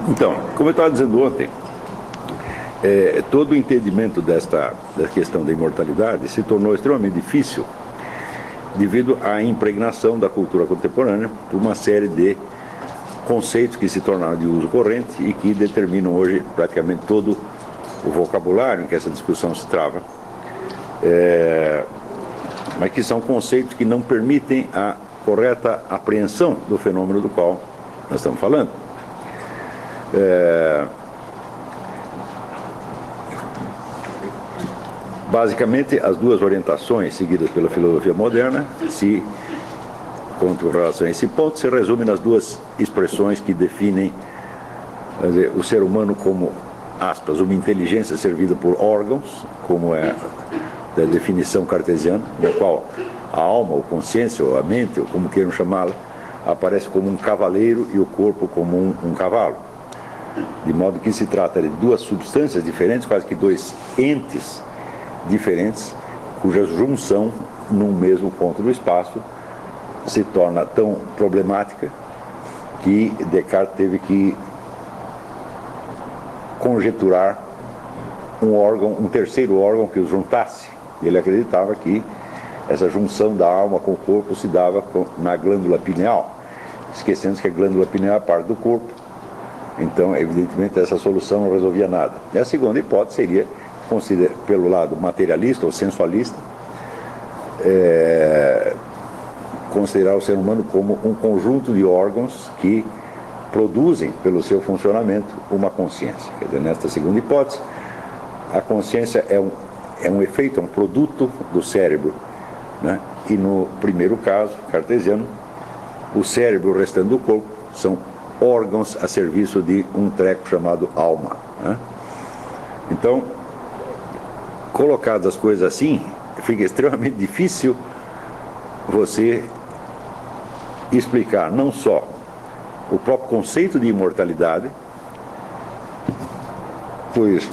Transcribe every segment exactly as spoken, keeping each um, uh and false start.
Então, como eu estava dizendo ontem, é, todo o entendimento desta da questão da imortalidade se tornou extremamente difícil devido à impregnação da cultura contemporânea por uma série de conceitos que se tornaram de uso corrente e que determinam hoje praticamente todo o vocabulário em que essa discussão se trava, é, mas que são conceitos que não permitem a correta apreensão do fenômeno do qual nós estamos falando. É, basicamente, as duas orientações seguidas pela filosofia moderna se com relação a esse ponto, se resume nas duas expressões que definem, quer dizer, o ser humano como, aspas, uma inteligência servida por órgãos, como é a definição cartesiana, na qual a alma, ou consciência, ou a mente, ou como queiram chamá-la, aparece como um cavaleiro e o corpo como um, um cavalo. De modo que se trata de duas substâncias diferentes, quase que dois entes diferentes, cuja junção num mesmo ponto do espaço se torna tão problemática que Descartes teve que conjecturar um órgão, um terceiro órgão que os juntasse. Ele acreditava que essa junção da alma com o corpo se dava na glândula pineal, esquecendo que a glândula pineal é parte do corpo. Então, evidentemente, essa solução não resolvia nada. E a segunda hipótese seria, pelo lado materialista ou sensualista, é, considerar o ser humano como um conjunto de órgãos que produzem, pelo seu funcionamento, uma consciência. Quer dizer, nesta segunda hipótese, a consciência é um, é um efeito, é um produto do cérebro, né? E no primeiro caso, cartesiano, o cérebro e o restante do corpo são órgãos a serviço de um treco chamado alma, né? Então, colocadas as coisas assim, fica extremamente difícil você explicar não só o próprio conceito de imortalidade, pois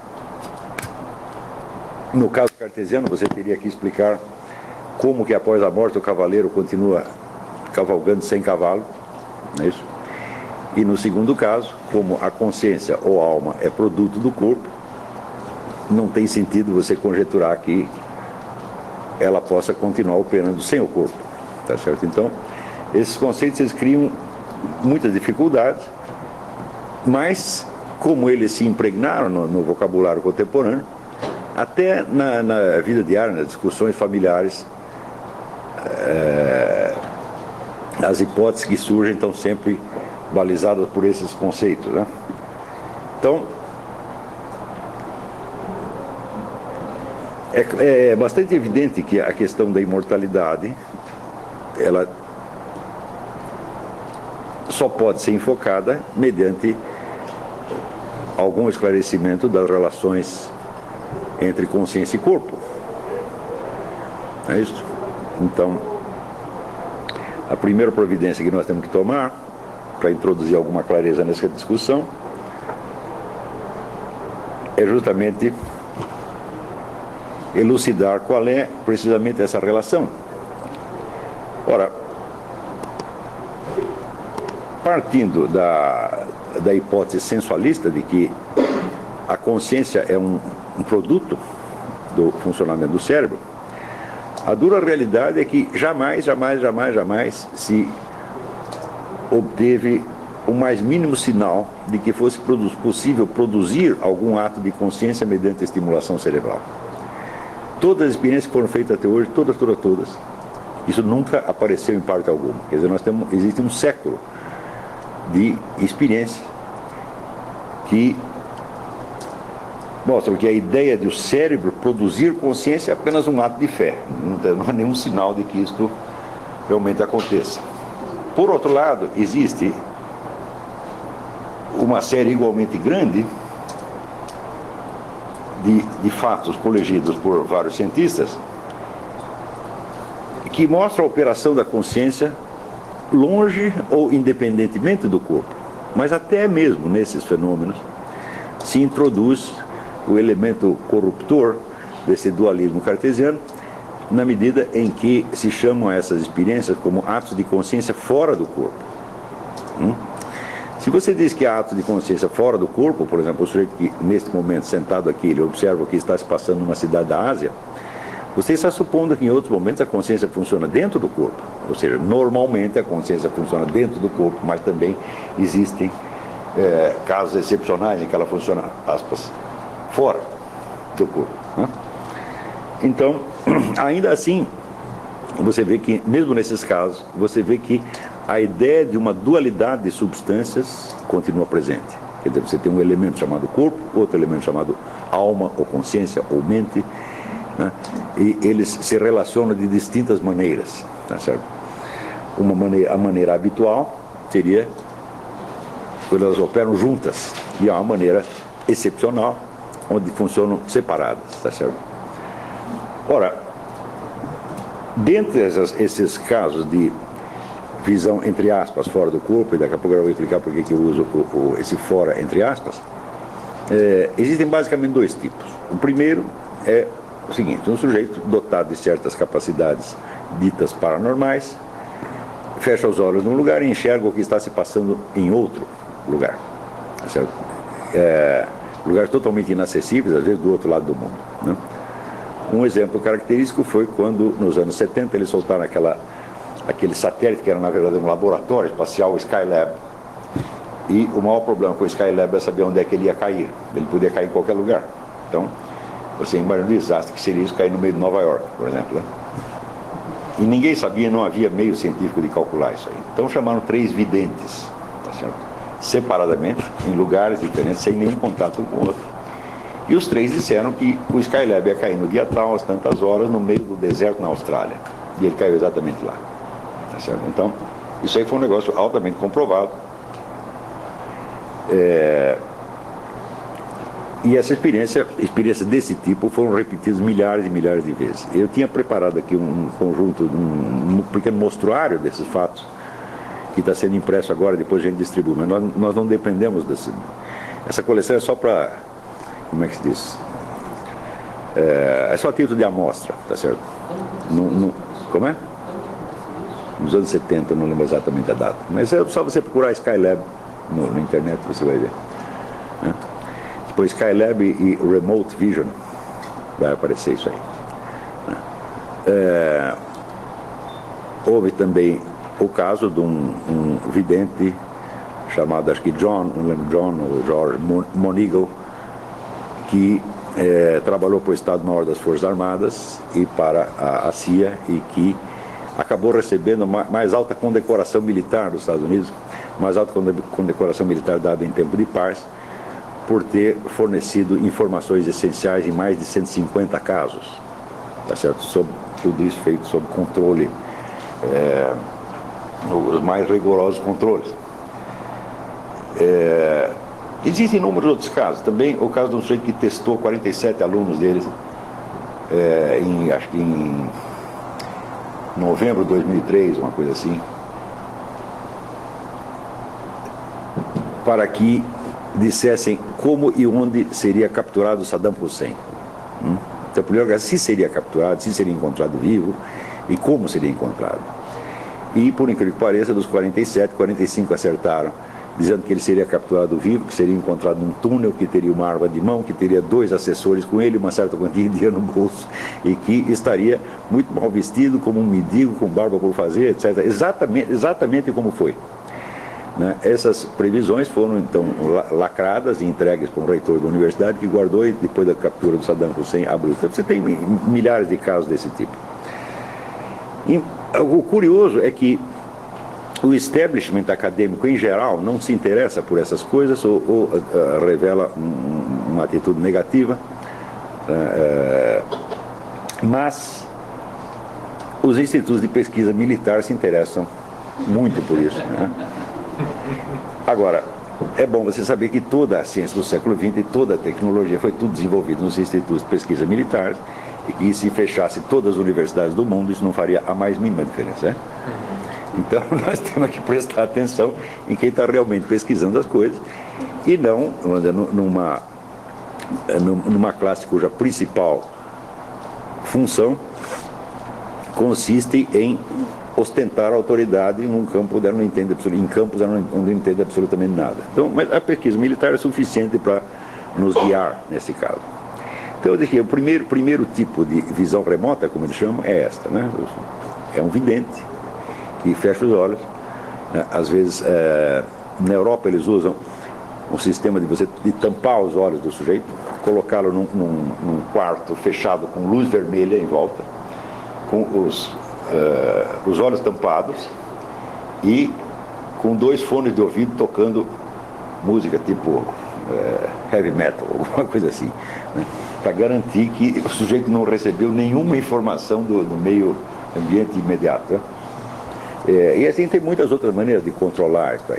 no caso cartesiano você teria que explicar como que após a morte o cavaleiro continua cavalgando sem cavalo, não é isso? E no segundo caso, como a consciência ou a alma é produto do corpo, não tem sentido você conjecturar que ela possa continuar operando sem o corpo, tá certo? Então, esses conceitos eles criam muitas dificuldades, mas como eles se impregnaram no, no vocabulário contemporâneo, até na, na vida diária, nas discussões familiares, é, as hipóteses que surgem estão sempre balizadas por esses conceitos, né? Então, é, é bastante evidente que a questão da imortalidade, ela só pode ser enfocada mediante algum esclarecimento das relações entre consciência e corpo. É isso? Então, a primeira providência que nós temos que tomar para introduzir alguma clareza nessa discussão é justamente elucidar qual é precisamente essa relação. Ora, partindo da, da hipótese sensualista de que a consciência é um, um produto do funcionamento do cérebro, a dura realidade é que jamais, jamais, jamais, jamais se obteve o mais mínimo sinal de que fosse produ- possível produzir algum ato de consciência mediante a estimulação cerebral. Todas as experiências que foram feitas até hoje, todas, todas, todas, isso nunca apareceu em parte alguma. Quer dizer, nós temos, existe um século de experiência que mostram que a ideia de o cérebro produzir consciência é apenas um ato de fé. Não há nenhum sinal de que isto realmente aconteça. Por outro lado, existe uma série igualmente grande de, de fatos colegidos por vários cientistas que mostram a operação da consciência longe ou independentemente do corpo. Mas até mesmo nesses fenômenos se introduz o elemento corruptor desse dualismo cartesiano, na medida em que se chamam essas experiências como atos de consciência fora do corpo. Hum? Se você diz que há ato de consciência fora do corpo, por exemplo, o sujeito que neste momento sentado aqui, ele observa o que está se passando numa cidade da Ásia, você está supondo que em outros momentos a consciência funciona dentro do corpo. Ou seja, normalmente a consciência funciona dentro do corpo, mas também existem é, casos excepcionais em que ela funciona, aspas, fora do corpo, né? Então, ainda assim, você vê que, mesmo nesses casos, você vê que a ideia de uma dualidade de substâncias continua presente. Quer dizer, você tem um elemento chamado corpo, outro elemento chamado alma, ou consciência, ou mente, né? E eles se relacionam de distintas maneiras, tá certo? Uma maneira, a maneira habitual seria quando elas operam juntas, e há uma maneira excepcional, onde funcionam separadas, tá certo? Ora, dentre essas, esses casos de visão, entre aspas, fora do corpo, e daqui a pouco eu vou explicar por que eu uso o, o, esse fora, entre aspas, é, existem basicamente dois tipos. O primeiro é o seguinte: um sujeito dotado de certas capacidades ditas paranormais, fecha os olhos num lugar e enxerga o que está se passando em outro lugar, tá certo? É, lugares totalmente inacessíveis, às vezes do outro lado do mundo, né? Um exemplo característico foi quando, nos anos setenta, eles soltaram aquela, aquele satélite que era, na verdade, um laboratório espacial, o Skylab. E o maior problema com o Skylab é saber onde é que ele ia cair. Ele podia cair em qualquer lugar. Então, você imagina o desastre que seria isso cair no meio de Nova York, por exemplo, né? E ninguém sabia, não havia meio científico de calcular isso aí. Então chamaram três videntes, tá certo? Separadamente, em lugares diferentes, sem nenhum contato um com o outro. E os três disseram que o Skylab ia cair no dia tal, às tantas horas, no meio do deserto na Austrália. E ele caiu exatamente lá, tá certo? Então, isso aí foi um negócio altamente comprovado. É... E essa experiência, experiências desse tipo foram repetidas milhares e milhares de vezes. Eu tinha preparado aqui um conjunto, um, um pequeno mostruário desses fatos, que está sendo impresso agora, depois a gente distribui, mas nós, nós não dependemos desse... Essa coleção é só para... Como é que se diz? É, é só título de amostra, tá certo? No, no, como é? Nos anos setenta, não lembro exatamente a data. Mas é só você procurar Skylab no, na internet, você vai ver, né? Depois Skylab e Remote Vision, vai aparecer isso aí, né? É, houve também o caso de um, um vidente chamado, acho que John, não lembro, John ou George Moneagle, que é, trabalhou para o Estado-Maior das Forças Armadas e para a, a C I A, e que acabou recebendo a mais alta condecoração militar dos Estados Unidos, mais alta condecoração militar dada em tempo de paz, por ter fornecido informações essenciais em mais de cento e cinquenta casos, tá certo? Sob, tudo isso feito sob controle, é, os mais rigorosos controles. É, Existem inúmeros outros casos. Também o caso de um sujeito que testou quarenta e sete alunos deles, é, em, acho que em novembro de dois mil e três, uma coisa assim, para que dissessem como e onde seria capturado Saddam Hussein. Hum? Então, primeiro, se seria capturado, se seria encontrado vivo e como seria encontrado. E, por incrível que pareça, dos quarenta e sete, quarenta e cinco acertaram, dizendo que ele seria capturado vivo, que seria encontrado num túnel, que teria uma arma de mão, que teria dois assessores com ele, uma certa quantia de dinheiro no bolso, e que estaria muito mal vestido, como um mendigo, com barba por fazer, etcétera. Exatamente, exatamente como foi, né? Essas previsões foram, então, lacradas e entregues para um reitor da universidade, que guardou, e depois da captura do Saddam Hussein, abriu. Então, você tem milhares de casos desse tipo. E o curioso é que o establishment acadêmico, em geral, não se interessa por essas coisas, ou, ou uh, revela um, uma atitude negativa, uh, mas os institutos de pesquisa militar se interessam muito por isso, né? Agora, é bom você saber que toda a ciência do século vinte e toda a tecnologia foi tudo desenvolvido nos institutos de pesquisa militares, e que se fechasse todas as universidades do mundo, isso não faria a mais mínima diferença, né? Então, nós temos que prestar atenção em quem está realmente pesquisando as coisas, e não numa, numa classe cuja principal função consiste em ostentar a autoridade num campo onde ela não entende, em campos onde não entende absolutamente nada. Então, mas a pesquisa militar é suficiente para nos guiar nesse caso. Então, eu diria, o primeiro, primeiro tipo de visão remota, como eles chamam, é esta, né? É um vidente que fecha os olhos. Às vezes, é, na Europa, eles usam um sistema de você de tampar os olhos do sujeito, colocá-lo num, num, num quarto fechado com luz vermelha em volta, com os, uh, os olhos tampados e com dois fones de ouvido tocando música tipo uh, heavy metal, alguma coisa assim, né? Para garantir que o sujeito não recebeu nenhuma informação do, do meio ambiente imediato, né? É, e assim tem muitas outras maneiras de controlar isso aí.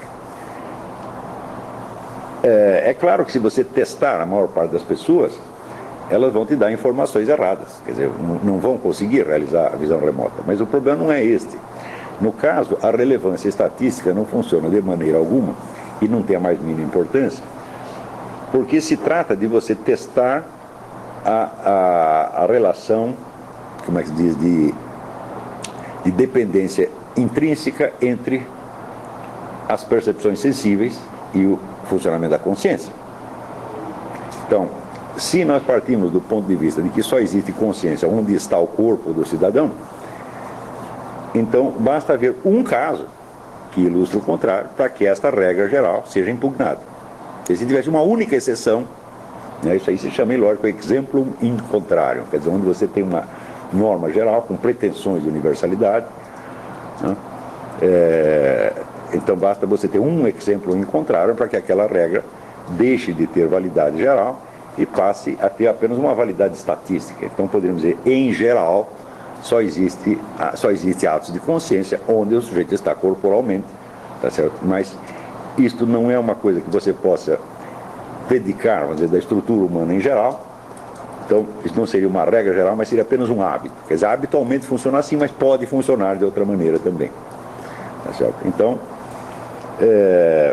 É, é claro que se você testar a maior parte das pessoas, elas vão te dar informações erradas, quer dizer, não vão conseguir realizar a visão remota. Mas o problema não é este. No caso, a relevância estatística não funciona de maneira alguma e não tem a mais mínima importância, porque se trata de você testar a, a, a relação, como é que se diz, de, de dependência intrínseca entre as percepções sensíveis e o funcionamento da consciência. Então, se nós partimos do ponto de vista de que só existe consciência onde está o corpo do cidadão, então basta haver um caso que ilustre o contrário para que esta regra geral seja impugnada. Se tivesse uma única exceção, né, isso aí se chama, lógico, exemplo in contrario, quer dizer, onde você tem uma norma geral com pretensões de universalidade, né, é, então basta você ter um exemplo in contrario para que aquela regra deixe de ter validade geral e passe a ter apenas uma validade estatística. Então poderíamos dizer, em geral, só existe, só existe atos de consciência onde o sujeito está corporalmente, tá certo? Mas isto não é uma coisa que você possa predicar, vamos dizer, da estrutura humana em geral. Então, isso não seria uma regra geral, mas seria apenas um hábito. Quer dizer, habitualmente funciona assim, mas pode funcionar de outra maneira também. Tá certo? Então, é...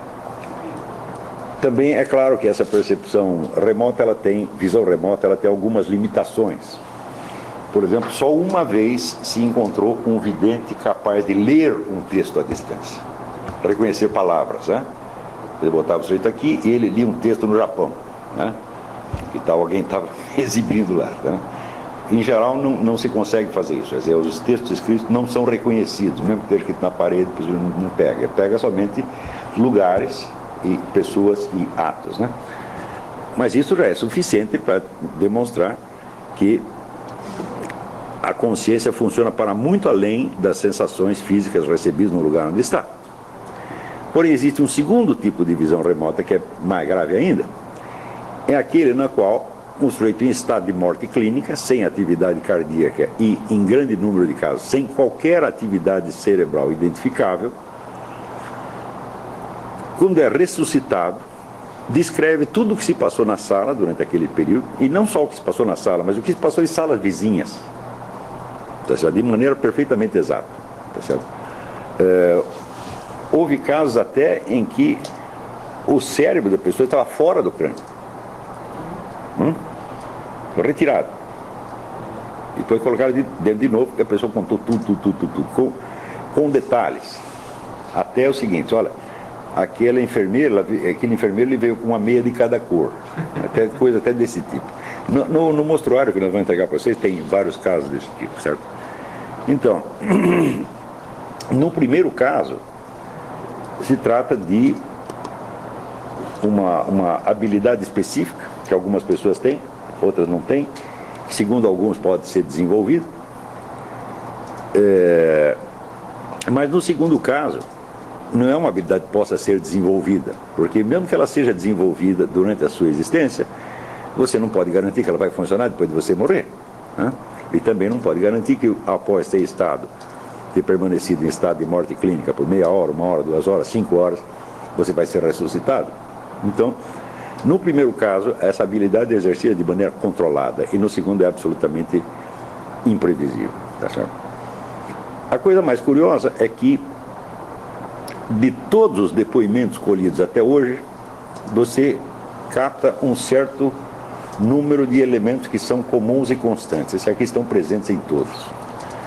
também é claro que essa percepção remota, ela tem, visão remota, ela tem algumas limitações. Por exemplo, só uma vez se encontrou um vidente capaz de ler um texto à distância, reconhecer palavras, né? Ele botava o sujeito aqui e ele lia um texto no Japão, né? Que tal, alguém estava exibindo lá, né? Em geral, não, não se consegue fazer isso. Quer dizer, os textos escritos não são reconhecidos, mesmo que esteja escrito na parede, não, não pega. Pega somente lugares e pessoas e atos, né? Mas isso já é suficiente para demonstrar que a consciência funciona para muito além das sensações físicas recebidas no lugar onde está. Porém, existe um segundo tipo de visão remota que é mais grave ainda. É aquele na qual um sujeito em estado de morte clínica, sem atividade cardíaca e, em grande número de casos, sem qualquer atividade cerebral identificável, quando é ressuscitado, descreve tudo o que se passou na sala durante aquele período, e não só o que se passou na sala, mas o que se passou em salas vizinhas, tá certo? De maneira perfeitamente exata. Tá certo? É, houve casos até em que o cérebro da pessoa estava fora do crânio, hum? retirado, e depois colocaram dentro de novo, porque a pessoa contou tudo, tudo, tudo, tudo, tudo com, com detalhes, até o seguinte: olha, aquela enfermeira, aquele enfermeiro ele veio com uma meia de cada cor, até coisa até desse tipo. No, no, no mostruário que nós vamos entregar para vocês tem vários casos desse tipo, certo? Então, no primeiro caso, se trata de uma, uma habilidade específica que algumas pessoas têm, outras não têm, que segundo alguns pode ser desenvolvido. É, mas no segundo caso, não é uma habilidade que possa ser desenvolvida, porque mesmo que ela seja desenvolvida durante a sua existência, você não pode garantir que ela vai funcionar depois de você morrer, né? E também não pode garantir que após ter estado, ter permanecido em estado de morte clínica por meia hora, uma hora, duas horas, cinco horas, você vai ser ressuscitado. Então, no primeiro caso, essa habilidade é exercida de maneira controlada, e no segundo é absolutamente imprevisível, tá certo? A coisa mais curiosa é que de todos os depoimentos colhidos até hoje, você capta um certo número de elementos que são comuns e constantes. Esses aqui estão presentes em todos.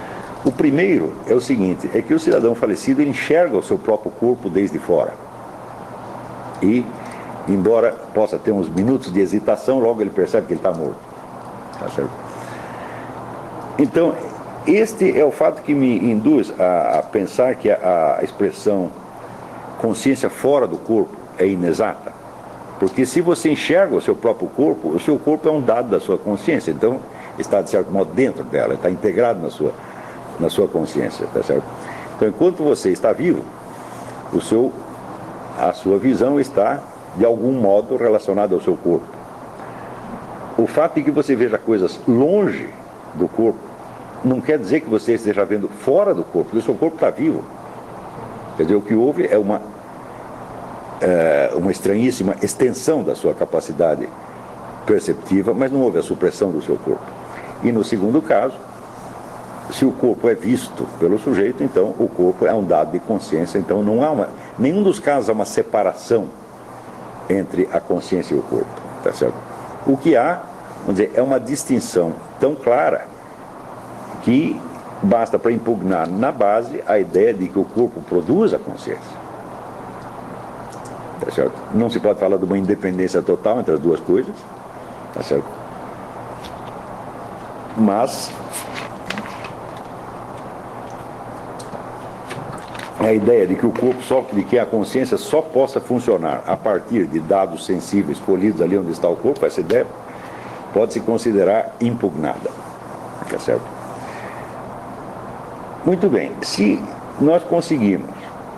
O primeiro é o seguinte, é que o cidadão falecido enxerga o seu próprio corpo desde fora. E, embora possa ter uns minutos de hesitação, logo ele percebe que ele está morto. Tá certo? Então, este é o fato que me induz a, a pensar que a, a expressão consciência fora do corpo é inexata. Porque se você enxerga o seu próprio corpo, o seu corpo é um dado da sua consciência. Então, está, de certo modo, dentro dela, está integrado na sua, na sua consciência. Tá certo? Então, enquanto você está vivo, o seu, a sua visão está, de algum modo, relacionada ao seu corpo. O fato de que você veja coisas longe do corpo não quer dizer que você esteja vendo fora do corpo, porque o seu corpo está vivo. Quer dizer, o que houve é uma, é, uma estranhíssima extensão da sua capacidade perceptiva, mas não houve a supressão do seu corpo. E no segundo caso, se o corpo é visto pelo sujeito, então o corpo é um dado de consciência, então não há uma, nenhum dos casos há uma separação entre a consciência e o corpo, tá certo? O que há, vamos dizer, é uma distinção tão clara que basta para impugnar na base a ideia de que o corpo produz a consciência. Tá certo? Não se pode falar de uma independência total entre as duas coisas, tá certo? Mas a ideia de que o corpo só, de que a consciência só possa funcionar a partir de dados sensíveis colhidos ali onde está o corpo, essa ideia pode se considerar impugnada. Tá certo? Muito bem, se nós conseguimos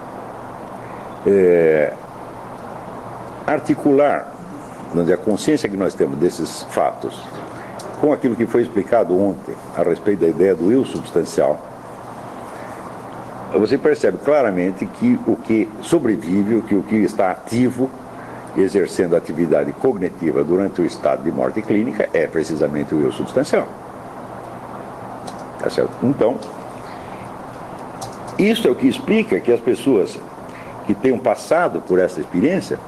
é, articular, vamos dizer, a consciência que nós temos desses fatos com aquilo que foi explicado ontem a respeito da ideia do eu substancial, você percebe claramente que o que sobrevive, que o que está ativo, exercendo atividade cognitiva durante o estado de morte clínica, é precisamente o eu substancial. Tá certo? Então, isso é o que explica que as pessoas que tenham passado por essa experiência,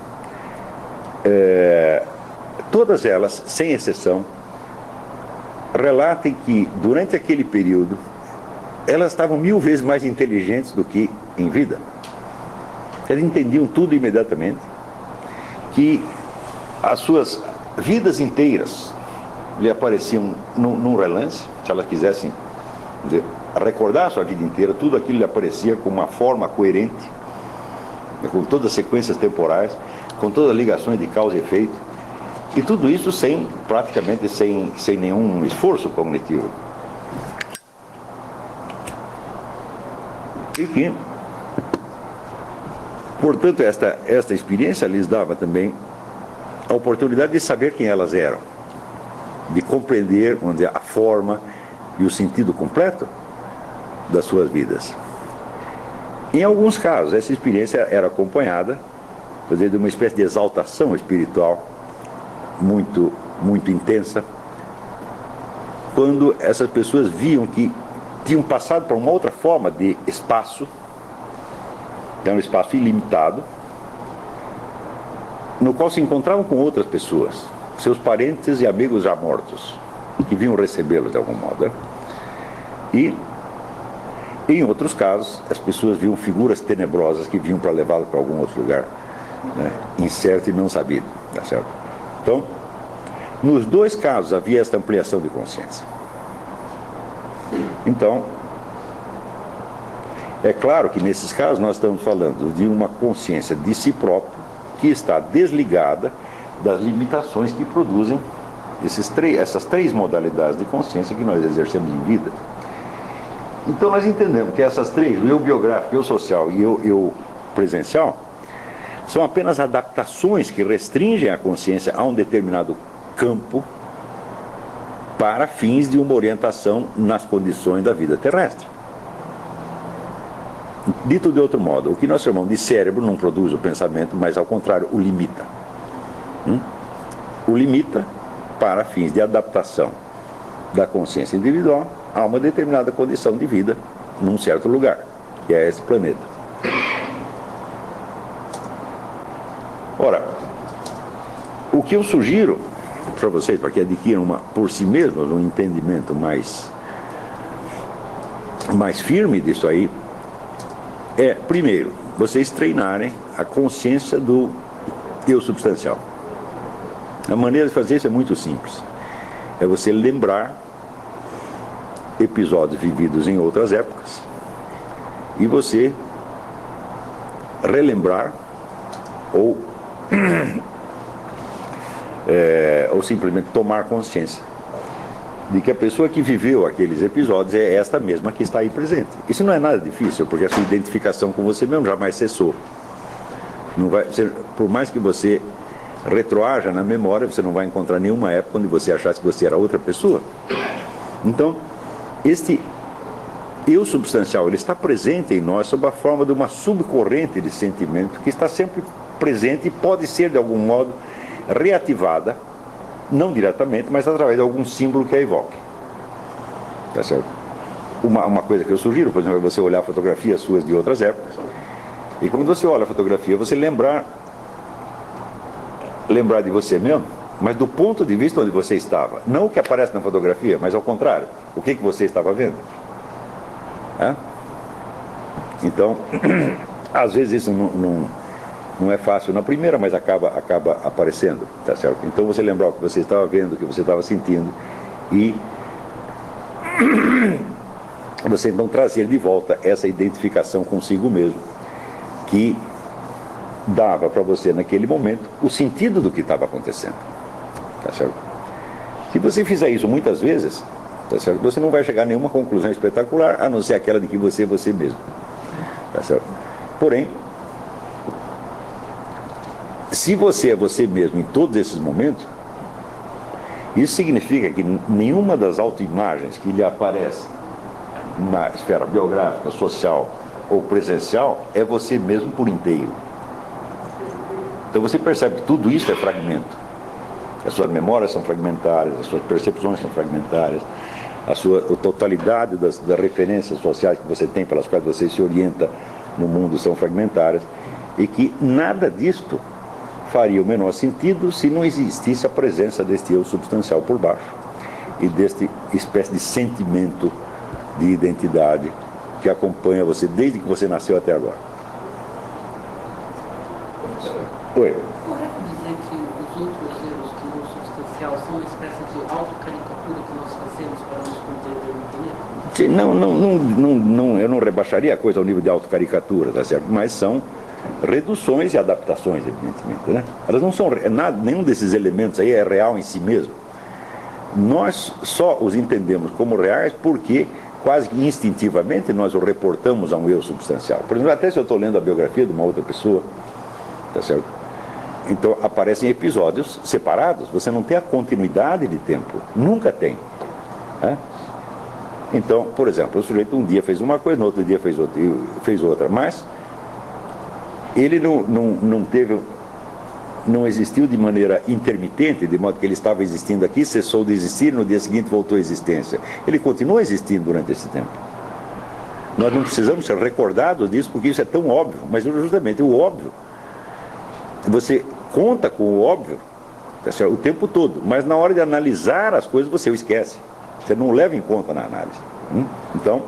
é, todas elas, sem exceção, relatem que durante aquele período elas estavam mil vezes mais inteligentes do que em vida. Elas entendiam tudo imediatamente, que as suas vidas inteiras lhe apareciam num, num relance, se elas quisessem dizer, recordar a sua vida inteira, tudo aquilo lhe aparecia com uma forma coerente, com todas as sequências temporais, com todas as ligações de causa e efeito, e tudo isso sem, praticamente sem, sem nenhum esforço cognitivo. E que, portanto, esta, esta experiência lhes dava também a oportunidade de saber quem elas eram, de compreender, vamos dizer, a forma e o sentido completo das suas vidas. Em alguns casos, essa experiência era acompanhada, quer dizer, de uma espécie de exaltação espiritual muito, muito intensa, quando essas pessoas viam que tinham passado para uma outra forma de espaço, que é um espaço ilimitado, no qual se encontravam com outras pessoas, seus parentes e amigos já mortos, que vinham recebê-los de algum modo. Né? E, em outros casos, as pessoas viam figuras tenebrosas que vinham para levá-los para algum outro lugar, né? Incerto e não sabido. Tá certo? Então, nos dois casos havia esta ampliação de consciência. Então, é claro que nesses casos nós estamos falando de uma consciência de si próprio que está desligada das limitações que produzem esses três, essas três modalidades de consciência que nós exercemos em vida. Então nós entendemos que essas três, o eu biográfico, o eu social e o eu presencial, são apenas adaptações que restringem a consciência a um determinado campo para fins de uma orientação nas condições da vida terrestre. Dito de outro modo, o que nós chamamos de cérebro não produz o pensamento, mas ao contrário, o limita. Hum? O limita para fins de adaptação da consciência individual a uma determinada condição de vida num certo lugar, que é esse planeta. Ora, o que eu sugiro para vocês, para que adquiram uma, por si mesmos um entendimento mais mais firme disso aí é, primeiro, vocês treinarem a consciência do eu substancial. A maneira de fazer isso é muito simples. É você lembrar episódios vividos em outras épocas e você relembrar ou, é, ou simplesmente tomar consciência de que a pessoa que viveu aqueles episódios é esta mesma que está aí presente. Isso não é nada difícil, porque a sua identificação com você mesmo jamais cessou. Não vai, você, por mais que você retroaja na memória, você não vai encontrar nenhuma época onde você achasse que você era outra pessoa. Então, este eu substancial, ele está presente em nós sob a forma de uma subcorrente de sentimento que está sempre presente e pode ser, de algum modo, reativada, não diretamente, mas através de algum símbolo que a evoque. Tá certo? Uma, uma coisa que eu sugiro, por exemplo, é você olhar fotografias suas de outras épocas, e quando você olha a fotografia, você lembrar, lembrar de você mesmo, mas do ponto de vista onde você estava. Não o que aparece na fotografia, mas ao contrário, o que, que você estava vendo. É? Então, às vezes isso não, não, não é fácil na primeira, mas acaba, acaba aparecendo, tá certo? Então você lembrar o que você estava vendo, o que você estava sentindo, e você então trazer de volta essa identificação consigo mesmo, que dava para você naquele momento o sentido do que estava acontecendo, tá certo? Se você fizer isso muitas vezes, tá certo? Você não vai chegar a nenhuma conclusão espetacular, a não ser aquela de que você é você mesmo. Tá certo? Porém, se você é você mesmo em todos esses momentos, isso significa que nenhuma das autoimagens que lhe aparecem na esfera biográfica, social ou presencial é você mesmo por inteiro. Então você percebe que tudo isso é fragmento. As suas memórias são fragmentárias, as suas percepções são fragmentárias, a sua a totalidade das, das referências sociais que você tem, pelas quais você se orienta no mundo, são fragmentárias, e que nada disto faria o menor sentido se não existisse a presença deste eu substancial por baixo e deste espécie de sentimento de identidade que acompanha você desde que você nasceu até agora. Oi. Correto dizer que os outros erros que o substancial são uma espécie de autocaricatura que nós fazemos para nos compreender no planeta? Não, não, não, não, não, eu não rebaixaria a coisa ao nível de autocaricatura, tá certo? Mas são reduções e adaptações, evidentemente, né? Elas não são, nada, nenhum desses elementos aí é real em si mesmo. Nós só os entendemos como reais porque quase que instintivamente nós o reportamos a um eu substancial. Por exemplo, até se eu estou lendo a biografia de uma outra pessoa, tá certo? Então aparecem episódios separados, você não tem a continuidade de tempo, nunca tem, né? Então, por exemplo, o sujeito um dia fez uma coisa, no outro dia fez outra, fez outra, mas ele não, não, não teve, não existiu de maneira intermitente, de modo que ele estava existindo aqui, cessou de existir, no dia seguinte voltou à existência. Ele continua existindo durante esse tempo. Nós não precisamos ser recordados disso, porque isso é tão óbvio, mas justamente o óbvio, você conta com o óbvio, tá certo, o tempo todo, mas na hora de analisar as coisas você o esquece. Você não leva em conta na análise. Hum? Então,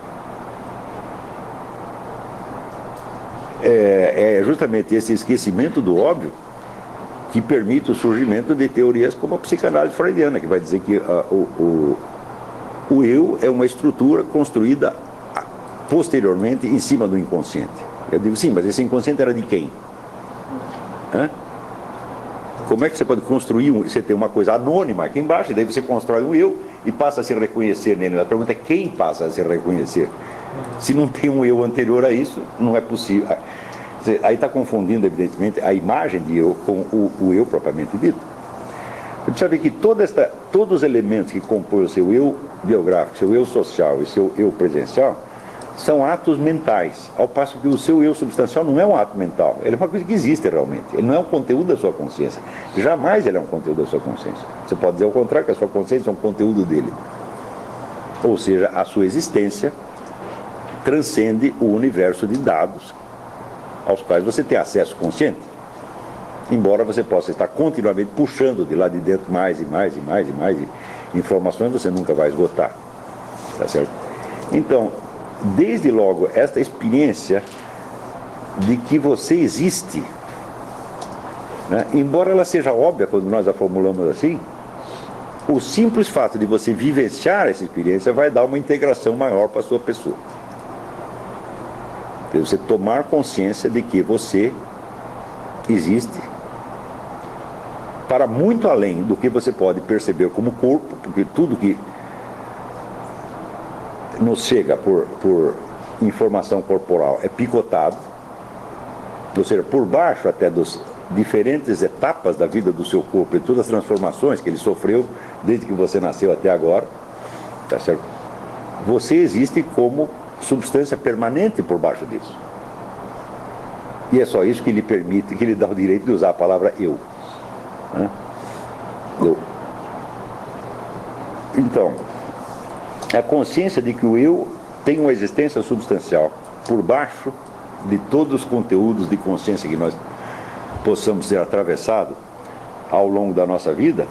é, é justamente esse esquecimento do óbvio que permite o surgimento de teorias como a psicanálise freudiana, que vai dizer que a, o, o, o eu é uma estrutura construída posteriormente em cima do inconsciente. Eu digo, sim, mas esse inconsciente era de quem? Hã? Como é que você pode construir, um, você tem uma coisa anônima aqui embaixo, e daí você constrói um eu e passa a se reconhecer nele. A pergunta é quem passa a se reconhecer? Se não tem um eu anterior a isso, não é possível. Aí está confundindo, evidentemente, a imagem de eu com o, o eu propriamente dito. Você precisa ver que toda esta, todos os elementos que compõem o seu eu biográfico, seu eu social e seu eu presencial, são atos mentais, ao passo que o seu eu substancial não é um ato mental, ele é uma coisa que existe realmente, ele não é um conteúdo da sua consciência, jamais ele é um conteúdo da sua consciência. Você pode dizer ao contrário, que a sua consciência é um conteúdo dele, ou seja, a sua existência transcende o universo de dados aos quais você tem acesso consciente, embora você possa estar continuamente puxando de lá de dentro mais e mais e mais e mais informações, você nunca vai esgotar, tá certo? Então, desde logo, esta experiência de que você existe, né? Embora ela seja óbvia quando nós a formulamos assim, o simples fato de você vivenciar essa experiência vai dar uma integração maior para a sua pessoa. Você tomar consciência de que você existe para muito além do que você pode perceber como corpo, porque tudo que nos chega por, por informação corporal é picotado, ou seja, por baixo até das diferentes etapas da vida do seu corpo e todas as transformações que ele sofreu desde que você nasceu até agora, tá certo? Você existe como substância permanente por baixo disso. E é só isso que lhe permite, que lhe dá o direito de usar a palavra eu. Né? Eu. Então, a consciência de que o eu tem uma existência substancial por baixo de todos os conteúdos de consciência que nós possamos ser atravessados ao longo da nossa vida,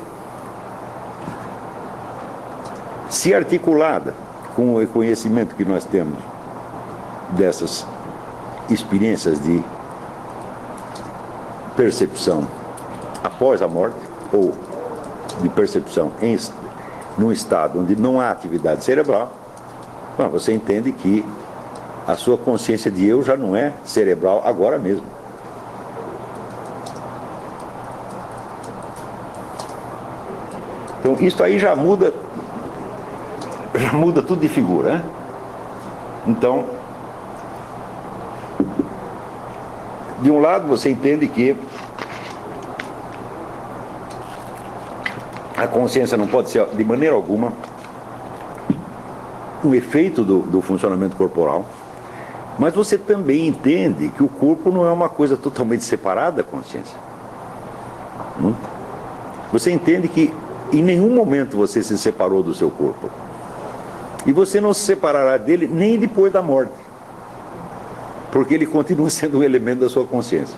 se articulada com o reconhecimento que nós temos dessas experiências de percepção após a morte, ou de percepção em, num estado onde não há atividade cerebral, bom, você entende que a sua consciência de eu já não é cerebral agora mesmo. Então isso aí já muda, já muda tudo de figura, né? Então, de um lado você entende que a consciência não pode ser, de maneira alguma, um efeito do, do funcionamento corporal, mas você também entende que o corpo não é uma coisa totalmente separada da consciência. Hum? Você entende que em nenhum momento você se separou do seu corpo. E você não se separará dele nem depois da morte, porque ele continua sendo um elemento da sua consciência.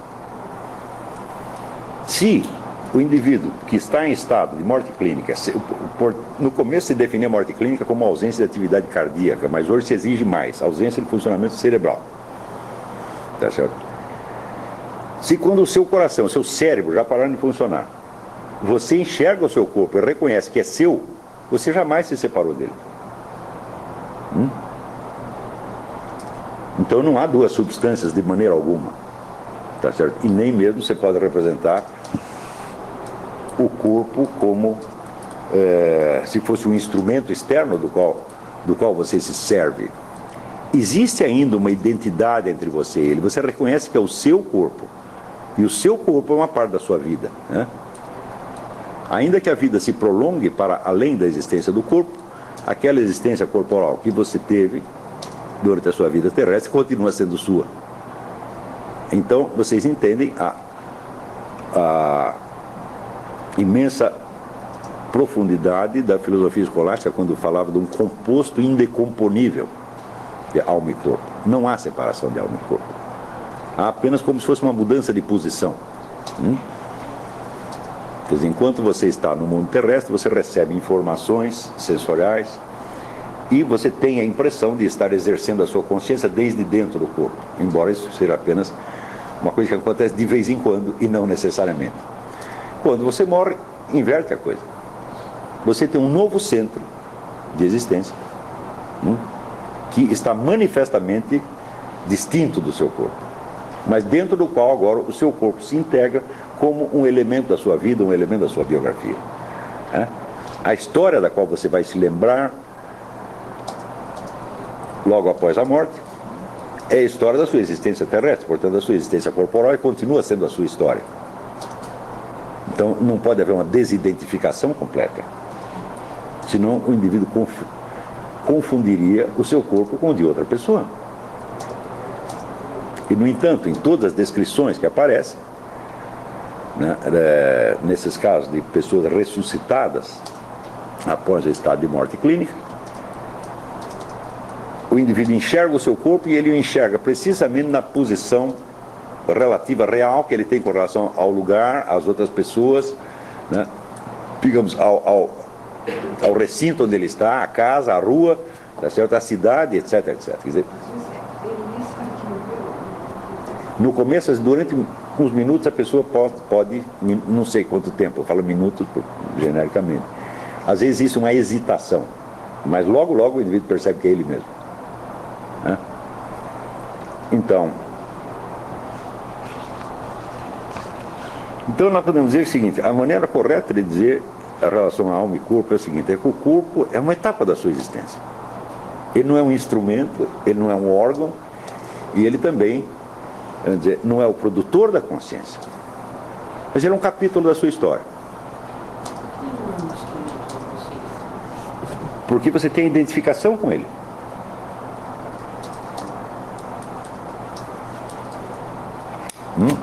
Se o indivíduo que está em estado de morte clínica, no começo se definia a morte clínica como ausência de atividade cardíaca, mas hoje se exige mais, ausência de funcionamento cerebral. Tá certo? Se quando o seu coração, o seu cérebro já pararam de funcionar, você enxerga o seu corpo e reconhece que é seu, você jamais se separou dele. Hum? Então não há duas substâncias de maneira alguma, tá certo? E nem mesmo você pode representar o corpo como é, se fosse um instrumento externo do qual, do qual você se serve. Existe ainda uma identidade entre você e ele. Você reconhece que é o seu corpo, e o seu corpo é uma parte da sua vida, né? Ainda que a vida se prolongue para além da existência do corpo, aquela existência corporal que você teve durante a sua vida terrestre continua sendo sua. Então vocês entendem a, a imensa profundidade da filosofia escolástica quando falava de um composto indecomponível de alma e corpo. Não há separação de alma e corpo. Há apenas como se fosse uma mudança de posição. Hum? Quer dizer, enquanto você está no mundo terrestre, você recebe informações sensoriais e você tem a impressão de estar exercendo a sua consciência desde dentro do corpo, embora isso seja apenas uma coisa que acontece de vez em quando e não necessariamente. Quando você morre, inverte a coisa. Você tem um novo centro de existência, hum, que está manifestamente distinto do seu corpo, mas dentro do qual agora o seu corpo se integra como um elemento da sua vida, um elemento da sua biografia. É? A história da qual você vai se lembrar logo após a morte é a história da sua existência terrestre, portanto a sua existência corporal continua sendo a sua história. Então não pode haver uma desidentificação completa, senão o indivíduo conf- confundiria o seu corpo com o de outra pessoa. E no entanto, em todas as descrições que aparecem, né, é, nesses casos de pessoas ressuscitadas após o estado de morte clínica, o indivíduo enxerga o seu corpo e ele o enxerga precisamente na posição relativa real que ele tem com relação ao lugar, às outras pessoas, né, digamos, ao, ao, ao recinto onde ele está, a casa, a rua, tá certo? A cidade, etc, etc. Quer dizer, no começo, durante uns minutos, a pessoa pode, pode, não sei quanto tempo, eu falo minutos genericamente. Às vezes existe uma hesitação, mas logo, logo o indivíduo percebe que é ele mesmo. Né? Então, então, nós podemos dizer o seguinte: a maneira correta de dizer a relação à alma e corpo é o seguinte: é que o corpo é uma etapa da sua existência. Ele não é um instrumento, ele não é um órgão, e ele também, quer dizer, não é o produtor da consciência, mas ele é um capítulo da sua história. Porque você tem identificação com ele. Hum?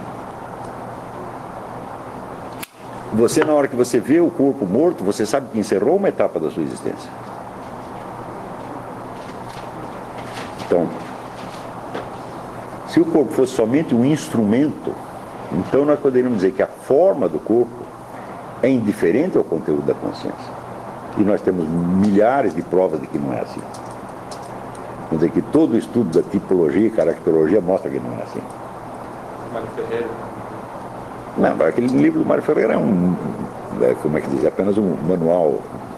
Você, na hora que você vê o corpo morto, você sabe que encerrou uma etapa da sua existência. Então, se o corpo fosse somente um instrumento, então nós poderíamos dizer que a forma do corpo é indiferente ao conteúdo da consciência. E nós temos milhares de provas de que não é assim. Quer dizer que todo o estudo da tipologia e caracterologia mostra que não é assim. Mário Ferreira. Não, aquele livro do Mário Ferreira é um, é, como é que diz, é apenas um manual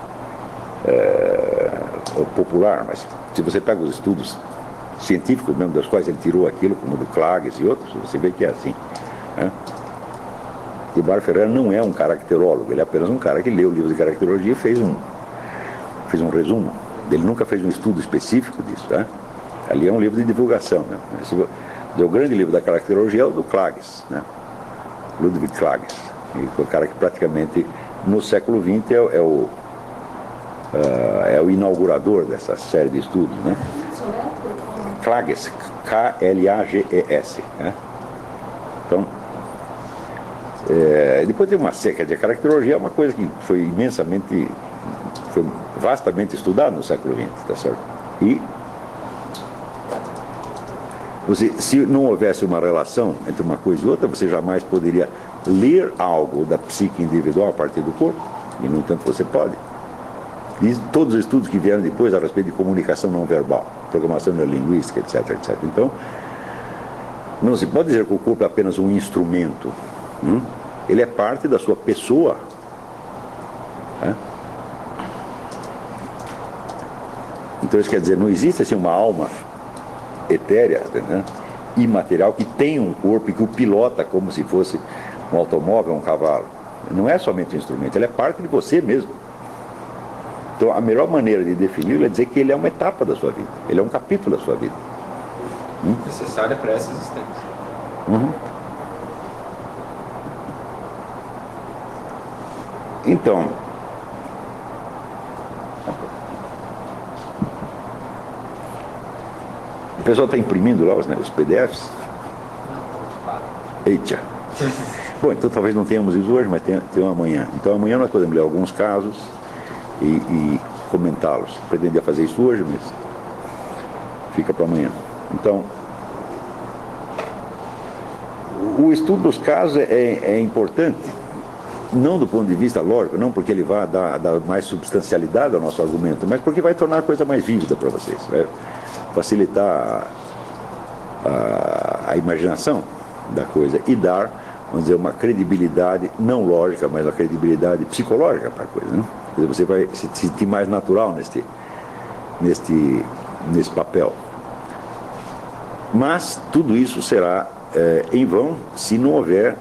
é, popular, mas se você pega os estudos científicos mesmo, das quais ele tirou aquilo, como o do Klages e outros, você vê que é assim. Né? E o Mário Ferreira não é um caracterólogo, ele é apenas um cara que leu o livro de caracterologia e fez um, fez um resumo. Ele nunca fez um estudo específico disso. Né? Ali é um livro de divulgação. Né? Esse, o grande livro da caracterologia é o do Klages, né? Ludwig Klages, o cara que praticamente no século vinte é, é, o, uh, é o inaugurador dessa série de estudos. Né? Klages, K L A G E S. Né? Então, é, depois tem uma seca de caracterologia, é uma coisa que foi imensamente, foi vastamente estudada no século vinte, tá certo? E você, se não houvesse uma relação entre uma coisa e outra, você jamais poderia ler algo da psique individual a partir do corpo, e no entanto você pode. E todos os estudos que vieram depois a respeito de comunicação não verbal, programação neurolinguística, etc, etc. Então, não se pode dizer que o corpo é apenas um instrumento. Hum? Ele é parte da sua pessoa. Né? Então isso quer dizer, não existe assim uma alma etérea, né? Imaterial, que tem um corpo e que o pilota como se fosse um automóvel, um cavalo. Não é somente um instrumento, ele é parte de você mesmo. Então a melhor maneira de defini-lo é dizer que ele é uma etapa da sua vida, ele é um capítulo da sua vida. Hum? Necessária para essa existência. Uhum. Então, o pessoal está imprimindo lá os, né, os P D Fs? Eita. Bom, então talvez não tenhamos isso hoje, mas tem, tem amanhã. Então amanhã nós podemos ler alguns casos e, e comentá-los. Pretendia fazer isso hoje, mas fica para amanhã. Então, o estudo dos casos é, é importante, não do ponto de vista lógico, não porque ele vai dar, dar mais substancialidade ao nosso argumento, mas porque vai tornar a coisa mais vívida para vocês, vai facilitar a, a, a imaginação da coisa e dar, vamos dizer, uma credibilidade não lógica, mas uma credibilidade psicológica para a coisa, né? Quer dizer, você vai se sentir mais natural neste, neste, nesse papel. Mas tudo isso será é, em vão se não houver,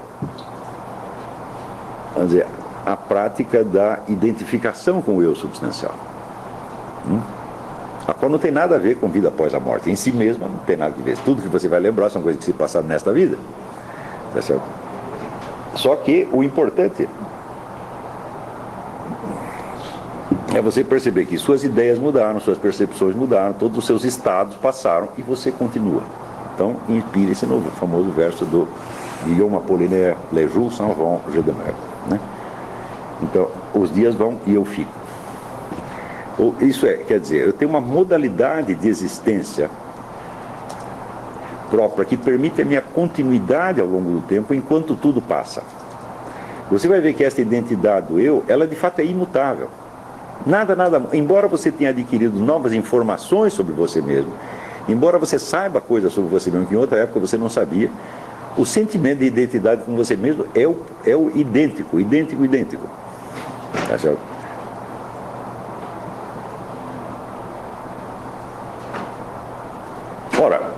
vamos dizer, a prática da identificação com o eu substancial. Hum? A qual não tem nada a ver com vida após a morte. Em si mesma não tem nada a ver. Tudo que você vai lembrar são coisas que se passaram nesta vida. Tá certo? Só que o importante é você perceber que suas ideias mudaram, suas percepções mudaram, todos os seus estados passaram e você continua. Então, inspire-se no famoso verso do Guillaume Apollinaire, Les jours s'en vont, je demeure. Né? Então, os dias vão e eu fico. Isso é, quer dizer, eu tenho uma modalidade de existência própria que permite a minha continuidade ao longo do tempo enquanto tudo passa. Você vai ver que essa identidade do eu, ela de fato é imutável. Nada, nada. Embora você tenha adquirido novas informações sobre você mesmo, embora você saiba coisas sobre você mesmo que em outra época você não sabia, o sentimento de identidade com você mesmo é o, é o idêntico, idêntico, idêntico. Tá certo? Ora,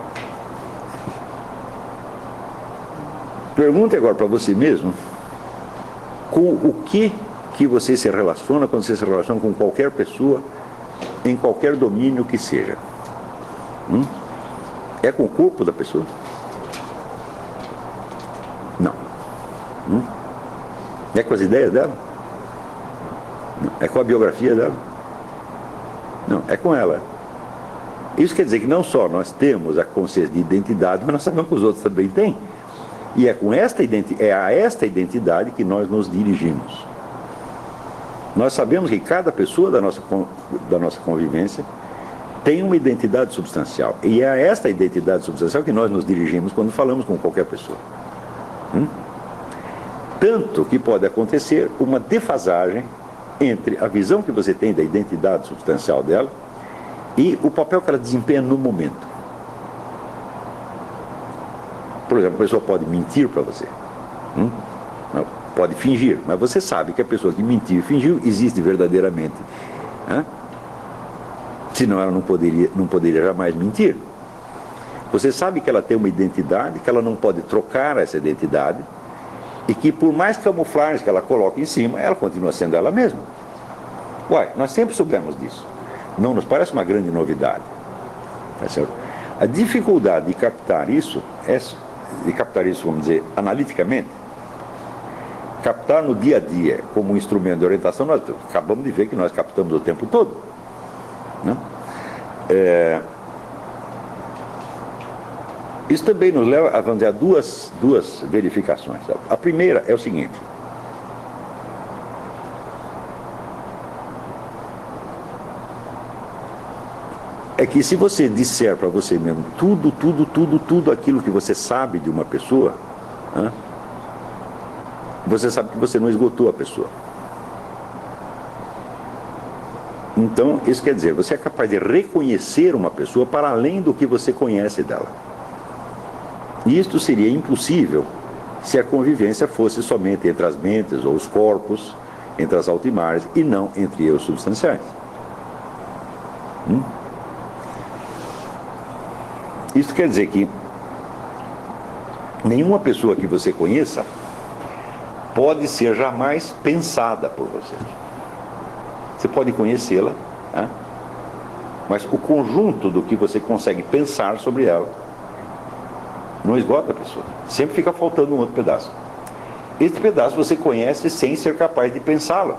pergunte agora para você mesmo com o que que você se relaciona quando você se relaciona com qualquer pessoa, em qualquer domínio que seja. Hum? É com o corpo da pessoa? Não. Hum? É com as ideias dela? Não. É com a biografia dela? Não, é com ela. Isso quer dizer que não só nós temos a consciência de identidade, mas nós sabemos que os outros também têm. E é, com esta identi- é a esta identidade que nós nos dirigimos. Nós sabemos que cada pessoa da nossa, da nossa convivência tem uma identidade substancial. E é a esta identidade substancial que nós nos dirigimos quando falamos com qualquer pessoa. Hum? Tanto que pode acontecer uma defasagem entre a visão que você tem da identidade substancial dela e o papel que ela desempenha no momento. Por exemplo, a pessoa pode mentir para você. Hum? Não, pode fingir, mas você sabe que a pessoa que mentiu e fingiu existe verdadeiramente. Hã? Senão ela não poderia, não poderia jamais mentir. Você sabe que ela tem uma identidade, que ela não pode trocar essa identidade, e que por mais camuflagens que ela coloque em cima, ela continua sendo ela mesma. Uai, nós sempre soubemos disso. Não nos parece uma grande novidade. Tá certo? A dificuldade de captar isso, é, de captar isso, vamos dizer, analiticamente, captar no dia a dia como um instrumento de orientação, nós acabamos de ver que nós captamos o tempo todo. Né? É, isso também nos leva a, vamos dizer, a duas, duas verificações. A primeira é o seguinte: é que se você disser para você mesmo tudo, tudo, tudo, tudo aquilo que você sabe de uma pessoa, né, você sabe que você não esgotou a pessoa. Então, isso quer dizer, você é capaz de reconhecer uma pessoa para além do que você conhece dela. E isto seria impossível se a convivência fosse somente entre as mentes ou os corpos, entre as altimares, e não entre eu substanciais. Hum? Isso quer dizer que nenhuma pessoa que você conheça pode ser jamais pensada por você. Você pode conhecê-la, né? Mas o conjunto do que você consegue pensar sobre ela não esgota a pessoa. Sempre fica faltando um outro pedaço. Esse pedaço você conhece sem ser capaz de pensá-lo.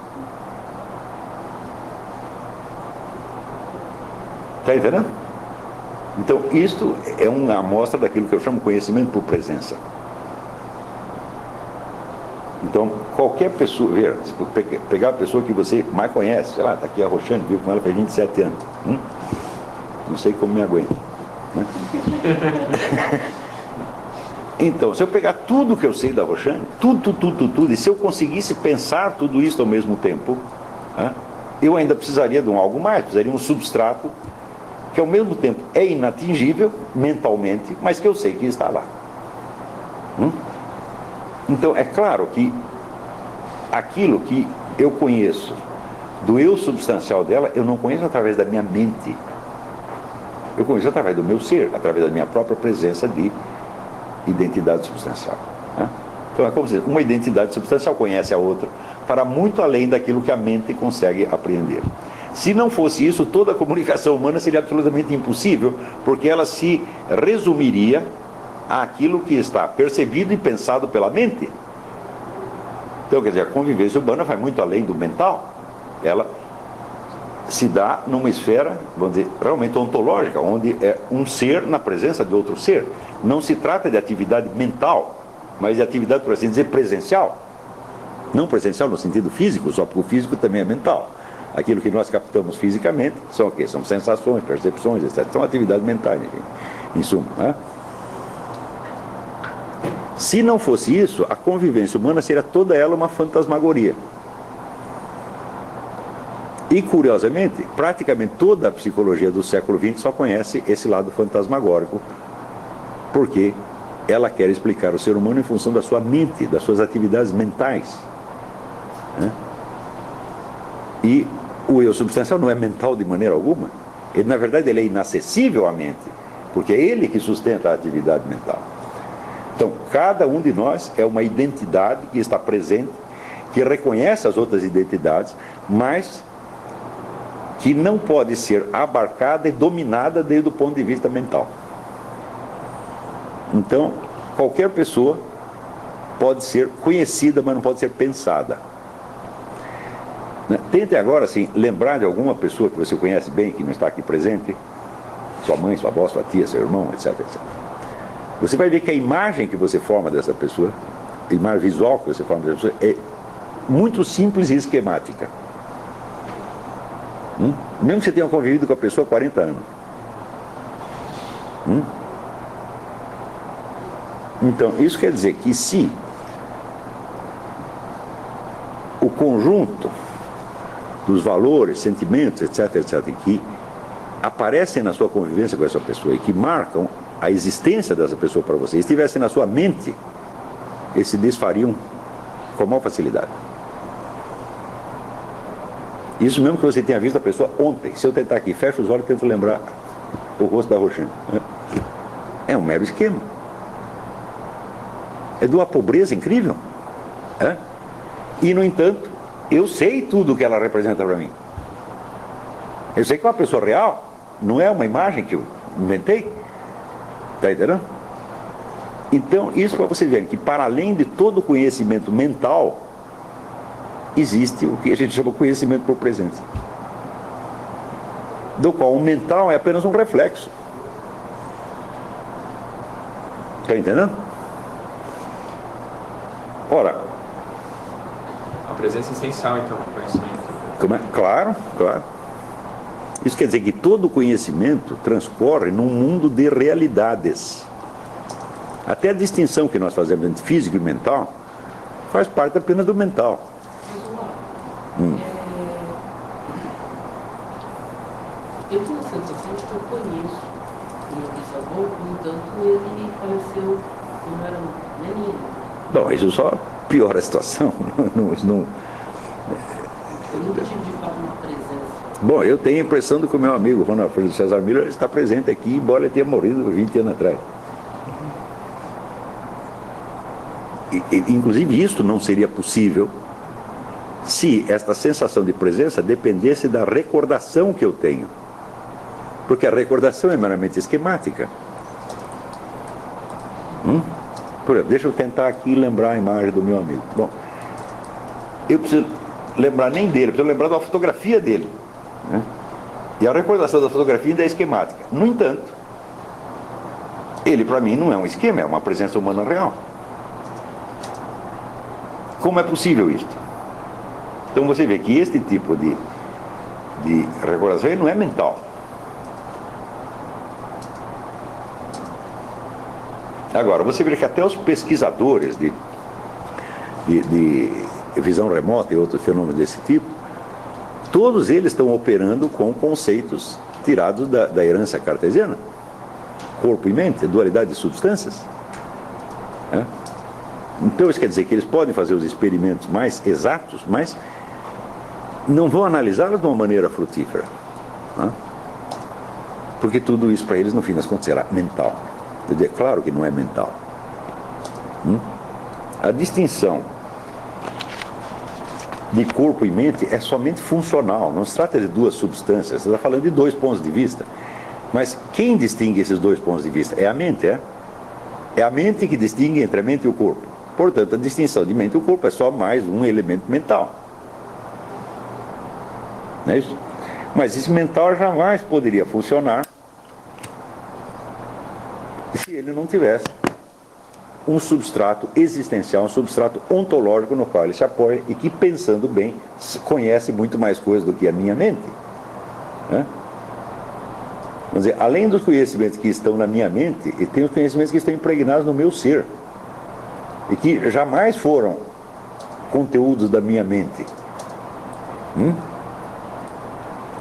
Está entendendo? Então, isto é uma amostra daquilo que eu chamo de conhecimento por presença. Então, qualquer pessoa, ver, pegar a pessoa que você mais conhece, sei lá, está aqui a Roxane, viu com ela faz vinte e sete anos. Hum? Não sei como me aguento. Né? Então, se eu pegar tudo que eu sei da Roxane, tudo, tudo, tudo, tudo, e se eu conseguisse pensar tudo isso ao mesmo tempo, né, eu ainda precisaria de um algo mais, precisaria de um substrato que ao mesmo tempo é inatingível mentalmente, mas que eu sei que está lá. Hum? Então, é claro que aquilo que eu conheço do eu substancial dela, eu não conheço através da minha mente. Eu conheço através do meu ser, através da minha própria presença de identidade substancial. Né? Então, é como se uma identidade substancial conhece a outra para muito além daquilo que a mente consegue apreender. Se não fosse isso, toda a comunicação humana seria absolutamente impossível, porque ela se resumiria àquilo que está percebido e pensado pela mente. Então, quer dizer, a convivência urbana vai muito além do mental. Ela se dá numa esfera, vamos dizer, realmente ontológica, onde é um ser na presença de outro ser. Não se trata de atividade mental, mas de atividade, por assim dizer, presencial. Não presencial no sentido físico, só porque o físico também é mental. Aquilo que nós captamos fisicamente são o quê? São sensações, percepções, etcétera. São atividades mentais, enfim, em suma. Né? Se não fosse isso, a convivência humana seria toda ela uma fantasmagoria. E, curiosamente, praticamente toda a psicologia do século vinte só conhece esse lado fantasmagórico, porque ela quer explicar o ser humano em função da sua mente, das suas atividades mentais. Né? E o eu substancial não é mental de maneira alguma. Ele, na verdade, ele é inacessível à mente, porque é ele que sustenta a atividade mental. Então, cada um de nós é uma identidade que está presente, que reconhece as outras identidades, mas que não pode ser abarcada e dominada desde o ponto de vista mental. Então, qualquer pessoa pode ser conhecida, mas não pode ser pensada. Tente agora, assim, lembrar de alguma pessoa que você conhece bem, que não está aqui presente, sua mãe, sua avó, sua tia, seu irmão, etc, etcétera. Você vai ver que a imagem que você forma dessa pessoa, a imagem visual que você forma dessa pessoa, é muito simples e esquemática. Hum? Mesmo que você tenha convivido com a pessoa há quarenta anos. Hum? Então, isso quer dizer que se o conjunto dos valores, sentimentos, etc, etc, que aparecem na sua convivência com essa pessoa e que marcam a existência dessa pessoa para você, estivessem na sua mente, eles se desfariam com maior facilidade. Isso mesmo que você tenha visto a pessoa ontem. Se eu tentar aqui, fecho os olhos e tento lembrar o rosto da Roxane. É um mero esquema. É de uma pobreza incrível. É? E, no entanto, eu sei tudo o que ela representa para mim. Eu sei que é uma pessoa real, não é uma imagem que eu inventei. Está entendendo? Então, isso para você ver que, para além de todo o conhecimento mental, existe o que a gente chama de conhecimento por presença, do qual o mental é apenas um reflexo. Está entendendo? Ora, a presença essencial, então, do conhecimento. Como é? Claro, claro. Isso quer dizer que todo conhecimento transcorre num mundo de realidades. Até a distinção que nós fazemos entre físico e mental faz parte apenas do mental. Hum. É, eu tenho a sensação de que eu conheço o meu bisavô, no entanto ele faleceu quando era menino. Bom, isso só piora a situação. Não, não... Eu nunca tive de fato uma presença. Bom, eu tenho a impressão de que o meu amigo Ronald Alfredo César Miller está presente aqui, embora ele tenha morrido vinte anos atrás. E, e, inclusive isso não seria possível se esta sensação de presença dependesse da recordação que eu tenho. Porque a recordação é meramente esquemática. Hum? Por exemplo, deixa eu tentar aqui lembrar a imagem do meu amigo. Bom, eu preciso lembrar nem dele, eu preciso lembrar da fotografia dele. Né? E a recordação da fotografia ainda é esquemática. No entanto, ele para mim não é um esquema, é uma presença humana real. Como é possível isso? Então você vê que este tipo de, de recordação não é mental. Agora, você vê que até os pesquisadores de, de, de visão remota e outros fenômenos desse tipo, todos eles estão operando com conceitos tirados da, da herança cartesiana. Corpo e mente, dualidade de substâncias. É? Então isso quer dizer que eles podem fazer os experimentos mais exatos, mas não vão analisá-los de uma maneira frutífera. Né? Porque tudo isso para eles, no fim das contas, será mental. Quer dizer, claro que não é mental. Hum? A distinção de corpo e mente é somente funcional, não se trata de duas substâncias, você está falando de dois pontos de vista. Mas quem distingue esses dois pontos de vista? É a mente, é? É a mente que distingue entre a mente e o corpo. Portanto, a distinção de mente e o corpo é só mais um elemento mental. Não é isso? Mas esse mental jamais poderia funcionar se ele não tivesse um substrato existencial, um substrato ontológico no qual ele se apoia e que, pensando bem, conhece muito mais coisas do que a minha mente. Né? Vamos dizer, além dos conhecimentos que estão na minha mente, e tem os conhecimentos que estão impregnados no meu ser e que jamais foram conteúdos da minha mente. Hum?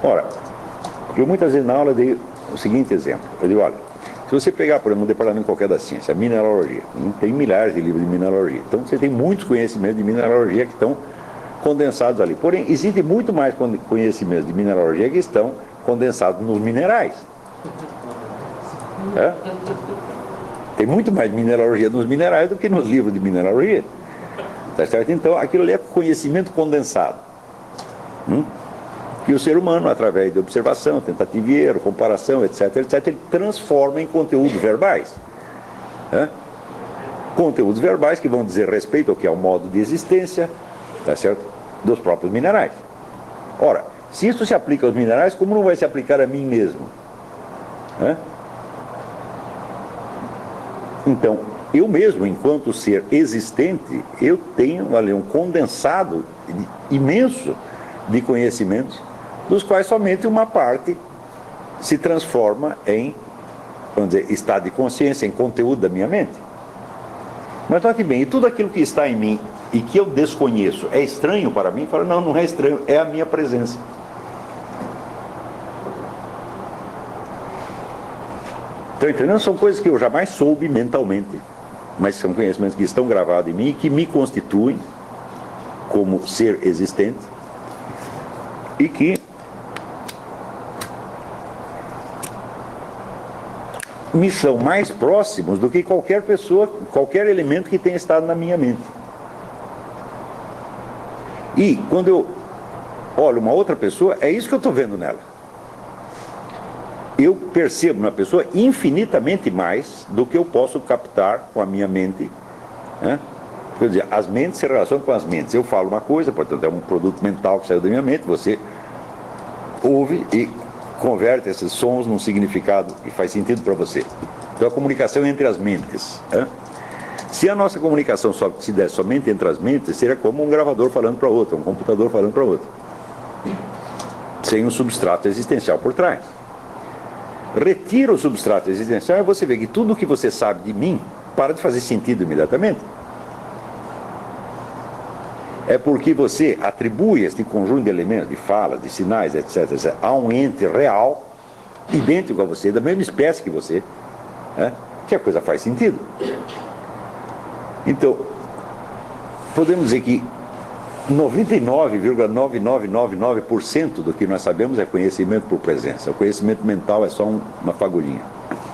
Ora, eu muitas vezes na aula dei o seguinte exemplo. Eu digo, olha, se você pegar, por exemplo, um departamento qualquer da ciência, a mineralogia, tem milhares de livros de mineralogia. Então você tem muitos conhecimentos de mineralogia que estão condensados ali. Porém, existe muito mais conhecimentos de mineralogia que estão condensados nos minerais. É? Tem muito mais mineralogia nos minerais do que nos livros de mineralogia. Tá certo? Então, aquilo ali é conhecimento condensado. Hum? Que o ser humano, através de observação, tentativa e erro, comparação, etc, etc, ele transforma em conteúdos verbais. É? Conteúdos verbais que vão dizer respeito ao que é o modo de existência, tá certo? Dos próprios minerais. Ora, se isso se aplica aos minerais, como não vai se aplicar a mim mesmo? É? Então, eu mesmo, enquanto ser existente, eu tenho ali um condensado imenso de conhecimentos, dos quais somente uma parte se transforma em, vamos dizer, estado de consciência, em conteúdo da minha mente. Mas olha que bem, e tudo aquilo que está em mim e que eu desconheço é estranho para mim? Fala, não, não é estranho, é a minha presença. Estão entendendo? São coisas que eu jamais soube mentalmente, mas são conhecimentos que estão gravados em mim e que me constituem como ser existente e que me são mais próximos do que qualquer pessoa, qualquer elemento que tenha estado na minha mente. E quando eu olho uma outra pessoa, é isso que eu estou vendo nela. Eu percebo na pessoa infinitamente mais do que eu posso captar com a minha mente. Né? Quer dizer, as mentes se relacionam com as mentes. Eu falo uma coisa, portanto é um produto mental que saiu da minha mente, você ouve e converte esses sons num significado que faz sentido para você. Então a comunicação entre as mentes. Né? Se a nossa comunicação só se desse somente entre as mentes, seria como um gravador falando para outro, um computador falando para outro, sem um substrato existencial por trás. Retira o substrato existencial e você vê que tudo o que você sabe de mim para de fazer sentido imediatamente. É porque você atribui este conjunto de elementos, de falas, de sinais, etc, etc, a um ente real, idêntico a você, da mesma espécie que você, né, que a coisa faz sentido. Então, podemos dizer que noventa e nove vírgula nove nove nove nove por cento do que nós sabemos é conhecimento por presença. O conhecimento mental é só um, uma fagulhinha.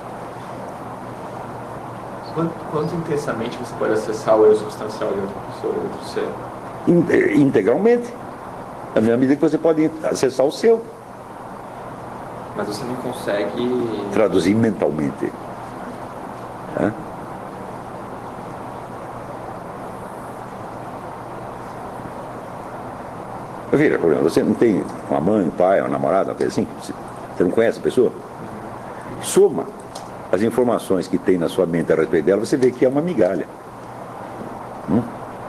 Quanto, quanto intensamente você pode acessar o eu substancial de outra pessoa, de outro ser? Integralmente, na mesma medida que você pode acessar o seu. Mas você não consegue traduzir mentalmente. É? Vira, por exemplo, você não tem uma mãe, um pai, uma namorada, uma coisa assim? Você não conhece a pessoa? Soma as informações que tem na sua mente a respeito dela, você vê que é uma migalha. Hum?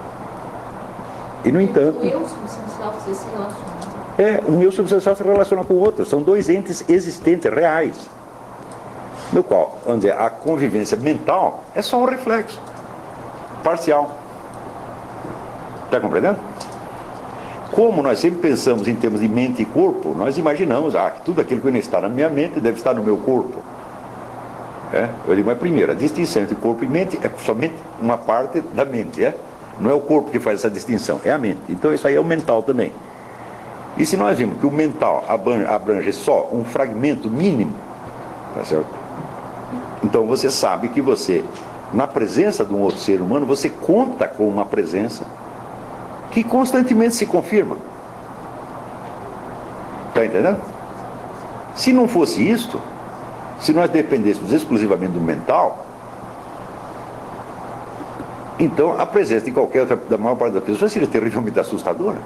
E, no entanto... O eu substancial, você se relaciona. É, o meu substancial se relaciona com o outro. São dois entes existentes, reais. No qual, vamos dizer, a convivência mental é só um reflexo. Parcial. Está compreendendo? Como nós sempre pensamos em termos de mente e corpo, nós imaginamos, ah, que tudo aquilo que não está na minha mente deve estar no meu corpo. É? Eu digo, mas primeiro, a distinção entre corpo e mente é somente uma parte da mente, é? Não é o corpo que faz essa distinção, é a mente. Então isso aí é o mental também. E se nós vimos que o mental abrange só um fragmento mínimo, tá certo? Então você sabe que você, na presença de um outro ser humano, você conta com uma presença que constantemente se confirma. Está entendendo? Se não fosse isto, se nós dependêssemos exclusivamente do mental, então a presença de qualquer outra, da maior parte das pessoas seria terrivelmente assustadora.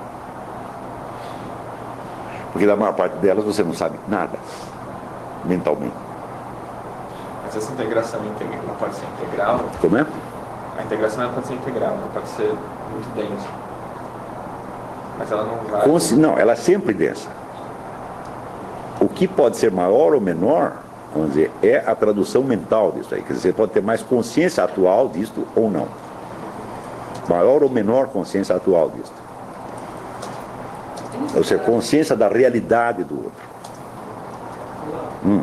Porque da maior parte delas você não sabe nada, mentalmente. Mas essa integração não pode ser integral? Como é? A integração não pode ser integral, não pode ser muito densa. Mas ela não vai... Consci... Não, ela é sempre densa. O que pode ser maior ou menor, vamos dizer, é a tradução mental disso aí. Quer dizer, você pode ter mais consciência atual disto ou não. Maior ou menor consciência atual disto. Tem Ou seja, consciência da realidade do outro. Hum.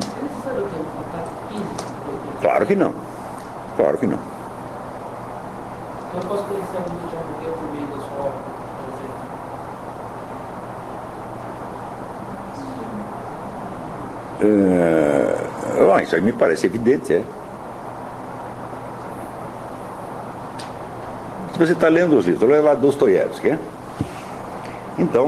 Claro que não. Claro que não. Eu posso conhecer alguém que já morreu por meio da sua obra, por exemplo? É... Ah, isso aí me parece evidente, é. Se você está lendo os livros, eu leio lá Dostoiévski, é? Então,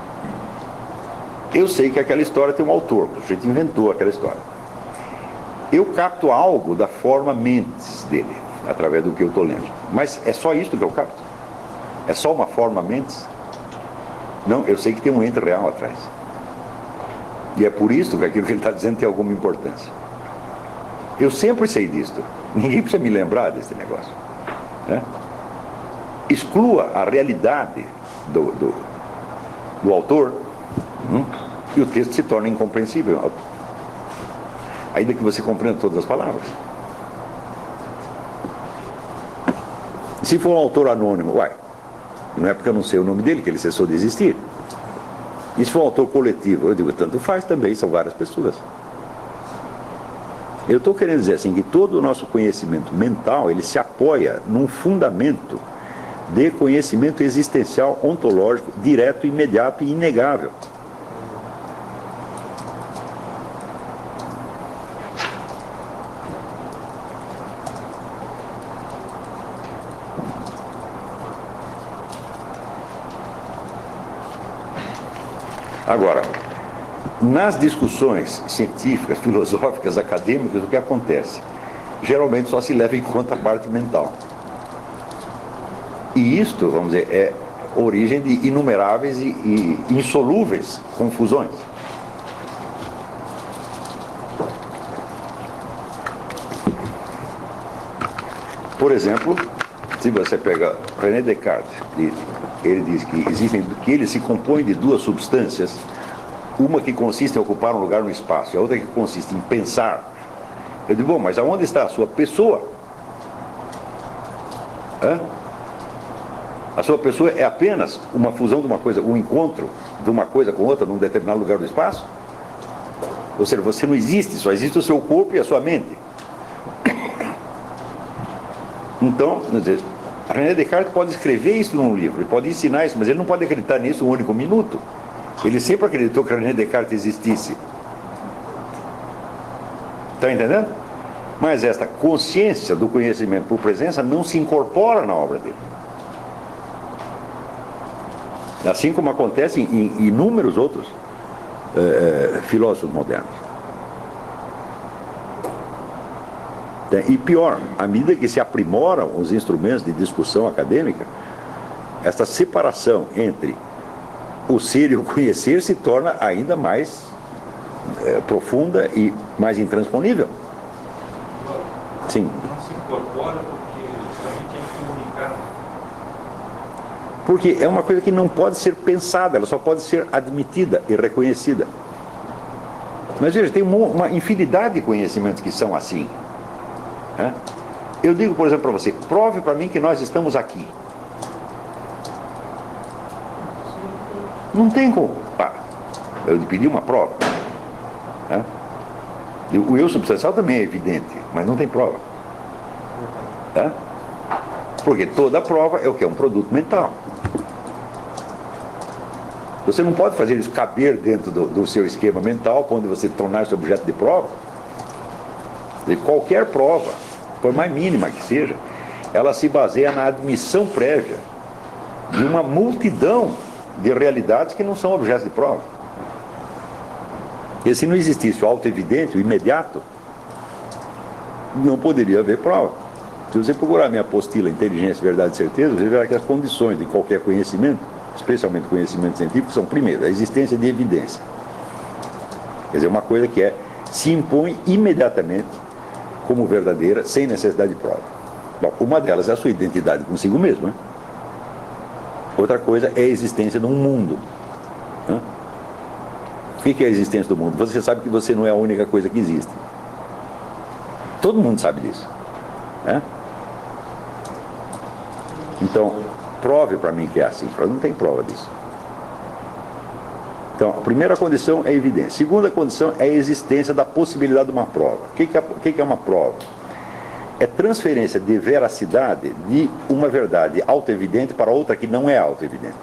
eu sei que aquela história tem um autor, o sujeito inventou aquela história. Eu capto algo da forma mentes dele, através do que eu estou lendo. Mas é só isso que eu capto? É só uma forma mentes? Não, eu sei que tem um ente real atrás. E é por isso que aquilo que ele está dizendo tem alguma importância. Eu sempre sei disso. Ninguém precisa me lembrar desse negócio, né? Exclua a realidade do, do, do autor, hum, e o texto se torna incompreensível, ainda que você compreenda todas as palavras. Se for um autor anônimo, uai, não é porque eu não sei o nome dele que ele cessou de existir. E se for um autor coletivo, eu digo, tanto faz também, são várias pessoas. Eu estou querendo dizer assim, que todo o nosso conhecimento mental, ele se apoia num fundamento de conhecimento existencial, ontológico, direto, imediato e inegável. Agora, nas discussões científicas, filosóficas, acadêmicas, o que acontece? Geralmente só se leva em conta a parte mental. E isto, vamos dizer, é origem de inumeráveis e, e insolúveis confusões. Por exemplo, se você pega René Descartes, ele diz que existem, que ele se compõe de duas substâncias, uma que consiste em ocupar um lugar no espaço, e a outra que consiste em pensar. Eu digo, bom, mas aonde está a sua pessoa? Hã? A sua pessoa é apenas uma fusão de uma coisa, um encontro de uma coisa com outra num determinado lugar do espaço? Ou seja, você não existe, só existe o seu corpo e a sua mente. Então, René Descartes pode escrever isso num livro, ele pode ensinar isso, mas ele não pode acreditar nisso um único minuto. Ele sempre acreditou que René Descartes existisse. Está entendendo? Mas esta consciência do conhecimento por presença não se incorpora na obra dele. Assim como acontece em inúmeros outros eh, filósofos modernos. E pior, à medida que se aprimoram os instrumentos de discussão acadêmica, esta separação entre o ser e o conhecer se torna ainda mais eh, profunda e mais intransponível. Sim. Não se incorpora porque também tem que comunicar. Porque é uma coisa que não pode ser pensada, ela só pode ser admitida e reconhecida. Mas veja, tem uma, uma infinidade de conhecimentos que são assim. É? Eu digo, por exemplo, para você, prove para mim que nós estamos aqui. Não tem como. Ah, eu lhe pedi uma prova. É? O eu substancial também é evidente, mas não tem prova. É? Porque toda prova é o que? É um produto mental. Você não pode fazer isso caber dentro do, do seu esquema mental, quando você tornar esse objeto de prova. De qualquer prova, por mais mínima que seja, ela se baseia na admissão prévia de uma multidão de realidades que não são objetos de prova. E se não existisse o auto-evidente, o imediato, não poderia haver prova. Se você procurar minha apostila Inteligência, Verdade e Certeza, você verá que as condições de qualquer conhecimento, especialmente conhecimento científico, são, primeiro, a existência de evidência. Quer dizer, uma coisa que é, se impõe imediatamente como verdadeira, sem necessidade de prova. Bom, uma delas é a sua identidade consigo mesmo, né? Outra coisa é a existência de um mundo. Né? O que é a existência do mundo? Você sabe que você não é a única coisa que existe. Todo mundo sabe disso. Né? Então, prove para mim que é assim. Não tem prova disso. Então, a primeira condição é a evidência. Segunda condição é a existência da possibilidade de uma prova. O que, que, é, o que, que é uma prova? É transferência de veracidade de uma verdade autoevidente para outra que não é autoevidente.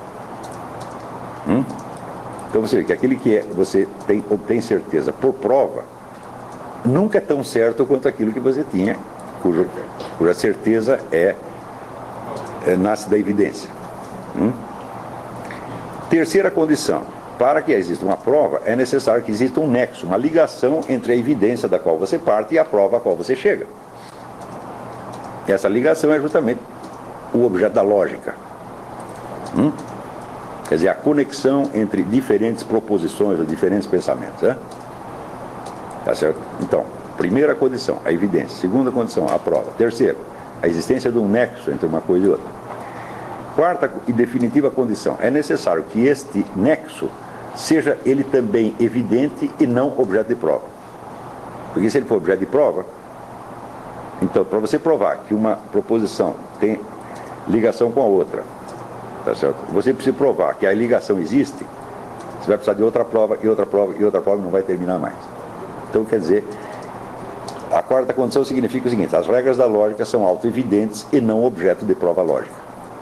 Hum? Então você vê que aquele que é, você tem, obtém certeza por prova nunca é tão certo quanto aquilo que você tinha, cuja, cuja certeza é, é, nasce da evidência. Hum? Terceira condição: para que exista uma prova, é necessário que exista um nexo, uma ligação entre a evidência da qual você parte e a prova a qual você chega. Essa ligação é justamente o objeto da lógica. Hum? Quer dizer, a conexão entre diferentes proposições ou diferentes pensamentos. Né? Tá certo? Então, primeira condição, a evidência. Segunda condição, a prova. Terceira, a existência de um nexo entre uma coisa e outra. Quarta e definitiva condição, é necessário que este nexo seja ele também evidente e não objeto de prova. Porque se ele for objeto de prova, então, para você provar que uma proposição tem ligação com a outra, tá certo? Você precisa provar que a ligação existe, você vai precisar de outra prova, e outra prova, e outra prova, e não vai terminar mais. Então, quer dizer, a quarta condição significa o seguinte: as regras da lógica são auto-evidentes e não objeto de prova lógica.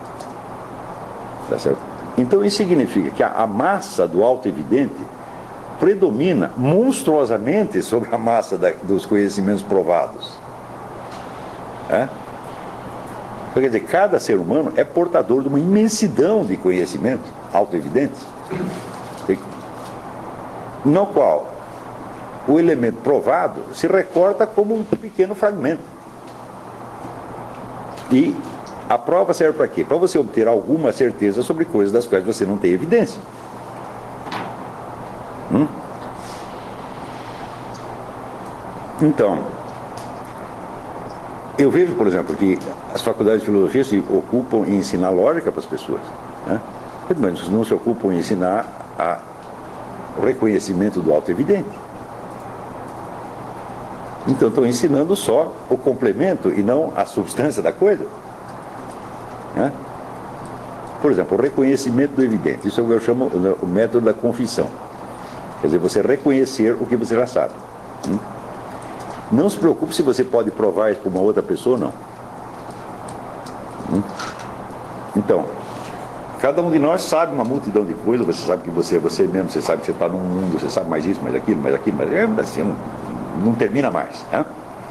Tá certo? Então, isso significa que a, a massa do auto-evidente predomina monstruosamente sobre a massa da, dos conhecimentos provados. É? Então, quer dizer, cada ser humano é portador de uma imensidão de conhecimentos auto-evidentes, no qual o elemento provado se recorta como um pequeno fragmento. E a prova serve para quê? Para você obter alguma certeza sobre coisas das quais você não tem evidência. Hum? Então, eu vejo, por exemplo, que as faculdades de filosofia se ocupam em ensinar lógica para as pessoas, né? Mas não se ocupam em ensinar a, o reconhecimento do auto-evidente. Então estão ensinando só o complemento e não a substância da coisa, né? Por exemplo, o reconhecimento do evidente. Isso eu chamo o método da confissão. Quer dizer, você reconhecer o que você já sabe. Hum? Não se preocupe se você pode provar isso para uma outra pessoa ou não. Hum? Então, cada um de nós sabe uma multidão de coisas. Você sabe que você é você mesmo, você sabe que você está num mundo, você sabe mais isso, mais aquilo, mais aquilo, mais aquilo, assim, não, não termina mais. Né?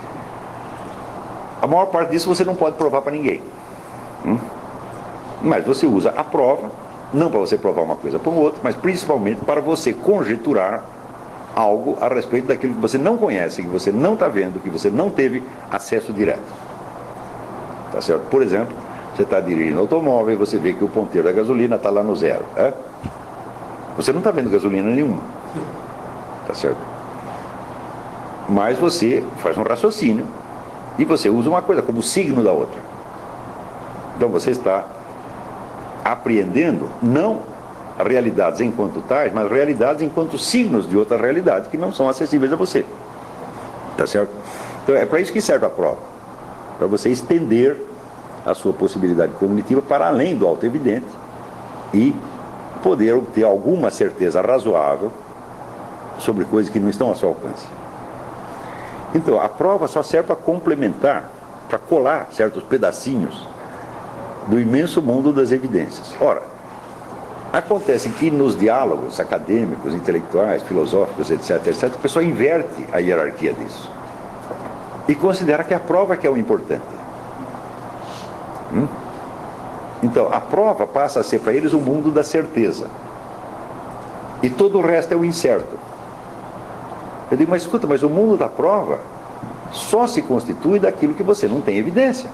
A maior parte disso você não pode provar para ninguém. Hum? Mas você usa a prova, não para você provar uma coisa para o outro, mas principalmente para você conjecturar algo a respeito daquilo que você não conhece, que você não está vendo, que você não teve acesso direto. Tá certo? Por exemplo, você está dirigindo automóvel e você vê que o ponteiro da gasolina está lá no zero. É? Você não está vendo gasolina nenhuma. Tá certo? Mas você faz um raciocínio e você usa uma coisa como signo da outra. Então você está apreendendo não realidades enquanto tais, mas realidades enquanto signos de outra realidade que não são acessíveis a você. Tá certo? Então é para isso que serve a prova. Para você estender a sua possibilidade cognitiva para além do auto-evidente e poder obter alguma certeza razoável sobre coisas que não estão ao seu alcance. Então, a prova só serve para complementar, para colar certos pedacinhos do imenso mundo das evidências. Ora, acontece que nos diálogos acadêmicos, intelectuais, filosóficos, etc, etc, a pessoa inverte a hierarquia disso e considera que a prova é que é o importante. Hum? Então, a prova passa a ser para eles o mundo da certeza e todo o resto é o incerto. Eu digo, mas escuta, mas o mundo da prova só se constitui daquilo que você não tem evidência.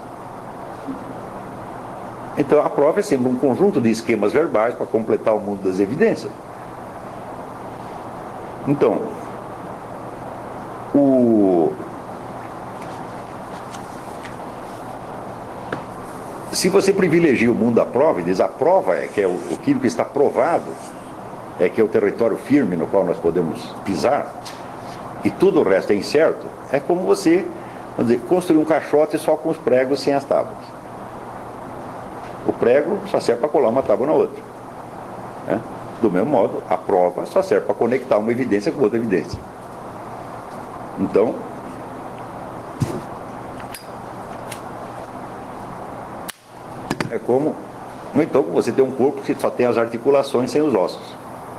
Então a prova é sempre um conjunto de esquemas verbais para completar o mundo das evidências. Então, o... se você privilegia o mundo da prova e diz a prova é que é o, aquilo que está provado, é que é o território firme no qual nós podemos pisar, e tudo o resto é incerto, é como você, vamos dizer, construir um caixote só com os pregos sem as tábuas. O prego só serve para colar uma tábua na outra. Né? Do mesmo modo, a prova só serve para conectar uma evidência com outra evidência. Então, é como, então, você tem um corpo que só tem as articulações sem os ossos.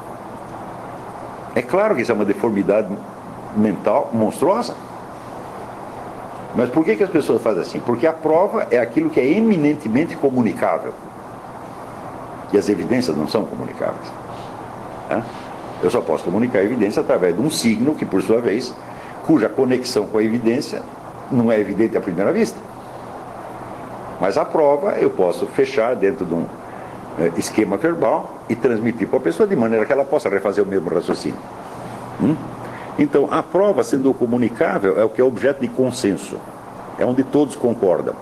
É claro que isso é uma deformidade mental monstruosa. Mas por que que as pessoas fazem assim? Porque a prova é aquilo que é eminentemente comunicável. E as evidências não são comunicáveis. Eu só posso comunicar a evidência através de um signo que, por sua vez, cuja conexão com a evidência não é evidente à primeira vista. Mas a prova eu posso fechar dentro de um eh, esquema verbal e transmitir para a pessoa de maneira que ela possa refazer o mesmo raciocínio. Hum? Então, a prova, sendo comunicável, é o que é objeto de consenso. É onde todos concordam.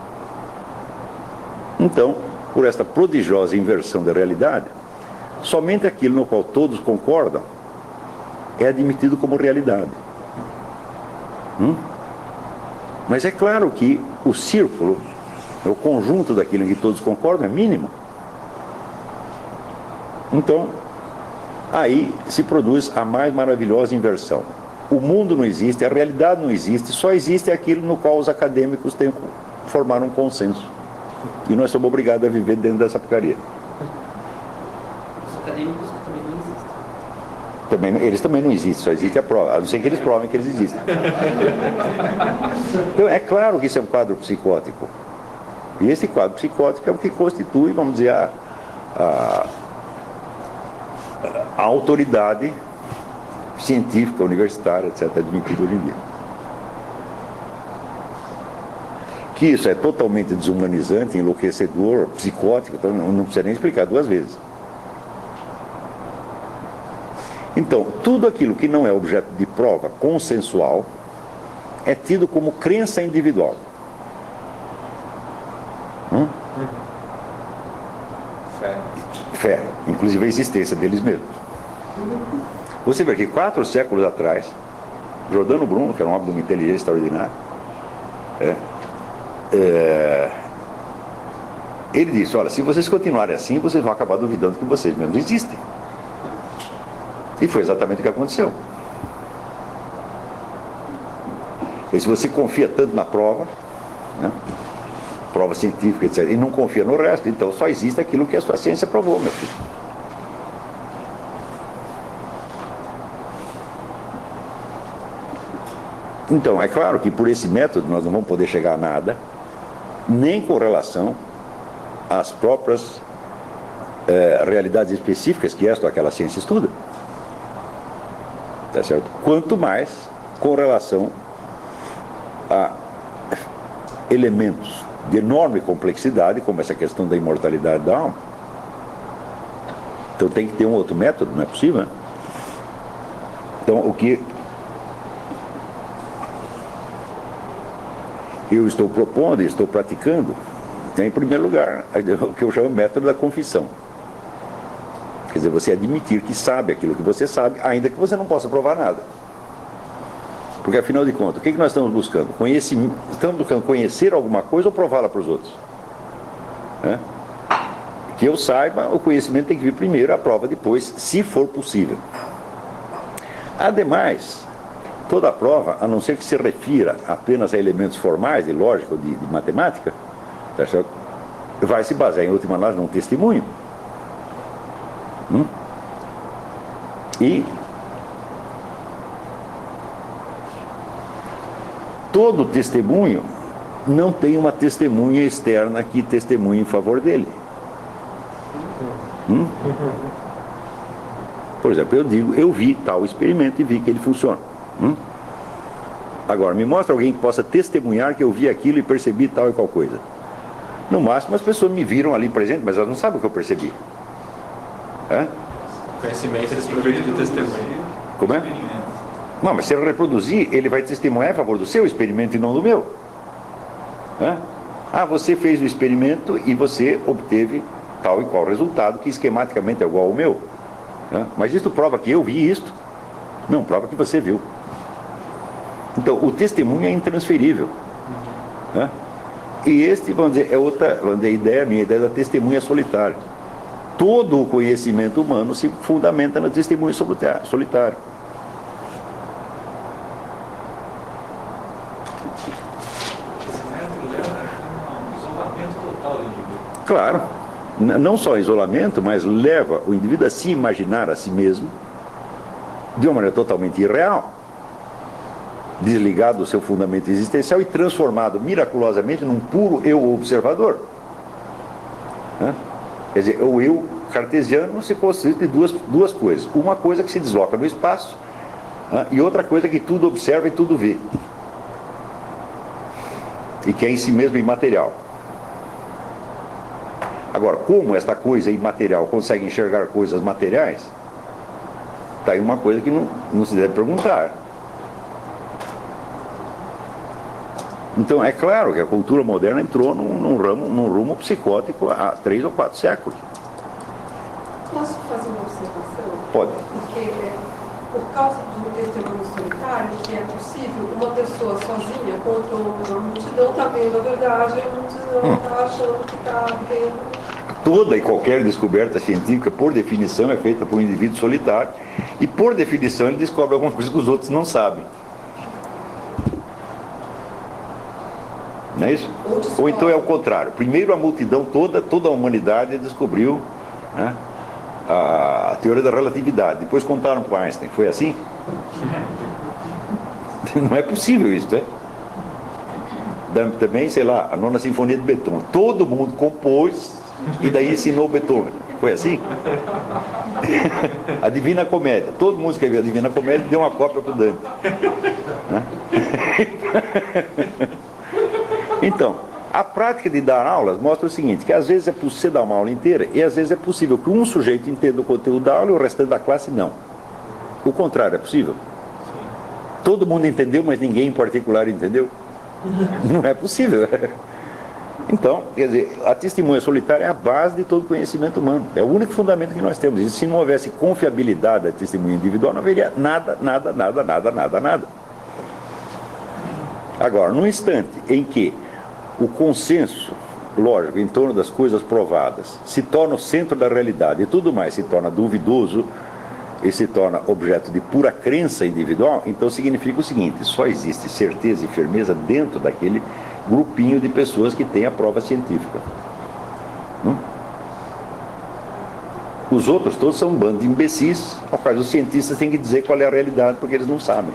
Então, por esta prodigiosa inversão da realidade, somente aquilo no qual todos concordam é admitido como realidade. Hum? Mas é claro que o círculo, o conjunto daquilo em que todos concordam, é mínimo. Então, aí se produz a mais maravilhosa inversão. O mundo não existe, a realidade não existe, só existe aquilo no qual os acadêmicos têm que formar um consenso. E nós somos obrigados a viver dentro dessa porcaria. Os acadêmicos também não existem. Também, eles também não existem, só existe a prova, a não ser que eles provem que eles existem. Então, é claro que isso é um quadro psicótico. E esse quadro psicótico é o que constitui, vamos dizer, a, a, a autoridade científica, universitária, etcétera, admitida hoje em dia. Que isso é totalmente desumanizante, enlouquecedor, psicótico, então não, não precisa nem explicar duas vezes. Então, tudo aquilo que não é objeto de prova consensual é tido como crença individual. Hum? Fé. Fé, inclusive a existência deles mesmos. Você vê que quatro séculos atrás, Giordano Bruno, que era um homem de uma inteligência extraordinária, é, é, ele disse, olha, se vocês continuarem assim, vocês vão acabar duvidando que vocês mesmos existem. E foi exatamente o que aconteceu. E se você confia tanto na prova, né, prova científica, etcétera, e não confia no resto, então só existe aquilo que a sua ciência provou, meu filho. Então, é claro que por esse método nós não vamos poder chegar a nada, nem com relação às próprias eh, realidades específicas que esta ou aquela ciência estuda. Tá certo? Quanto mais com relação a elementos de enorme complexidade, como essa questão da imortalidade da alma. Então tem que ter um outro método, não é possível, né? Então o que eu estou propondo e estou praticando é, em primeiro lugar, o que eu chamo de método da confissão. Quer dizer, você admitir que sabe aquilo que você sabe, ainda que você não possa provar nada. Porque, afinal de contas, o que, que nós estamos buscando? Conhecimento, estamos buscando conhecer alguma coisa ou prová-la para os outros? É? Que eu saiba, o conhecimento tem que vir primeiro, a prova depois, se for possível. Ademais, toda a prova, a não ser que se refira apenas a elementos formais, de lógica ou de, de matemática, tá certo? Vai se basear, em última análise, num testemunho. Hum? E todo testemunho não tem uma testemunha externa que testemunhe em favor dele. Hum? Por exemplo, eu digo, eu vi tal experimento e vi que ele funciona. Hum? Agora, me mostra alguém que possa testemunhar que eu vi aquilo e percebi tal e qual coisa. No máximo, as pessoas me viram ali presente, mas elas não sabem o que eu percebi. É? Conhecimento eles provém de testemunho. Como é? Não, mas se ele reproduzir, ele vai testemunhar a favor do seu experimento e não do meu. É? Ah, você fez o experimento e você obteve tal e qual resultado que esquematicamente é igual ao meu. É? Mas isso prova que eu vi isto? Não, prova que você viu. Então, o testemunho é intransferível. É? E este, vamos dizer, é outra, vamos dizer, ideia minha, a ideia da testemunha solitária. todo o conhecimento humano se fundamenta no testemunho solitário. Claro, não só isolamento, mas leva o indivíduo a se imaginar a si mesmo de uma maneira totalmente irreal, desligado do seu fundamento existencial e transformado miraculosamente num puro eu observador. Né? Quer dizer, o eu cartesiano se constitui de duas, duas coisas. Uma coisa que se desloca no espaço, né? E outra coisa que tudo observa e tudo vê. E que é em si mesmo imaterial. Agora, como esta coisa imaterial consegue enxergar coisas materiais, está aí uma coisa que não, não se deve perguntar. Então, é claro que a cultura moderna entrou num, num, ramo, num rumo psicótico há três ou quatro séculos. Posso fazer uma observação? Pode. Porque, é, por causa do testemunho solitário, que é possível uma pessoa sozinha contra uma multidão está vendo a verdade, a multidão está hum. achando que está vendo. Toda e qualquer descoberta científica, por definição, é feita por um indivíduo solitário e, por definição, ele descobre alguma coisa que os outros não sabem. Não é isso? Ou, Ou então é o contrário. Primeiro a multidão toda, toda a humanidade descobriu, né, a, a teoria da relatividade. Depois contaram para Einstein. Foi assim? Não é possível isso, né? Também, sei lá, a nona sinfonia de Beethoven. Todo mundo compôs e daí ensinou Beethoven. Foi assim? A Divina Comédia. Todo mundo escreveu a Divina Comédia e deu uma cópia para o Dante. Né? Então, a prática de dar aulas mostra o seguinte, que às vezes é possível dar uma aula inteira e às vezes é possível que um sujeito entenda o conteúdo da aula e o restante da classe não. O contrário é possível? Todo mundo entendeu, mas ninguém em particular entendeu? Não é possível. Então, quer dizer, a testemunha solitária é a base de todo conhecimento humano. É o único fundamento que nós temos. E se não houvesse confiabilidade da testemunha individual, não haveria nada, nada, nada, nada, nada, nada. Agora, no instante em que o consenso lógico em torno das coisas provadas se torna o centro da realidade e tudo mais se torna duvidoso e se torna objeto de pura crença individual, então significa o seguinte: só existe certeza e firmeza dentro daquele grupinho de pessoas que tem a prova científica. Hum? Os outros todos são um bando de imbecis, ao qual os cientistas têm que dizer qual é a realidade, porque eles não sabem.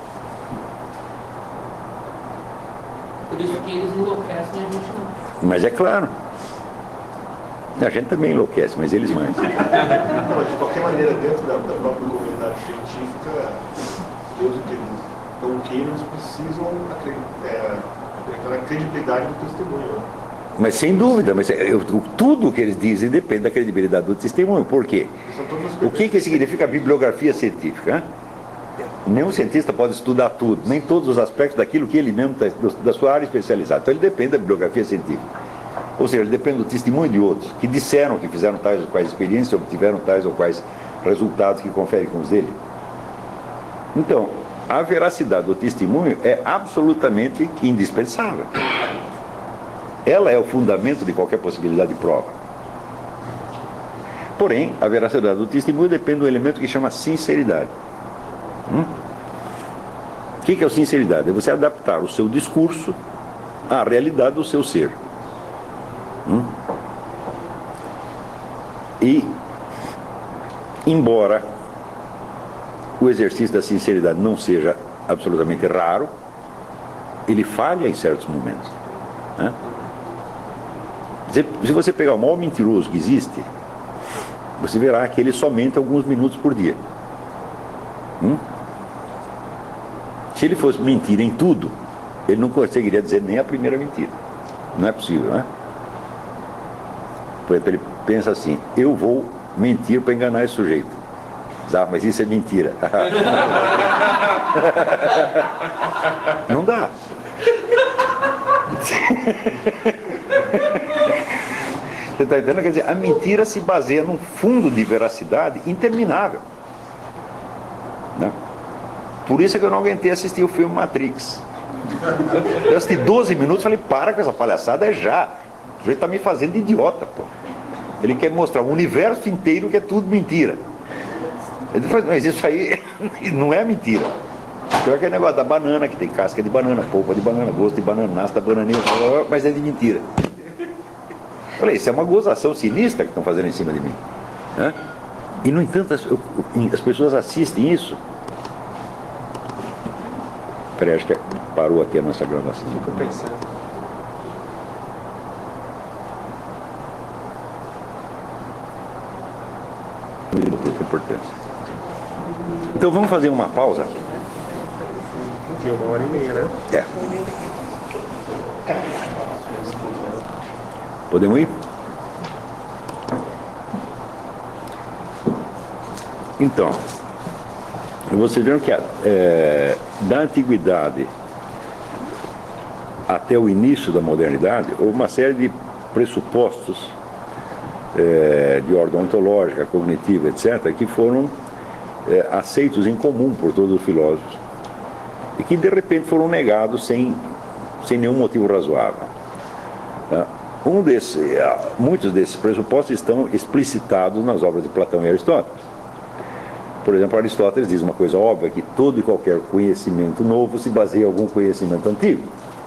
Por isso que eles enlouquecem e a gente não. Mas é claro. A gente também enlouquece, mas eles mais. Não, de qualquer maneira, dentro da, da própria comunidade científica, Deus que eles estão que eles precisam acreditar, é, acreditar na credibilidade do testemunho. Mas sem dúvida, mas eu, tudo o que eles dizem depende da credibilidade do testemunho. Por quê? O que, que significa a bibliografia científica? Hein? Nenhum cientista pode estudar tudo, nem todos os aspectos daquilo que ele mesmo está, da sua área especializada. Então ele depende da bibliografia científica. Ou seja, ele depende do testemunho de outros, que disseram que fizeram tais ou quais experiências, obtiveram tais ou quais resultados que conferem com os dele. Então, a veracidade do testemunho é absolutamente indispensável. Ela é o fundamento de qualquer possibilidade de prova. Porém, a veracidade do testemunho depende de um elemento que chama sinceridade. Hum? O que é a sinceridade? É você adaptar o seu discurso à realidade do seu ser. Hum? E, embora o exercício da sinceridade não seja absolutamente raro, ele falha em certos momentos. Né? Se você pegar o maior mentiroso que existe, você verá que ele somente alguns minutos por dia. Hum? Se ele fosse mentir em tudo, ele não conseguiria dizer nem a primeira mentira. Não é possível, né? Por exemplo, ele pensa assim: eu vou mentir para enganar esse sujeito. Ah, mas isso é mentira. Não dá. Você está entendendo? Quer dizer, a mentira se baseia num fundo de veracidade interminável. Né? Por isso é que eu não aguentei assistir o filme Matrix. Eu assisti doze minutos e falei: para com essa palhaçada, é já. O sujeito está me fazendo de idiota, pô. Ele quer mostrar o universo inteiro que é tudo mentira. Ele fala, mas isso aí não é mentira. Pior que é negócio da banana, que tem casca de banana, polpa de banana, gosto de banana, nasce da bananinha, mas é de mentira. Eu falei, isso é uma gozação sinistra que estão fazendo em cima de mim. Né? E, no entanto, as, as pessoas assistem isso. Peraí, acho que parou aqui a nossa gravação. Fico pensando. Então vamos fazer uma pausa. Deu uma hora e meia, né? É. Podemos ir? Então, vocês viram que é, da antiguidade até o início da modernidade, houve uma série de pressupostos é, de ordem ontológica, cognitiva, etcétera, que foram é, aceitos em comum por todos os filósofos e que de repente foram negados sem, sem nenhum motivo razoável. Tá? Um desses, muitos desses pressupostos estão explicitados nas obras de Platão e Aristóteles. Por exemplo, Aristóteles diz uma coisa óbvia, que todo e qualquer conhecimento novo se baseia em algum conhecimento antigo.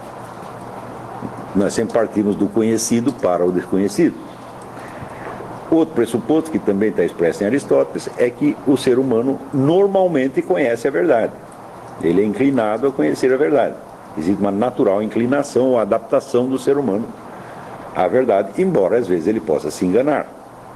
Nós sempre partimos do conhecido para o desconhecido. Outro pressuposto, que também está expresso em Aristóteles, é que o ser humano normalmente conhece a verdade. Ele é inclinado a conhecer a verdade. Existe uma natural inclinação ou adaptação do ser humano à verdade, embora às vezes ele possa se enganar.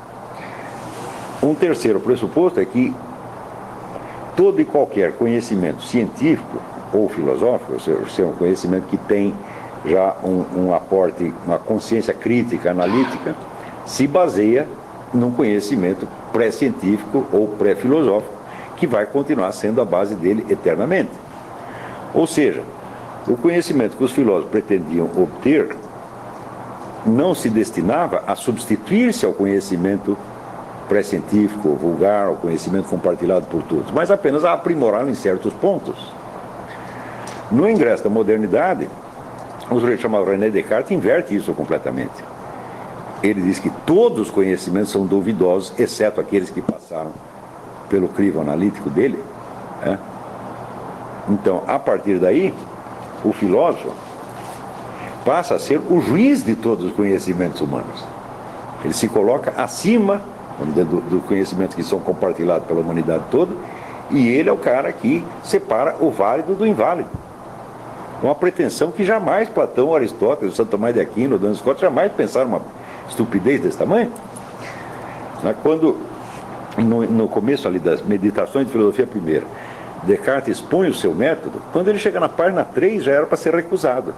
Um terceiro pressuposto é que todo e qualquer conhecimento científico ou filosófico, ou seja, um conhecimento que tem já um, um aporte, uma consciência crítica, analítica, se baseia num conhecimento pré-científico ou pré-filosófico, que vai continuar sendo a base dele eternamente. Ou seja, o conhecimento que os filósofos pretendiam obter não se destinava a substituir-se ao conhecimento pré-científico, vulgar, ao conhecimento compartilhado por todos, mas apenas a aprimorá-lo em certos pontos. No ingresso da modernidade, o sujeito chamado René Descartes inverte isso completamente. Ele diz que todos os conhecimentos são duvidosos, exceto aqueles que passaram pelo crivo analítico dele. Né? Então, a partir daí, o filósofo passa a ser o juiz de todos os conhecimentos humanos. Ele se coloca acima do, do conhecimento que são compartilhados pela humanidade toda, e ele é o cara que separa o válido do inválido. Uma pretensão que jamais Platão, Aristóteles, Santo Tomás de Aquino, Duns Scotus jamais pensaram uma estupidez desse tamanho. Quando, no, no começo ali das meditações de filosofia primeira, Descartes expõe o seu método, quando ele chega na página três já era para ser recusado.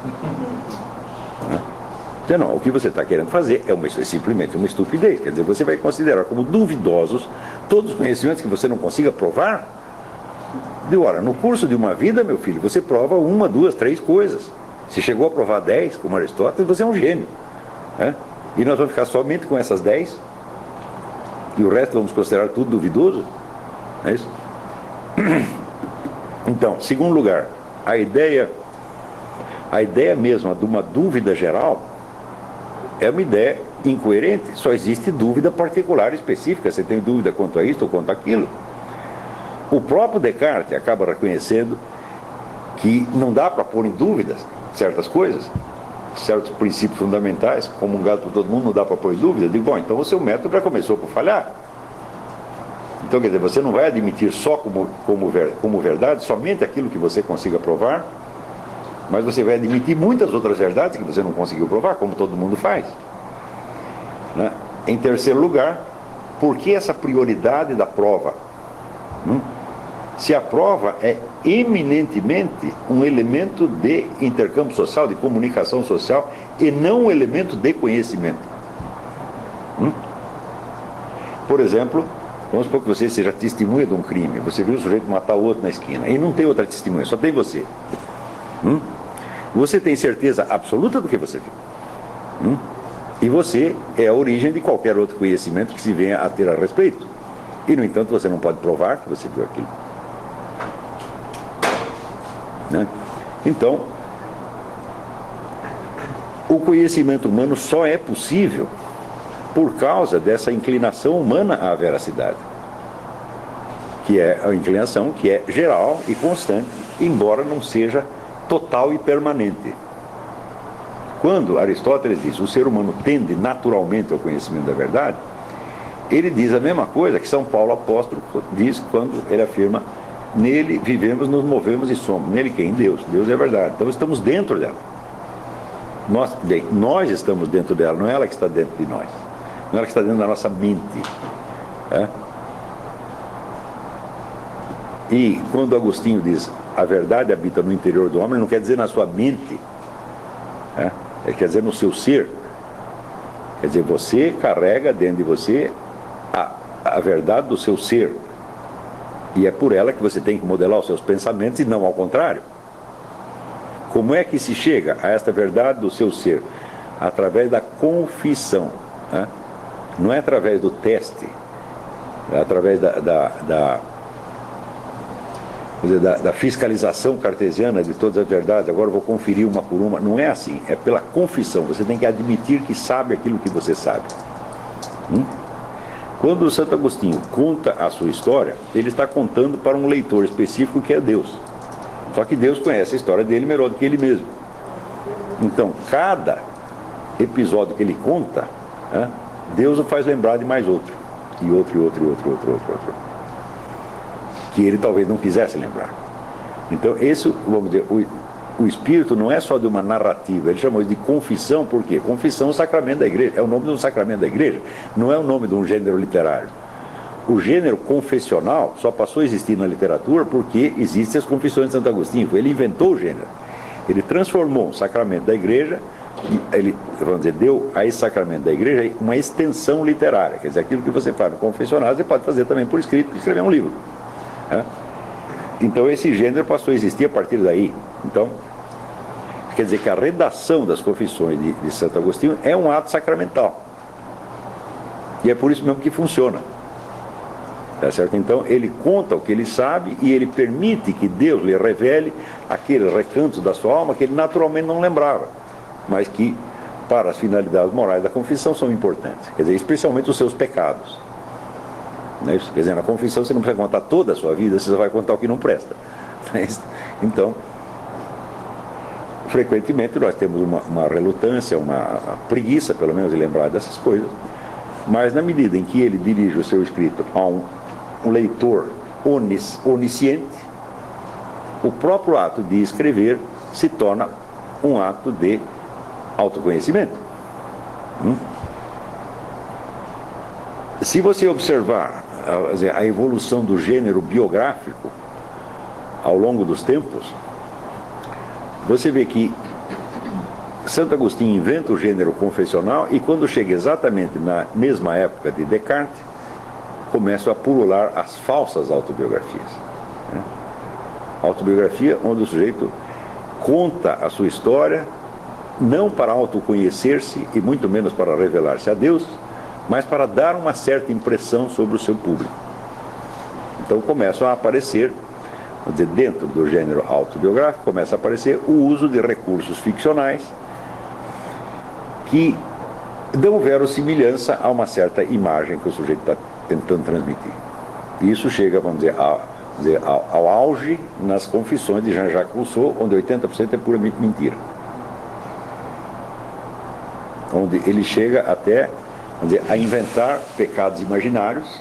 Então, não, o que você está querendo fazer é, uma, é simplesmente uma estupidez. Quer dizer, você vai considerar como duvidosos todos os conhecimentos que você não consiga provar. De hora, no curso de uma vida, meu filho, você prova uma, duas, três coisas. Se chegou a provar dez, como Aristóteles, você é um gênio. Né? E nós vamos ficar somente com essas dez? E o resto vamos considerar tudo duvidoso? É isso? Então, segundo lugar, a ideia, a ideia mesma de uma dúvida geral é uma ideia incoerente. Só existe dúvida particular específica. Você tem dúvida quanto a isto ou quanto àquilo. O próprio Descartes acaba reconhecendo que não dá para pôr em dúvidas certas coisas, certos princípios fundamentais, comungados por todo mundo, não dá para pôr em dúvida. Eu digo, bom, então o seu método já começou por falhar. Então, quer dizer, você não vai admitir só como, como, ver, como verdade somente aquilo que você consiga provar, mas você vai admitir muitas outras verdades que você não conseguiu provar, como todo mundo faz. Né? Em terceiro lugar, por que essa prioridade da prova? Hum? Se a prova é eminentemente um elemento de intercâmbio social, de comunicação social, e não um elemento de conhecimento. Hum? Por exemplo, vamos supor que você seja testemunha de um crime. Você viu o sujeito matar o outro na esquina. E não tem outra testemunha, só tem você. Hum? Você tem certeza absoluta do que você viu. Hum? E você é a origem de qualquer outro conhecimento que se venha a ter a respeito. E, no entanto, você não pode provar que você viu aquilo. Né? Então, o conhecimento humano só é possível por causa dessa inclinação humana à veracidade, que é a inclinação que é geral e constante, embora não seja total e permanente. Quando Aristóteles diz que o ser humano tende naturalmente ao conhecimento da verdade, ele diz a mesma coisa que São Paulo apóstolo diz quando ele afirma: nele vivemos, nos movemos e somos. Nele quem? Deus. Deus é a verdade. Então estamos dentro dela. Nós, bem, nós estamos dentro dela, não é ela que está dentro de nós. Não é ela que está dentro da nossa mente. É? E quando Agostinho diz a verdade habita no interior do homem, não quer dizer na sua mente. É? Ele quer dizer no seu ser. Quer dizer, você carrega dentro de você a, a verdade do seu ser. E é por ela que você tem que modelar os seus pensamentos e não ao contrário. Como é que se chega a esta verdade do seu ser? Através da confissão. Né? Não é através do teste, é através da, da, da, da, da fiscalização cartesiana de todas as verdades. Agora eu vou conferir uma por uma. Não é assim, é pela confissão. Você tem que admitir que sabe aquilo que você sabe. Hum? Quando o Santo Agostinho conta a sua história, ele está contando para um leitor específico que é Deus. Só que Deus conhece a história dele melhor do que ele mesmo. Então, cada episódio que ele conta, né, Deus o faz lembrar de mais outro. E outro, e outro, e outro, outro, outro, outro. Que ele talvez não quisesse lembrar. Então, esse, vamos dizer, o, o Espírito não é só de uma narrativa, ele chamou de confissão, por quê? Confissão é o sacramento da igreja, é o nome de um sacramento da igreja, não é o nome de um gênero literário. O gênero confessional só passou a existir na literatura porque existem as confissões de Santo Agostinho. Ele inventou o gênero. Ele transformou o sacramento da igreja, ele, vamos dizer, deu a esse sacramento da igreja uma extensão literária. Quer dizer, aquilo que você faz no confessionário, você pode fazer também por escrito, escrever um livro. Né? Então esse gênero passou a existir a partir daí. Então, quer dizer que a redação das confissões de, de Santo Agostinho é um ato sacramental. E é por isso mesmo que funciona. Tá certo? Então ele conta o que ele sabe e ele permite que Deus lhe revele aqueles recantos da sua alma que ele naturalmente não lembrava, mas que para as finalidades morais da confissão são importantes, quer dizer, especialmente os seus pecados. Não é isso? Quer dizer, na confissão você não precisa contar toda a sua vida, você só vai contar o que não presta. Então, frequentemente nós temos uma, uma relutância, uma preguiça, pelo menos, de lembrar dessas coisas, mas na medida em que ele dirige o seu escrito a um um leitor onis, onisciente, o próprio ato de escrever se torna um ato de autoconhecimento. Hum? Se você observar a, a evolução do gênero biográfico ao longo dos tempos, você vê que Santo Agostinho inventa o gênero confessional e quando chega exatamente na mesma época de Descartes, começam a pulular as falsas autobiografias. Né? Autobiografia onde o sujeito conta a sua história, não para autoconhecer-se e muito menos para revelar-se a Deus, mas para dar uma certa impressão sobre o seu público. Então começam a aparecer, vamos dizer, dentro do gênero autobiográfico, começa a aparecer o uso de recursos ficcionais que dão verossimilhança a uma certa imagem que o sujeito está tentando transmitir. E isso chega, vamos dizer, ao, dizer, ao, ao auge nas confissões de Jean-Jacques Rousseau, onde oitenta por cento é puramente mentira. Onde ele chega até, vamos dizer, a inventar pecados imaginários,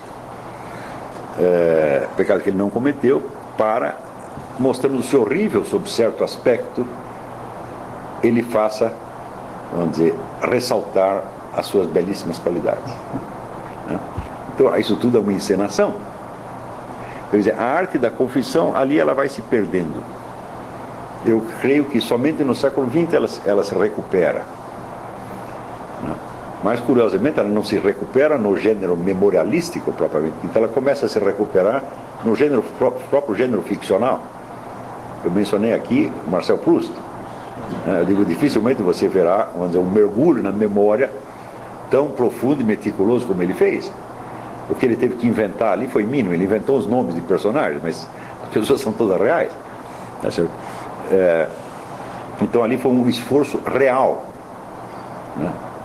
é, pecados que ele não cometeu, para, mostrando-se horrível sob certo aspecto, ele faça, vamos dizer, ressaltar as suas belíssimas qualidades. Né? Então, isso tudo é uma encenação. Quer dizer, a arte da confissão, ali ela vai se perdendo. Eu creio que somente no século vinte ela, ela se recupera. Né? Mas, curiosamente, ela não se recupera no gênero memorialístico, propriamente. Então, ela começa a se recuperar no gênero, próprio gênero ficcional. Eu mencionei aqui Marcel Proust. Eu digo, dificilmente você verá, vamos dizer, um mergulho na memória tão profundo e meticuloso como ele fez. O que ele teve que inventar ali foi mínimo. Ele inventou os nomes de personagens, mas as pessoas são todas reais. Tá certo? É, então ali foi um esforço real, né?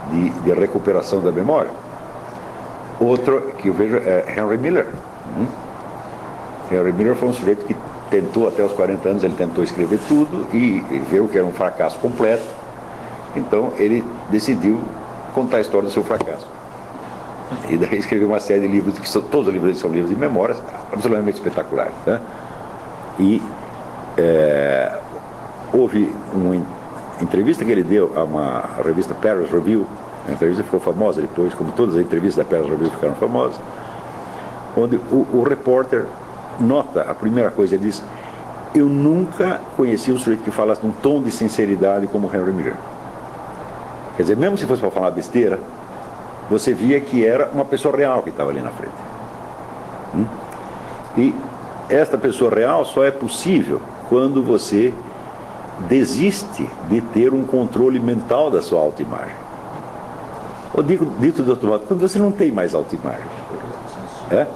de, de recuperação da memória. Outro que eu vejo é Henry Miller. Hum? Henry Miller foi um sujeito que tentou, até os quarenta anos, ele tentou escrever tudo e, e viu que era um fracasso completo. Então ele decidiu contar a história do seu fracasso. E daí escreveu uma série de livros, que são, todos os livros dele são livros de memórias, absolutamente espetaculares. Né? E é, houve uma entrevista que ele deu a uma revista Paris Review, a entrevista ficou famosa depois, como todas as entrevistas da Paris Review ficaram famosas, onde o, o repórter nota, a primeira coisa, ele diz: eu nunca conheci um sujeito que falasse num tom de sinceridade como Henry Miller. Quer dizer, mesmo se fosse para falar besteira, você via que era uma pessoa real que estava ali na frente. Hum? E esta pessoa real só é possível quando você desiste de ter um controle mental da sua autoimagem. Ou digo, dito de outro modo, quando você não tem mais autoimagem. É?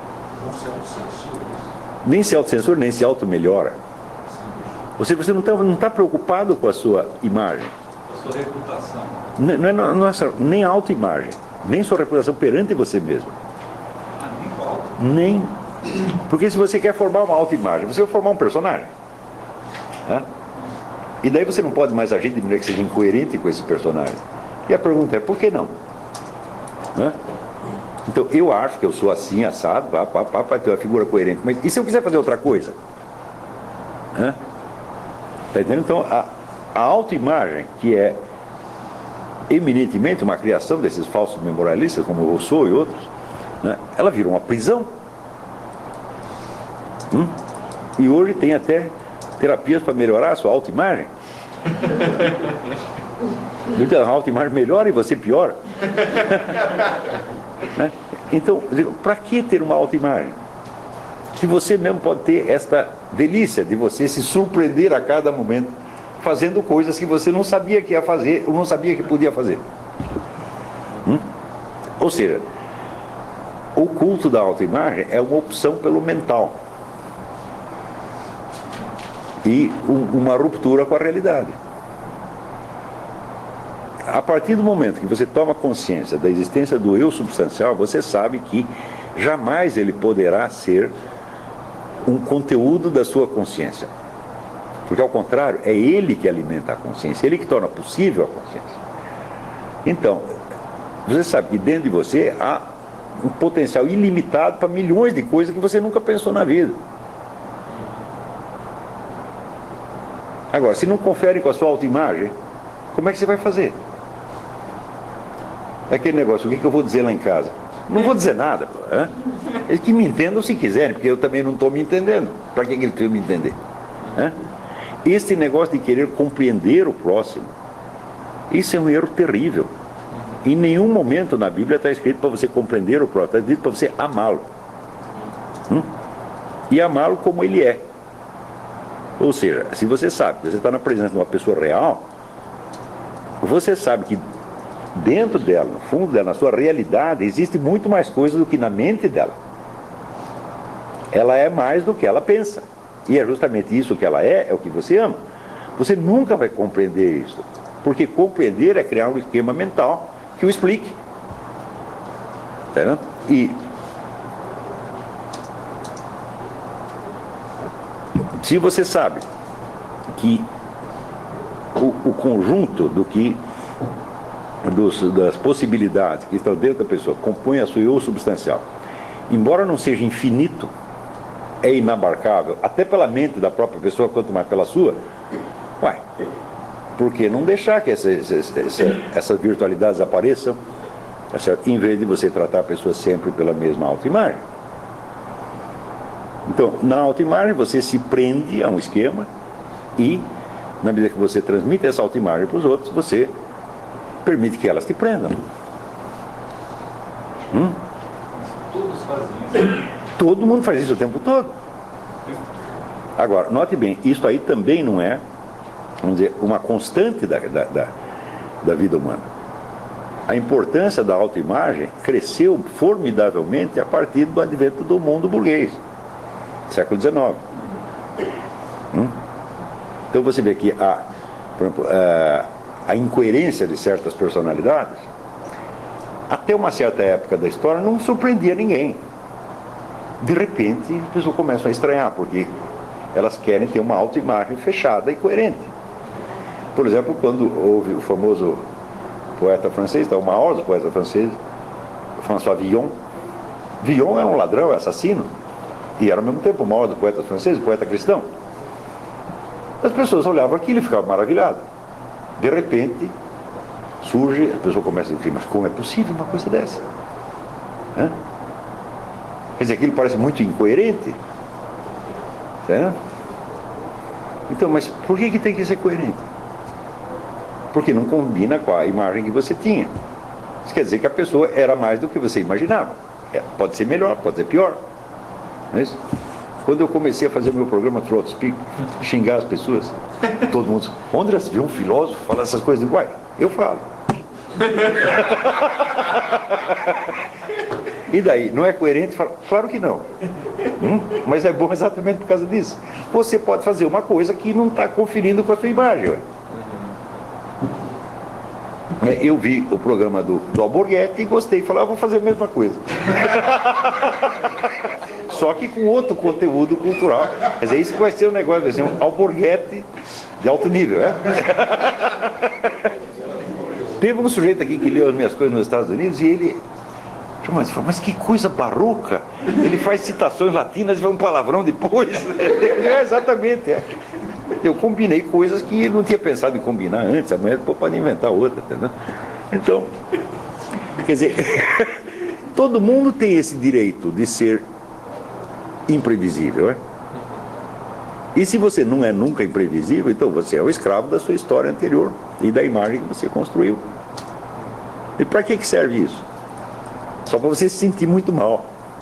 Nem se autocensura, nem se auto-melhora. Ou seja, você não está não tá preocupado com a sua imagem. A sua reputação. Não, não, é, não é nem a autoimagem, nem sua reputação perante você mesmo. Ah, nem volta. Nem. Porque se você quer formar uma autoimagem, você vai formar um personagem. Né? E daí você não pode mais agir de maneira que seja incoerente com esse personagem. E a pergunta é, por que não? Né? Então, eu acho que eu sou assim, assado, pá, pá, pá, para ter uma figura coerente. Mas e se eu quiser fazer outra coisa? Né? Tá entendendo? Então, a, a autoimagem, que é eminentemente uma criação desses falsos memorialistas, como o Rousseau e outros, né? Ela virou uma prisão. Hum? E hoje tem até terapias para melhorar a sua autoimagem. Então, a autoimagem melhora e você piora. Né? Então, para que ter uma autoimagem? Se você mesmo pode ter esta delícia de você se surpreender a cada momento fazendo coisas que você não sabia que ia fazer ou não sabia que podia fazer. Hum? Ou seja, o culto da autoimagem é uma opção pelo mental e um, uma ruptura com a realidade. A partir do momento que você toma consciência da existência do eu substancial, você sabe que jamais ele poderá ser um conteúdo da sua consciência. Porque, ao contrário, é ele que alimenta a consciência, ele que torna possível a consciência. Então, você sabe que dentro de você há um potencial ilimitado para milhões de coisas que você nunca pensou na vida. Agora, se não confere com a sua autoimagem, como é que você vai fazer? É aquele negócio, o que, que eu vou dizer lá em casa? Não vou dizer nada. Pô, é? Eles que me entendam se quiserem, porque eu também não estou me entendendo. Para que, que eles precisam me entender? É? Esse negócio de querer compreender o próximo, isso é um erro terrível. Em nenhum momento na Bíblia está escrito para você compreender o próximo, está escrito para você amá-lo. Hum? E amá-lo como ele é. Ou seja, se você sabe que você está na presença de uma pessoa real, você sabe que dentro dela, no fundo dela, na sua realidade, existe muito mais coisa do que na mente dela. Ela é mais do que ela pensa. E é justamente isso que ela é, é o que você ama. Você nunca vai compreender isso. Porque compreender é criar um esquema mental que o explique. Tá? E se você sabe que o, o conjunto do que dos, das possibilidades que estão dentro da pessoa compõe a sua eu substancial, embora não seja infinito, é inabarcável, até pela mente da própria pessoa, quanto mais pela sua, uai, por que não deixar que essa, essa, essa, essas virtualidades apareçam, tá certo? Em vez de você tratar a pessoa sempre pela mesma autoimagem? Então, na autoimagem você se prende a um esquema e, na medida que você transmite essa autoimagem para os outros, você permite que elas te prendam. Hum? Todos fazem isso. Todo mundo faz isso o tempo todo. Agora, note bem, isso aí também não é, vamos dizer, uma constante da, da, da, da vida humana. A importância da autoimagem cresceu formidavelmente a partir do advento do mundo burguês, século dezenove. Hum? Então você vê que a, por exemplo, a, a incoerência de certas personalidades, até uma certa época da história não surpreendia ninguém. De repente, as pessoas começam a estranhar, porque elas querem ter uma autoimagem fechada e coerente. Por exemplo, quando houve o famoso poeta francês, o maior dos poetas franceses, François Villon. Villon era um ladrão, assassino, e era ao mesmo tempo o maior dos poetas franceses, poeta cristão. As pessoas olhavam aquilo e ficavam maravilhadas. De repente, surge, a pessoa começa a dizer, mas como é possível uma coisa dessa? Hã? Quer dizer, aquilo parece muito incoerente. Certo? Então, mas por que, que tem que ser coerente? Porque não combina com a imagem que você tinha. Isso quer dizer que a pessoa era mais do que você imaginava. É, pode ser melhor, pode ser pior. Não é isso? Quando eu comecei a fazer meu programa Throat Speak, xingar as pessoas, todo mundo disse, André, você viu um filósofo falar essas coisas iguais? Eu falo. E daí, não é coerente? Fala, claro que não. Hum? Mas é bom exatamente por causa disso. Você pode fazer uma coisa que não está conferindo com a sua imagem. Ué. Eu vi o programa do, do Alborguete e gostei. Falei, ah, vou fazer a mesma coisa. Só que com outro conteúdo cultural. Quer dizer, isso que vai ser um negócio, vai ser um Alborguete de alto nível. É? Teve um sujeito aqui que leu as minhas coisas nos Estados Unidos e ele... Mas, mas que coisa barroca. Ele faz citações latinas e vai um palavrão depois. É, exatamente, é. Eu combinei coisas que não tinha pensado em combinar antes, amanhã depois pode inventar outra, entendeu? Então, quer dizer, todo mundo tem esse direito de ser imprevisível, é? E se você não é nunca imprevisível, então você é o escravo da sua história anterior e da imagem que você construiu. E para que que serve isso? Só para você se sentir muito mal.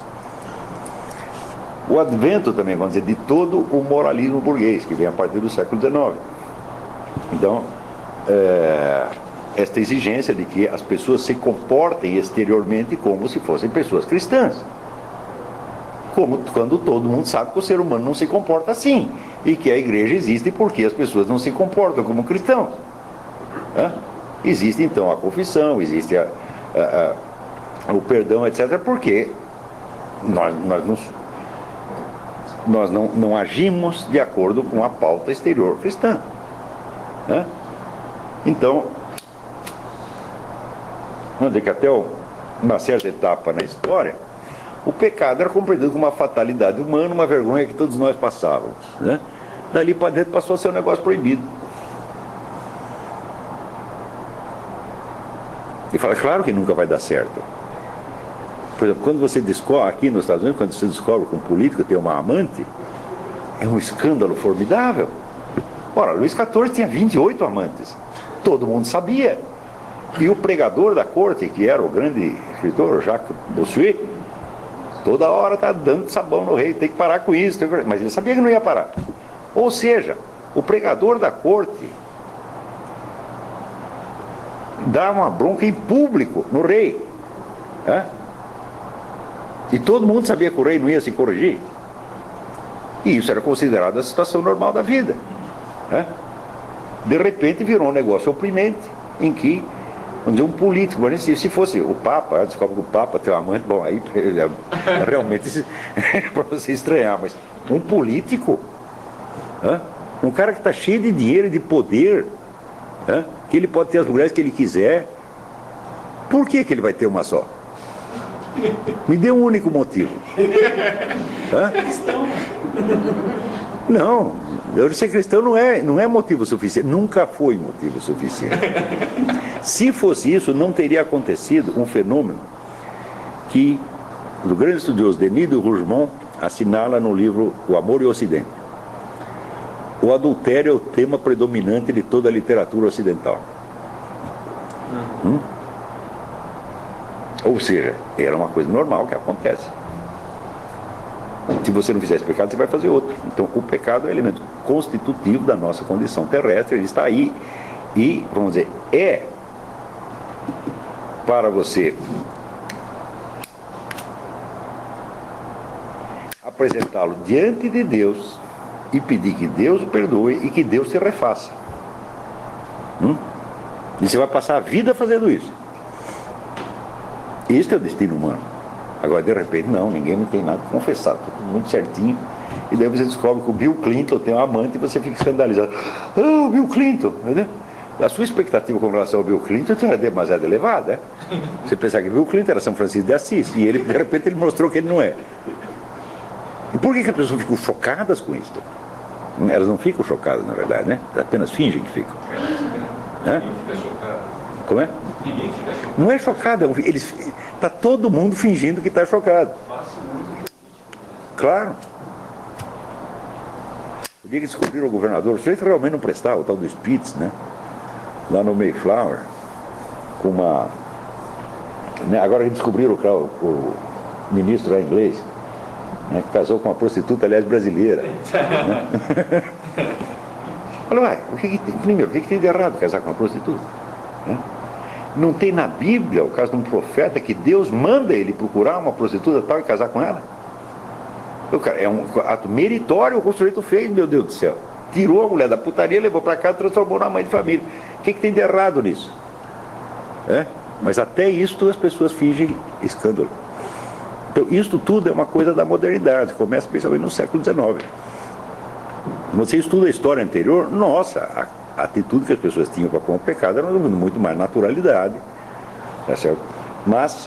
O advento também, vamos dizer, de todo o moralismo burguês, que vem a partir do século dezenove. Então, é, esta exigência de que as pessoas se comportem exteriormente como se fossem pessoas cristãs. Como quando todo mundo sabe que o ser humano não se comporta assim, e que a igreja existe porque as pessoas não se comportam como cristãos. É? Existe então a confissão, existe a, a, a, o perdão, etcétera, porque nós, nós não... nós não, não agimos de acordo com a pauta exterior cristã. Né? Então, vamos dizer que até uma certa etapa na história, o pecado era compreendido como uma fatalidade humana, uma vergonha que todos nós passávamos. Né? Dali para dentro passou a ser um negócio proibido. E fala, claro que nunca vai dar certo. Por exemplo, quando você descobre, aqui nos Estados Unidos, quando você descobre que um político tem uma amante, é um escândalo formidável. Ora, Luís quatorze tinha vinte e oito amantes. Todo mundo sabia. E o pregador da corte, que era o grande escritor, Jacques Bossuet, toda hora está dando sabão no rei, tem que parar com isso. Mas ele sabia que não ia parar. Ou seja, o pregador da corte dá uma bronca em público no rei. É? E todo mundo sabia que o rei não ia se corrigir. E isso era considerado a situação normal da vida. Né? De repente virou um negócio oprimente, em que, vamos dizer, um político, mas se, se fosse o Papa, descobre que o Papa tem um amante, bom, aí realmente para você estranhar, mas um político, né? Um cara que está cheio de dinheiro e de poder, né? Que ele pode ter as mulheres que ele quiser, por que que ele vai ter uma só? Me dê um único motivo. Hã? Não, eu ser cristão não é, não é motivo suficiente. Nunca foi motivo suficiente. Se fosse isso, não teria acontecido um fenômeno que o grande estudioso Denis de Rougemont assinala no livro O Amor e o Ocidente. O adultério é o tema predominante de toda a literatura ocidental. Hum? Ou seja, era uma coisa normal que acontece. Se você não fizer esse pecado, você vai fazer outro. Então, o pecado é um elemento constitutivo da nossa condição terrestre, ele está aí. E, vamos dizer, é para você apresentá-lo diante de Deus e pedir que Deus o perdoe e que Deus se refaça. Hum? E você vai passar a vida fazendo isso. Este é o destino humano. Agora, de repente, não, ninguém não tem nada a confessar, tudo muito certinho. E daí você descobre que o Bill Clinton tem um amante e você fica escandalizado. Ah, o Bill Clinton, entendeu? A sua expectativa com relação ao Bill Clinton era demasiado elevada, né? Você pensar que o Bill Clinton era São Francisco de Assis, e ele, de repente, ele mostrou que ele não é. E por que, que as pessoas ficam chocadas com isso? Elas não ficam chocadas, na verdade, né? Apenas fingem que ficam. Hã? Como é? Não é chocado, eles, tá todo mundo fingindo que está chocado. Claro. O dia que descobriram o governador, o sujeito realmente não prestava, o tal do Spitz, né? Lá no Mayflower, com uma... Né? Agora que descobriram o, o ministro lá inglês, né? Que casou com uma prostituta, aliás, brasileira. Né? Olha, uai, o que, que tem, primeiro, o que, que tem de errado casar com uma prostituta? Né? Não tem na Bíblia o caso de um profeta que Deus manda ele procurar uma prostituta tal e casar com ela? O cara, é um ato meritório que o sujeito fez, meu Deus do céu. Tirou a mulher da putaria, levou para cá e transformou na mãe de família. O que, que tem de errado nisso? É? Mas até isso as pessoas fingem escândalo. Então, isso tudo é uma coisa da modernidade, começa principalmente no século dezenove. Você estuda a história anterior, nossa, a, a atitude que as pessoas tinham para com o pecado era muito mais naturalidade, tá certo? Mas,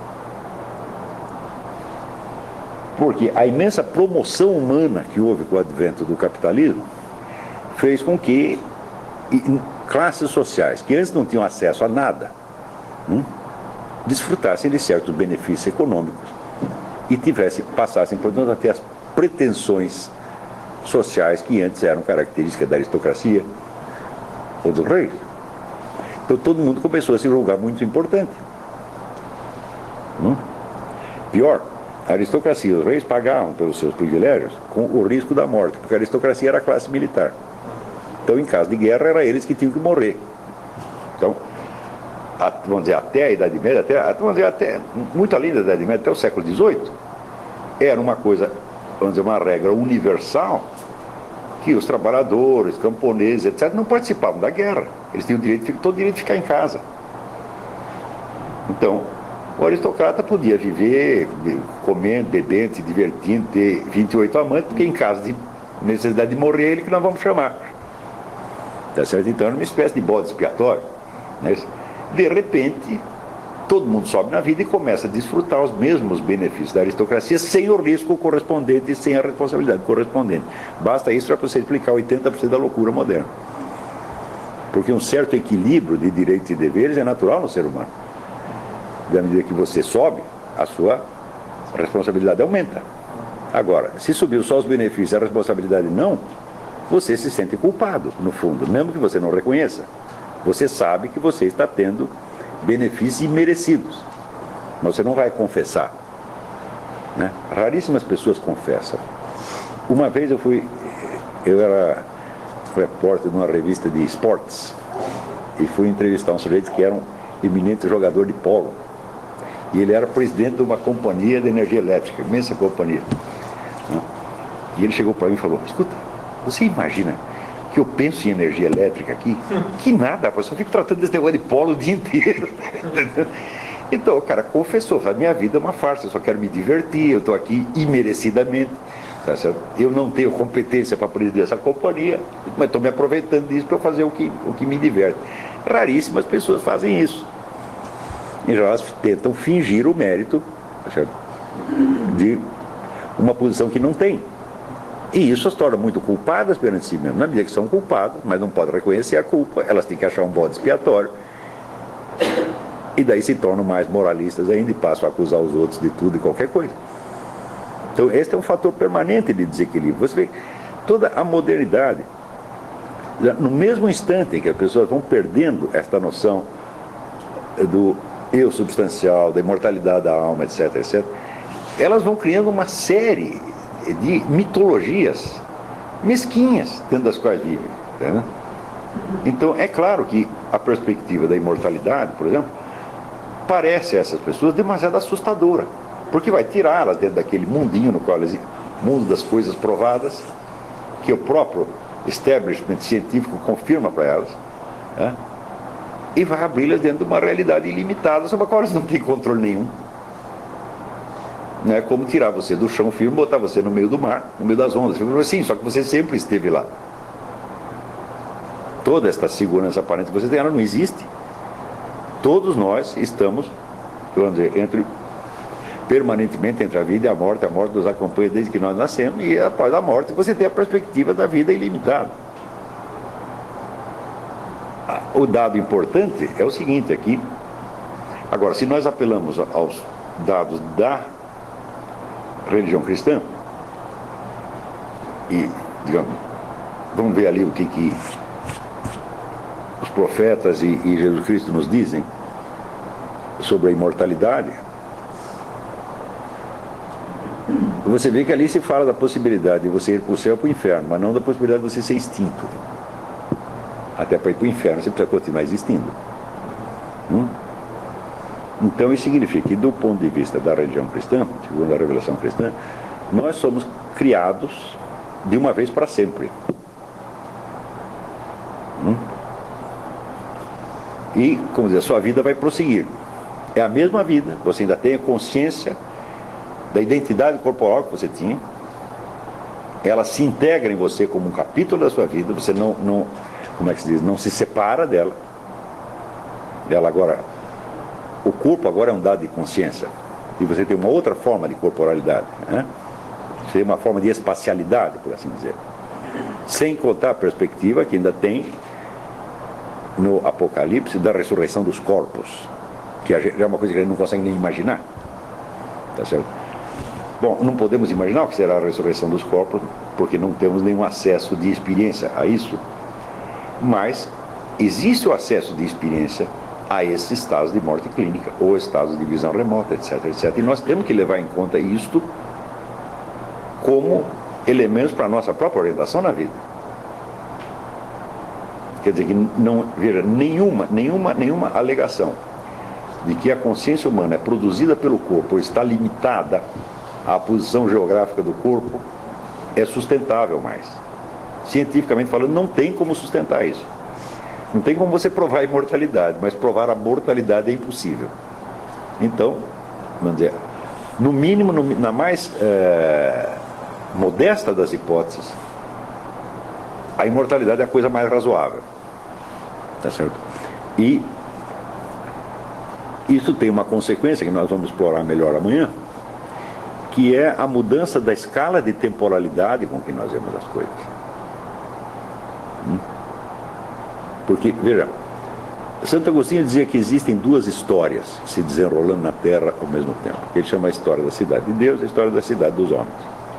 porque a imensa promoção humana que houve com o advento do capitalismo fez com que classes sociais que antes não tinham acesso a nada, hum, desfrutassem de certos benefícios econômicos e tivessem, passassem, portanto, até as pretensões sociais que antes eram características da aristocracia ou do rei. Então todo mundo começou a se julgar muito importante. Hum? Pior, a aristocracia e os reis pagavam pelos seus privilégios com o risco da morte, porque a aristocracia era a classe militar. Então, em caso de guerra, era eles que tinham que morrer. Então, a, vamos dizer, até a Idade Média, até, vamos dizer, até, muito além da Idade Média, até o século dezoito, era uma coisa, vamos dizer, uma regra universal, que os trabalhadores, camponeses, etcétera, não participavam da guerra. Eles tinham o direito, todo o direito de ficar em casa. Então, o aristocrata podia viver comendo, bebendo, se divertindo, ter vinte e oito amantes, porque em caso de necessidade de morrer, ele que nós vamos chamar. Tá certo? Então era uma espécie de bode expiatório. Né? De repente, todo mundo sobe na vida e começa a desfrutar os mesmos benefícios da aristocracia sem o risco correspondente e sem a responsabilidade correspondente. Basta isso para você explicar oitenta por cento da loucura moderna. Porque um certo equilíbrio de direitos e deveres é natural no ser humano. Da medida que você sobe, a sua responsabilidade aumenta. Agora, se subiu só os benefícios e a responsabilidade não, você se sente culpado, no fundo, mesmo que você não reconheça. Você sabe que você está tendo benefícios imerecidos, mas você não vai confessar. Né? Raríssimas pessoas confessam. Uma vez eu fui, eu era repórter de uma revista de esportes e fui entrevistar um sujeito que era um eminente jogador de polo. E ele era presidente de uma companhia de energia elétrica, imensa companhia. E ele chegou para mim e falou: escuta, você imagina que eu penso em energia elétrica aqui? Que nada, eu só fico tratando desse negócio de polo o dia inteiro. Então o cara confessou: a minha vida é uma farsa, eu só quero me divertir, eu estou aqui imerecidamente. Tá certo? Eu não tenho competência para presidir essa companhia, mas estou me aproveitando disso para fazer o que, o que me diverte. Raríssimas pessoas fazem isso. Em geral, elas tentam fingir o mérito, tá certo, de uma posição que não tem. E isso as torna muito culpadas perante si mesmas. Na medida que são culpadas, mas não podem reconhecer a culpa, elas têm que achar um bode expiatório. E daí se tornam mais moralistas ainda e passam a acusar os outros de tudo e qualquer coisa. Então, esse é um fator permanente de desequilíbrio. Você vê toda a modernidade, no mesmo instante em que as pessoas vão perdendo esta noção do eu substancial, da imortalidade da alma, etc, etcétera, elas vão criando uma série de mitologias mesquinhas dentro das quais vivem. Né? Então, é claro que a perspectiva da imortalidade, por exemplo, parece a essas pessoas demasiado assustadora, porque vai tirá-las dentro daquele mundinho no qual elas, mundo das coisas provadas, que o próprio establishment científico confirma para elas, né? e vai abri-las dentro de uma realidade ilimitada sobre a qual eles não têm controle nenhum. Não é como tirar você do chão firme e botar você no meio do mar, no meio das ondas. Sim, só que você sempre esteve lá. Toda esta segurança aparente que você tem, ela não existe. Todos nós estamos, vamos dizer, entre, permanentemente entre a vida e a morte. A morte nos acompanha desde que nós nascemos, e após a morte você tem a perspectiva da vida ilimitada. O dado importante é o seguinte aqui. Agora, se nós apelamos aos dados da religião cristã, e, digamos, vamos ver ali o que, que os profetas e, e Jesus Cristo nos dizem sobre a imortalidade, você vê que ali se fala da possibilidade de você ir para o céu ou para o inferno, mas não da possibilidade de você ser extinto. Até para ir para o inferno você precisa continuar existindo. Hum? Então isso significa que, do ponto de vista da religião cristã, segundo a revelação cristã, nós somos criados de uma vez para sempre. Hum? E, como dizer, a sua vida vai prosseguir. É a mesma vida, você ainda tem a consciência da identidade corporal que você tinha, ela se integra em você como um capítulo da sua vida, você não, não como é que se diz, não se separa dela. Ela agora, o corpo agora é um dado de consciência, e você tem uma outra forma de corporalidade, né? Você tem uma forma de espacialidade, por assim dizer. Sem contar a perspectiva que ainda tem no Apocalipse da ressurreição dos corpos, que é uma coisa que a gente não consegue nem imaginar. Tá certo? Bom, não podemos imaginar o que será a ressurreição dos corpos, porque não temos nenhum acesso de experiência a isso, mas existe o acesso de experiência a esses estados de morte clínica, ou estados de visão remota, etc, etcétera. E nós temos que levar em conta isto como elementos para a nossa própria orientação na vida. Quer dizer que não, veja, nenhuma, nenhuma, nenhuma alegação de que a consciência humana é produzida pelo corpo ou está limitada à posição geográfica do corpo é sustentável mais. Cientificamente falando, não tem como sustentar isso. Não tem como você provar a imortalidade, mas provar a mortalidade é impossível. Então, vamos dizer, no mínimo, no, na mais é, modesta das hipóteses, a imortalidade é a coisa mais razoável. Tá certo? E isso tem uma consequência que nós vamos explorar melhor amanhã, que é a mudança da escala de temporalidade com que nós vemos as coisas. Hum? Porque, veja, Santo Agostinho dizia que existem duas histórias se desenrolando na Terra ao mesmo tempo. Ele chama a história da cidade de Deus e a história da cidade dos homens.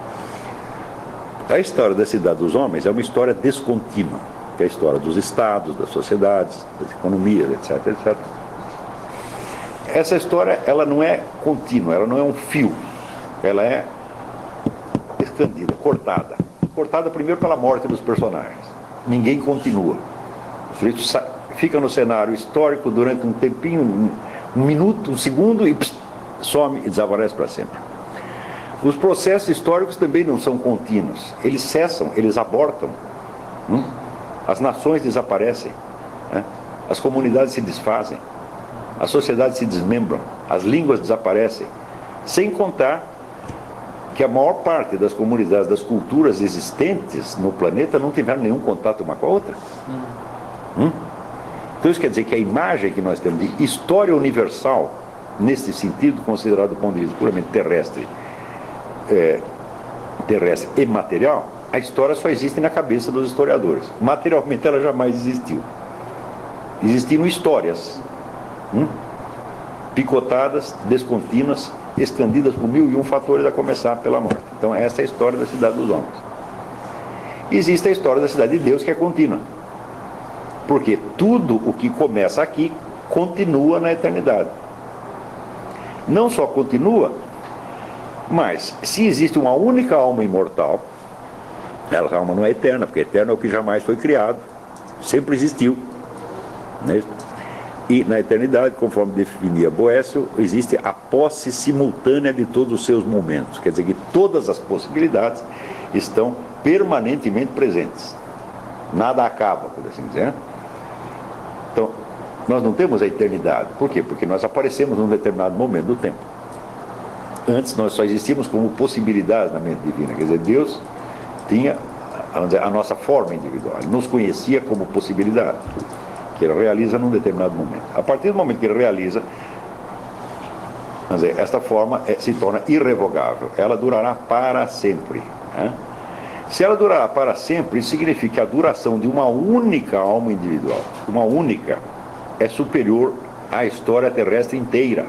A história da cidade dos homens é uma história descontínua, que é a história dos estados, das sociedades, das economias, etc, etcétera. Essa história, ela não é contínua, ela não é um fio, ela é estendida, cortada. Cortada primeiro pela morte dos personagens. Ninguém continua. O sujeito fica no cenário histórico durante um tempinho, um, um minuto, um segundo, e pss, some e desaparece para sempre. Os processos históricos também não são contínuos. Eles cessam, eles abortam. Hum? As nações desaparecem. Né? As comunidades se desfazem. As sociedades se desmembram. As línguas desaparecem. Sem contar que a maior parte das comunidades, das culturas existentes no planeta não tiveram nenhum contato uma com a outra. Hum? Então isso quer dizer que a imagem que nós temos de história universal, nesse sentido, considerado do ponto de vista puramente terrestre, é, terrestre e material, a história só existe na cabeça dos historiadores. Materialmente ela jamais existiu. Existiram histórias, hum? picotadas, descontínuas, escondidas por mil e um fatores, a começar pela morte. Então essa é a história da cidade dos homens. Existe a história da cidade de Deus, que é contínua. Porque tudo o que começa aqui continua na eternidade. Não só continua, mas se existe uma única alma imortal, essa alma não é eterna, porque eterno é o que jamais foi criado, sempre existiu, né? E na eternidade, conforme definia Boécio, existe a posse simultânea de todos os seus momentos. Quer dizer que todas as possibilidades estão permanentemente presentes. Nada acaba, por assim dizer. Então, Nós não temos a eternidade. Por quê? Porque nós aparecemos num determinado momento do tempo. Antes nós só existíamos como possibilidades na mente divina. Quer dizer, Deus tinha, vamos dizer, a nossa forma individual. Ele nos conhecia como possibilidade, que ele realiza num determinado momento. A partir do momento que ele realiza, vamos dizer, esta forma é, se torna irrevogável. Ela durará para sempre. Né? Se ela durará para sempre, isso significa que a duração de uma única alma individual, uma única, é superior à história terrestre inteira.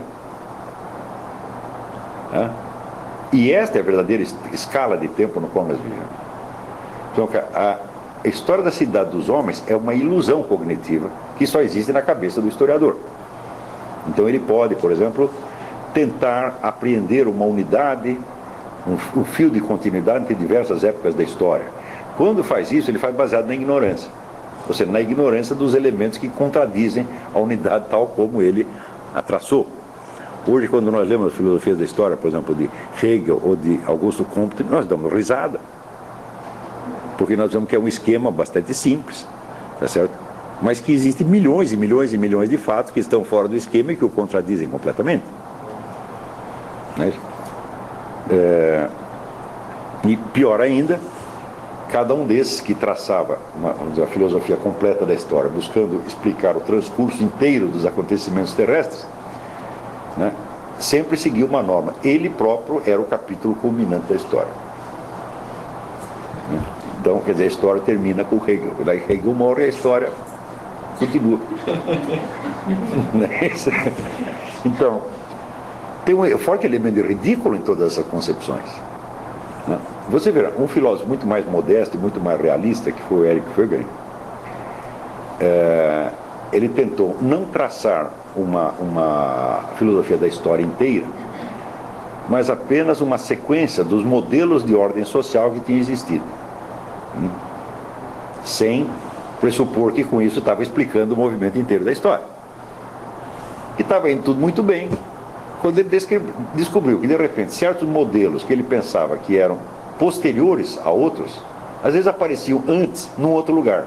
Né? E esta é a verdadeira escala de tempo no qual nós vivemos. Então, a história da cidade dos homens é uma ilusão cognitiva que só existe na cabeça do historiador. Então ele pode, por exemplo, tentar apreender uma unidade, um, um fio de continuidade entre diversas épocas da história. Quando faz isso, ele faz baseado na ignorância. Ou seja, na ignorância dos elementos que contradizem a unidade tal como ele a traçou. Hoje, quando nós lemos as filosofias da história, por exemplo, de Hegel ou de Augusto Comte, nós damos risada. Porque nós vemos que é um esquema bastante simples, tá certo? Mas que existem milhões e milhões e milhões de fatos que estão fora do esquema e que o contradizem completamente. Né? É... E pior ainda, cada um desses que traçava uma, vamos dizer, a filosofia completa da história, buscando explicar o transcurso inteiro dos acontecimentos terrestres, né, sempre seguiu uma norma. Ele próprio era o capítulo culminante da história. Né? Então, quer dizer, a história termina com Hegel. Daí Hegel morre, a história continua. Então, tem um forte elemento de ridículo em todas essas concepções. Né? Você verá, um filósofo muito mais modesto e muito mais realista, que foi o Eric Fögel, é, ele tentou não traçar uma, uma filosofia da história inteira, mas apenas uma sequência dos modelos de ordem social que tinha existido, né? Sem pressupor que com isso estava explicando o movimento inteiro da história. E estava indo tudo muito bem, quando ele descobriu que, de repente, certos modelos que ele pensava que eram posteriores a outros, às vezes apareciam antes, num outro lugar.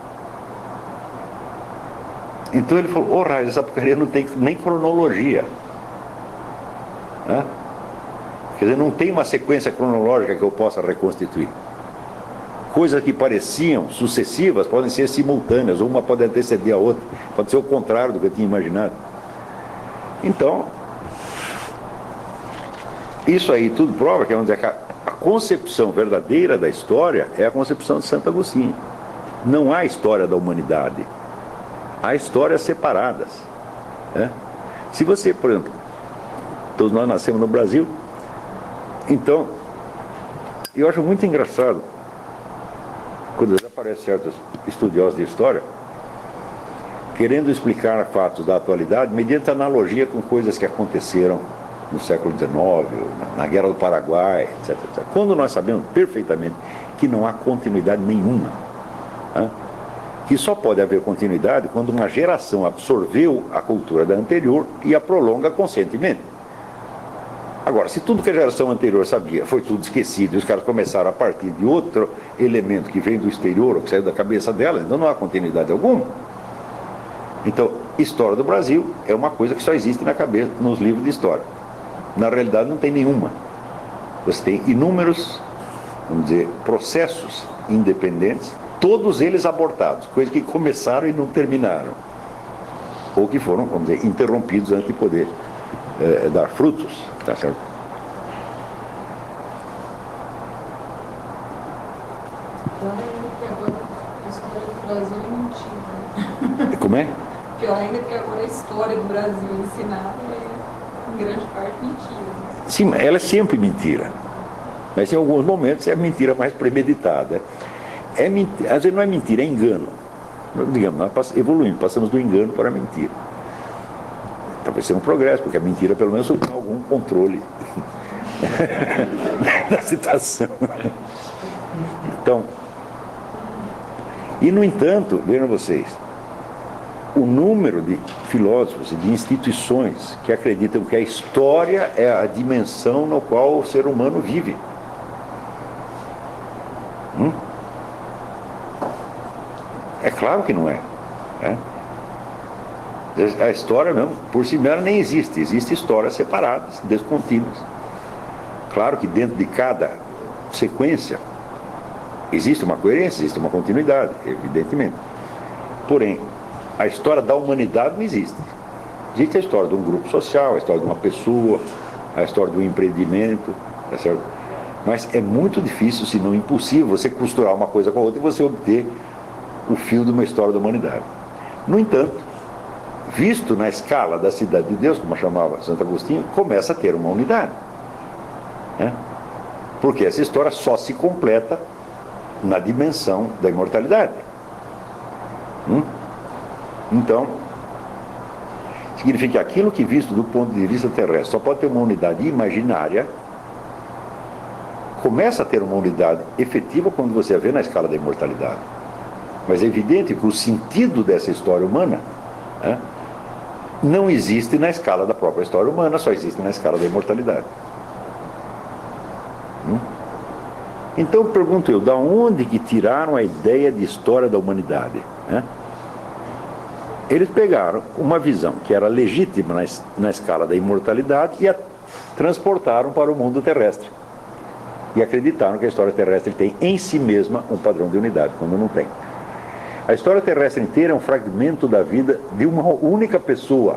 Então ele falou, oh, raio, essa porcaria não tem nem cronologia. Né? Quer dizer, não tem uma sequência cronológica que eu possa reconstituir. Coisas que pareciam sucessivas podem ser simultâneas, uma pode anteceder a outra, pode ser o contrário do que eu tinha imaginado. Então, isso aí tudo prova que, vamos dizer, a concepção verdadeira da história é a concepção de Santo Agostinho. Não há história da humanidade. Há histórias separadas. Né? Se você, por exemplo, todos nós nascemos no Brasil, então, eu acho muito engraçado quando aparecem certos estudiosos de história querendo explicar fatos da atualidade mediante analogia com coisas que aconteceram no século dezenove, na Guerra do Paraguai, etc, etcétera. Quando nós sabemos perfeitamente que não há continuidade nenhuma. Né? Que só pode haver continuidade quando uma geração absorveu a cultura da anterior e a prolonga conscientemente. Agora, se tudo que a geração anterior sabia foi tudo esquecido e os caras começaram a partir de outro elemento que vem do exterior ou que saiu da cabeça dela, então não há continuidade alguma. Então, história do Brasil é uma coisa que só existe na cabeça, nos livros de história. Na realidade não tem nenhuma. Você tem inúmeros, vamos dizer, processos independentes, todos eles abortados, coisas que começaram e não terminaram, ou que foram, vamos dizer, interrompidos antes de poder é, dar frutos, tá certo? Pior ainda que agora a história do Brasil é mentira. Como é? Pior ainda que agora a história do Brasil ensinada é, em grande parte, mentira. Sim, ela é sempre mentira. Mas em alguns momentos é a mentira mais premeditada. É mentira, às vezes não é mentira, é engano. Digamos, nós evoluímos, passamos do engano para a mentira. Talvez seja um progresso, porque a mentira pelo menos tem algum controle da situação. Então, e no entanto, vejam vocês, o número de filósofos e de instituições que acreditam que a história é a dimensão no qual o ser humano vive. Hum? É claro que não é. Né? A história mesmo, por si mesma, nem existe. Existem histórias separadas, descontínuas. Claro que dentro de cada sequência existe uma coerência, existe uma continuidade, evidentemente. Porém, a história da humanidade não existe. Existe a história de um grupo social, a história de uma pessoa, a história de um empreendimento, tá certo? Mas é muito difícil, se não impossível, você costurar uma coisa com a outra e você obter o fio de uma história da humanidade. No entanto, visto na escala da cidade de Deus, como chamava Santo Agostinho, começa a ter uma unidade, né? Porque essa história só se completa na dimensão da imortalidade. Hum? Então, significa que aquilo que visto do ponto de vista terrestre só pode ter uma unidade imaginária, começa a ter uma unidade efetiva quando você a vê na escala da imortalidade. Mas é evidente que o sentido dessa história humana, né, não existe na escala da própria história humana, só existe na escala da imortalidade. Hum? Então pergunto eu, da onde que tiraram a ideia de história da humanidade? Né? Eles pegaram uma visão que era legítima na, na escala da imortalidade e a transportaram para o mundo terrestre. E acreditaram que a história terrestre tem em si mesma um padrão de unidade, quando não tem. A história terrestre inteira é um fragmento da vida de uma única pessoa.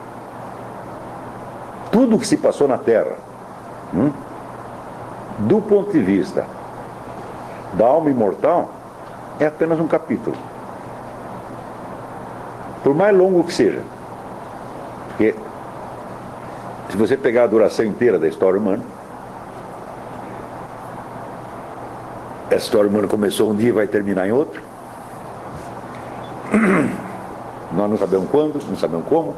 Tudo o que se passou na Terra, hum, do ponto de vista da alma imortal, é apenas um capítulo. Por mais longo que seja. Porque se você pegar a duração inteira da história humana, essa história humana começou um dia e vai terminar em outro. Nós não sabemos quando, não sabemos como,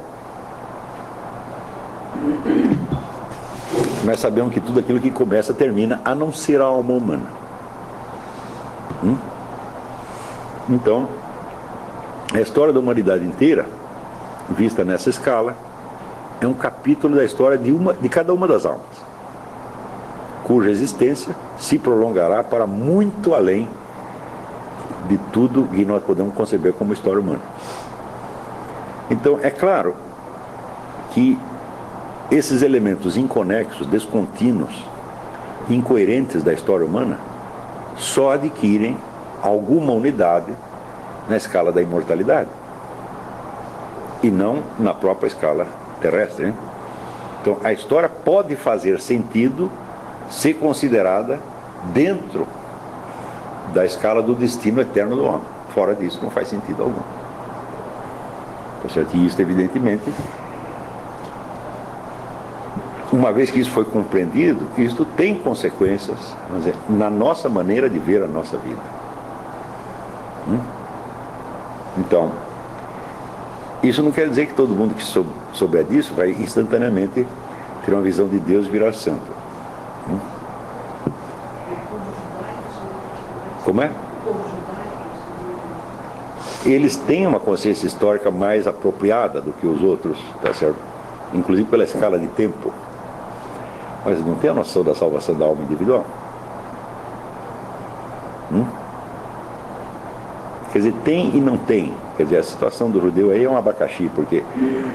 mas sabemos que tudo aquilo que começa termina, a não ser a alma humana. Hum? Então, a história da humanidade inteira, vista nessa escala, é um capítulo da história de, uma, de cada uma das almas, cuja existência se prolongará para muito além de tudo que nós podemos conceber como história humana. Então, é claro que esses elementos inconexos, descontínuos, incoerentes da história humana, só adquirem alguma unidade na escala da imortalidade e não na própria escala terrestre, né? Então, a história pode fazer sentido ser considerada dentro da escala do destino eterno do homem. Fora disso não faz sentido algum. Tá certo? E isso, evidentemente, uma vez que isso foi compreendido, isso tem consequências, vamos dizer, na nossa maneira de ver a nossa vida. Hum? Então, isso não quer dizer que todo mundo que souber disso vai instantaneamente ter uma visão de Deus e virar santo. Hum? Como é? Eles têm uma consciência histórica mais apropriada do que os outros, tá certo? Inclusive pela escala de tempo. Mas não tem a noção da salvação da alma individual. Hum? Quer dizer, tem e não tem. Quer dizer, a situação do judeu aí é um abacaxi, porque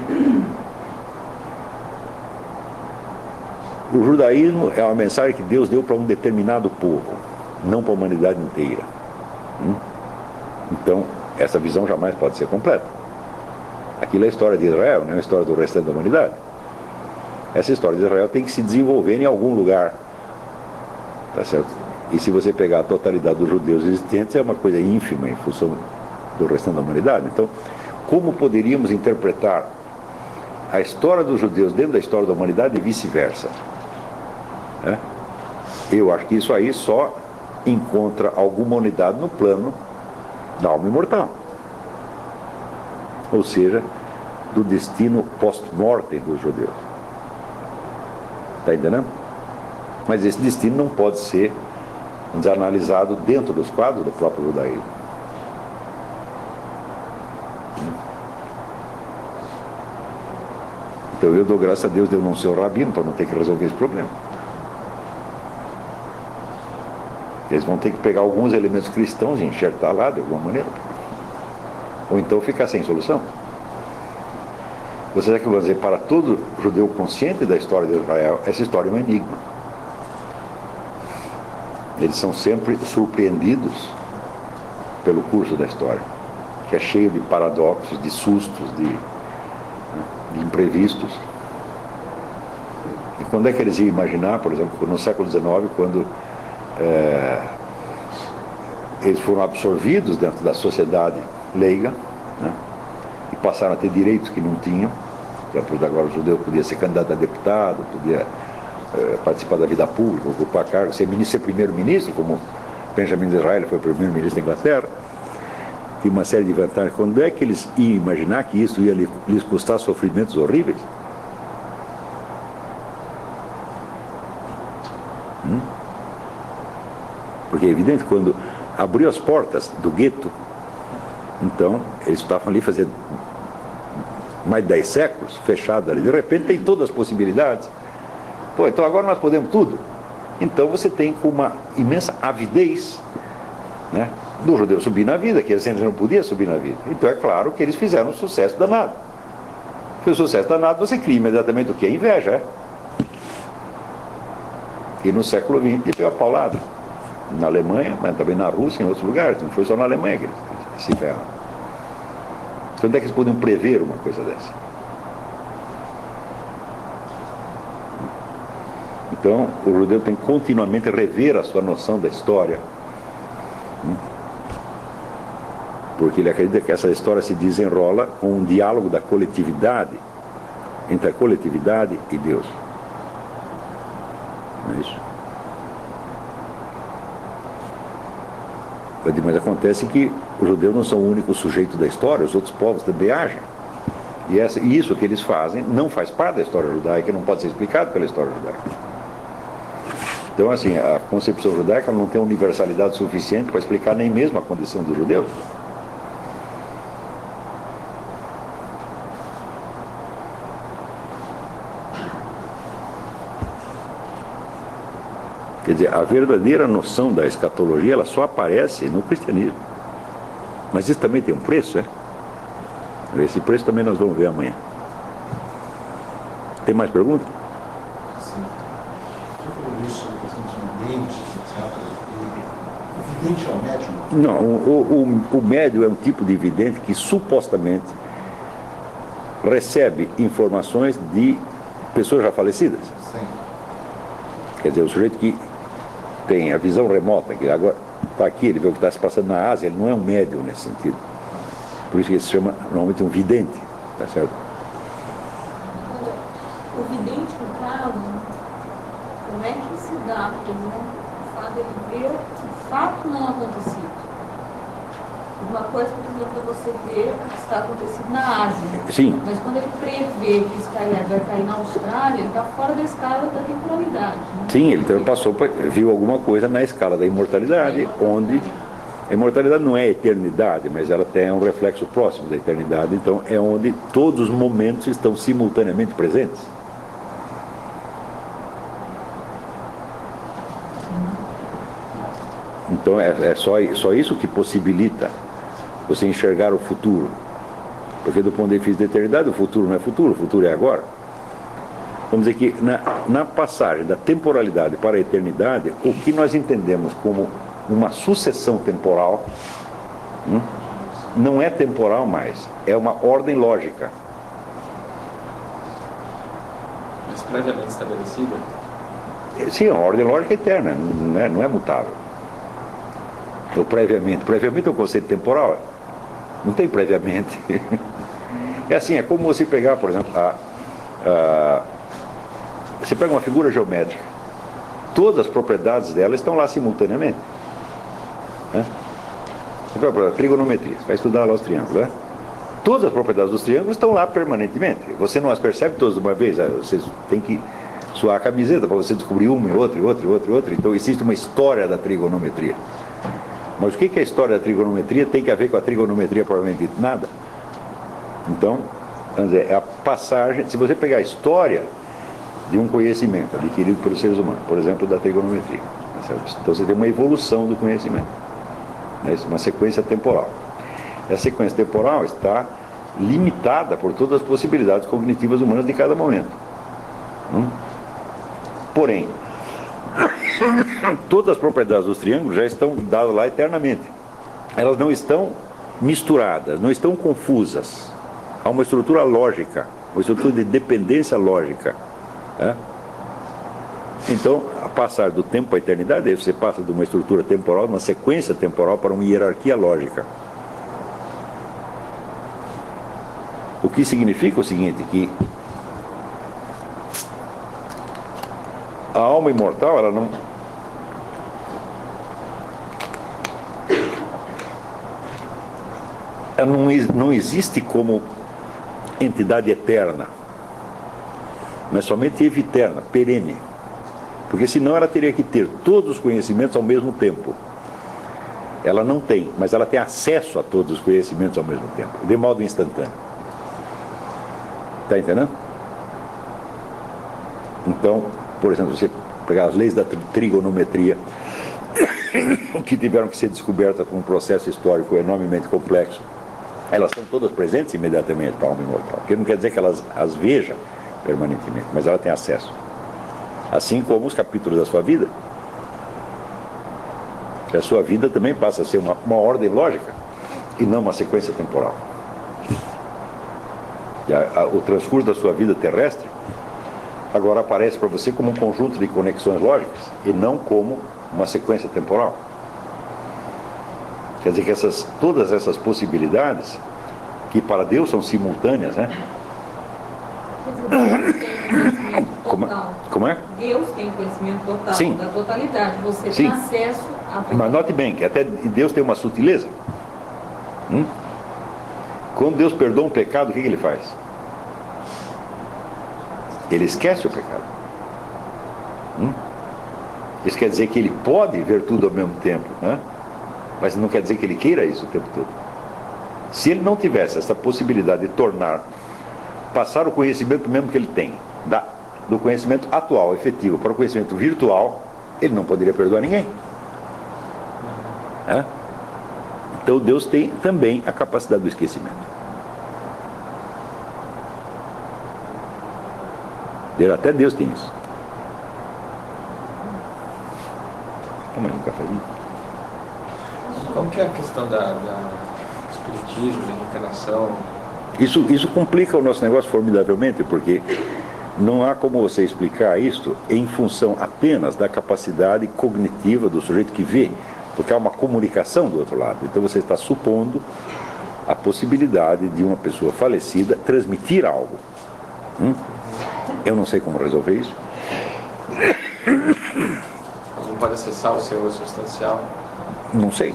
o judaísmo é uma mensagem que Deus deu para um determinado povo, não para a humanidade inteira. Hum? Então, essa visão jamais pode ser completa. Aquilo é a história de Israel, não é a história do restante da humanidade. Essa história de Israel tem que se desenvolver em algum lugar. Tá certo? E se você pegar a totalidade dos judeus existentes, é uma coisa ínfima em função do restante da humanidade. Então, como poderíamos interpretar a história dos judeus dentro da história da humanidade e vice-versa? É? Eu acho que isso aí só encontra alguma unidade no plano da alma imortal. Ou seja, do destino post-mortem dos judeus. Está entendendo? Mas esse destino não pode ser, vamos dizer, analisado dentro dos quadros do próprio judaísmo. Então eu dou graças a Deus de eu não ser o rabino para não ter que resolver esse problema. Eles vão ter que pegar alguns elementos cristãos e enxertar lá de alguma maneira. Ou então ficar sem solução. Você sabe que eu vou dizer, para todo judeu consciente da história de Israel, essa história é um enigma. Eles são sempre surpreendidos pelo curso da história, que é cheio de paradoxos, de sustos, de, de imprevistos. E quando é que eles iam imaginar, por exemplo, no século dezenove, quando é, eles foram absorvidos dentro da sociedade leiga, né, e passaram a ter direitos que não tinham. Por agora o judeu podia ser candidato a deputado, podia é, participar da vida pública, ocupar cargos, ser, ser primeiro-ministro, como Benjamin Disraeli foi primeiro-ministro da Inglaterra. Tinha uma série de vantagens. Quando é que eles iam imaginar que isso ia lhes custar sofrimentos horríveis? Hum? Porque é evidente, quando abriu as portas do gueto, então eles estavam ali fazendo mais de dez séculos, fechados ali, de repente tem todas as possibilidades. Pô, então agora nós podemos tudo. Então você tem uma imensa avidez, né, do judeu subir na vida, que eles sempre não podiam subir na vida. Então é claro que eles fizeram um sucesso danado. Foi um sucesso danado, você cria imediatamente o que? A inveja, é? E no século vinte deu a paulada. Na Alemanha, mas também na Rússia, em outros lugares. Não foi só na Alemanha que eles se ferram. Quando é que eles podiam prever uma coisa dessa? Então, o judeu tem que continuamente rever a sua noção da história. Porque ele acredita que essa história se desenrola com um diálogo da coletividade, entre a coletividade e Deus. Não é isso? Mas acontece que os judeus não são o único sujeito da história, os outros povos também agem. E, essa, e isso que eles fazem não faz parte da história judaica, não pode ser explicado pela história judaica. Então, assim, a concepção judaica não tem universalidade suficiente para explicar nem mesmo a condição dos judeus. Quer dizer, a verdadeira noção da escatologia, ela só aparece no cristianismo. Mas isso também tem um preço, é? Esse preço também nós vamos ver amanhã. Tem mais perguntas? Sim. Você falou isso, a questão dos videntes, etcétera. O vidente é o médium? Não, o, o, o médium é um tipo de vidente que supostamente recebe informações de pessoas já falecidas. Sim. Quer dizer, o sujeito que tem a visão remota, que agora está aqui, ele vê o que está se passando na Ásia, ele não é um médium nesse sentido. Por isso que ele se chama normalmente um vidente, tá certo? O vidente, no caso, como é que se dá, por exemplo, o fato de ele ver o fato não acontecido? Uma coisa, por exemplo, é você ver o que está acontecendo na Ásia. Sim. Mas quando ele prevê que isso cair, vai cair na Austrália, ele está fora da escala da temporalidade. Né? Sim, ele então passou, viu alguma coisa na escala da imortalidade, onde a imortalidade não é a eternidade, mas ela tem um reflexo próximo da eternidade, então é onde todos os momentos estão simultaneamente presentes. Então é, é só, só isso que possibilita você enxergar o futuro. Porque do ponto de vista da eternidade, o futuro não é futuro, o futuro é agora. Vamos dizer que na, na passagem da temporalidade para a eternidade, o que nós entendemos como uma sucessão temporal hum, não é temporal mais, é uma ordem lógica. Mas previamente estabelecida? Sim, é uma ordem lógica eterna, não é, não é mutável. Ou previamente. Previamente é um conceito temporal. Não tem previamente. É assim, é como você pegar, por exemplo, a, a, você pega uma figura geométrica. Todas as propriedades dela estão lá simultaneamente. Né? Você pega, por exemplo, a trigonometria. Você vai estudar lá os triângulos. Né? Todas as propriedades dos triângulos estão lá permanentemente. Você não as percebe todas de uma vez. Você tem que suar a camiseta para você descobrir uma e outra, e outra, e outra, e outra. Então existe uma história da trigonometria. Mas o que é a história da trigonometria tem que a ver com a trigonometria propriamente dita? Nada. Então, vamos dizer, é a passagem, se você pegar a história de um conhecimento adquirido pelos seres humanos, por exemplo, da trigonometria, então você tem uma evolução do conhecimento, né? Uma sequência temporal. Essa sequência temporal está limitada por todas as possibilidades cognitivas humanas de cada momento. Hum? Porém, todas as propriedades dos triângulos já estão dadas lá eternamente. Elas não estão misturadas, não estão confusas. Há uma estrutura lógica, uma estrutura de dependência lógica. É? Então, a passar do tempo à eternidade, aí você passa de uma estrutura temporal, uma sequência temporal, para uma hierarquia lógica. O que significa o seguinte, que a alma imortal, ela não... ela não, não existe como entidade eterna, mas somente eviterna, perene. Porque senão ela teria que ter todos os conhecimentos ao mesmo tempo. Ela não tem, mas ela tem acesso a todos os conhecimentos ao mesmo tempo, de modo instantâneo. Está entendendo? Então, por exemplo, você pegar as leis da trigonometria, que tiveram que ser descobertas por um processo histórico enormemente complexo, elas são todas presentes imediatamente para a alma imortal. Porque não quer dizer que elas as veja permanentemente, mas ela tem acesso. Assim como os capítulos da sua vida. Que a sua vida também passa a ser uma, uma ordem lógica e não uma sequência temporal. E a, a, o transcurso da sua vida terrestre agora aparece para você como um conjunto de conexões lógicas e não como uma sequência temporal. Quer dizer que essas, todas essas possibilidades, que para Deus são simultâneas, né? Como, como é? Deus tem conhecimento total, sim, da totalidade. Você sim, tem acesso a... Mas note bem que até Deus tem uma sutileza. Hum? Quando Deus perdoa um pecado, o que, que ele faz? Ele esquece o pecado. Hum? Isso quer dizer que ele pode ver tudo ao mesmo tempo, né? Mas não quer dizer que ele queira isso o tempo todo. Se ele não tivesse essa possibilidade de tornar, passar o conhecimento mesmo que ele tem, da, do conhecimento atual, efetivo, para o conhecimento virtual, ele não poderia perdoar ninguém. É? Então Deus tem também a capacidade do esquecimento. Até Deus tem isso. Toma aí um cafezinho. Como que é a questão da, da espiritismo, da reencarnação? Isso, isso complica o nosso negócio formidavelmente, porque não há como você explicar isso em função apenas da capacidade cognitiva do sujeito que vê, porque há uma comunicação do outro lado. Então você está supondo a possibilidade de uma pessoa falecida transmitir algo. Hum? Eu não sei como resolver isso. Não pode acessar o seu substancial? Não sei.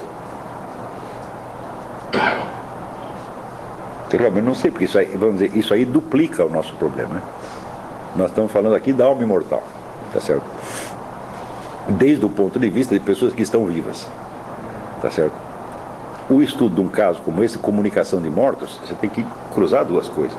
Eu realmente não sei, porque isso aí, vamos dizer, isso aí duplica o nosso problema, né? Nós estamos falando aqui da alma imortal, tá certo? Desde o ponto de vista de pessoas que estão vivas, tá certo? O estudo de um caso como esse, comunicação de mortos, você tem que cruzar duas coisas.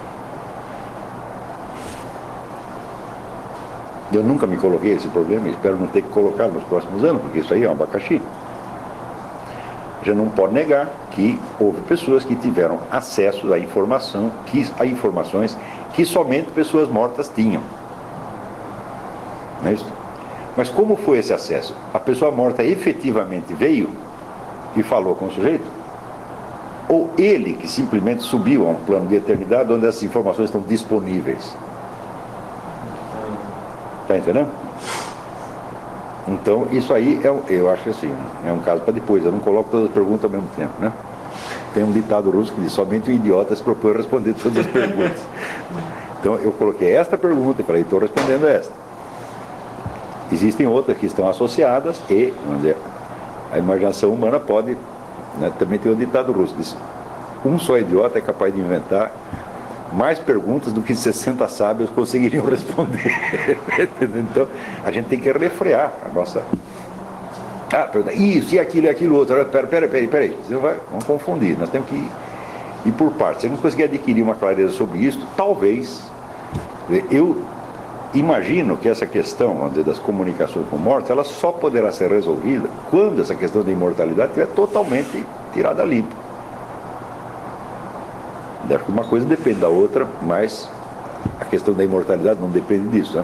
Eu nunca me coloquei esse problema e espero não ter que colocar nos próximos anos, porque isso aí é um abacaxi. Já não pode negar que houve pessoas que tiveram acesso à informação, que, a informações que somente pessoas mortas tinham. Não é isso? Mas como foi esse acesso? A pessoa morta efetivamente veio e falou com o sujeito? Ou ele que simplesmente subiu a um plano de eternidade onde essas informações estão disponíveis? Está entendendo? Então, isso aí, é, eu acho assim, é um caso para depois. Eu não coloco todas as perguntas ao mesmo tempo, né? Tem um ditado russo que diz, somente o idiota se propõe a responder todas as perguntas. Então, eu coloquei esta pergunta e falei, estou respondendo esta. Existem outras que estão associadas e, vamos dizer, a imaginação humana pode, né, também tem um ditado russo, diz, um só idiota é capaz de inventar mais perguntas do que sessenta sábios conseguiriam responder. Então, a gente tem que refrear a nossa... Ah, pergunta, isso, e aquilo, e aquilo outro. Pera, pera, pera, pera aí. Você vai, vamos confundir. Nós temos que ir, ir por partes. Se a gente conseguir adquirir uma clareza sobre isso, talvez... Eu imagino que essa questão, vamos dizer, das comunicações com mortos, ela só poderá ser resolvida quando essa questão da imortalidade estiver totalmente tirada limpo. Acho que uma coisa depende da outra, mas a questão da imortalidade não depende disso, né?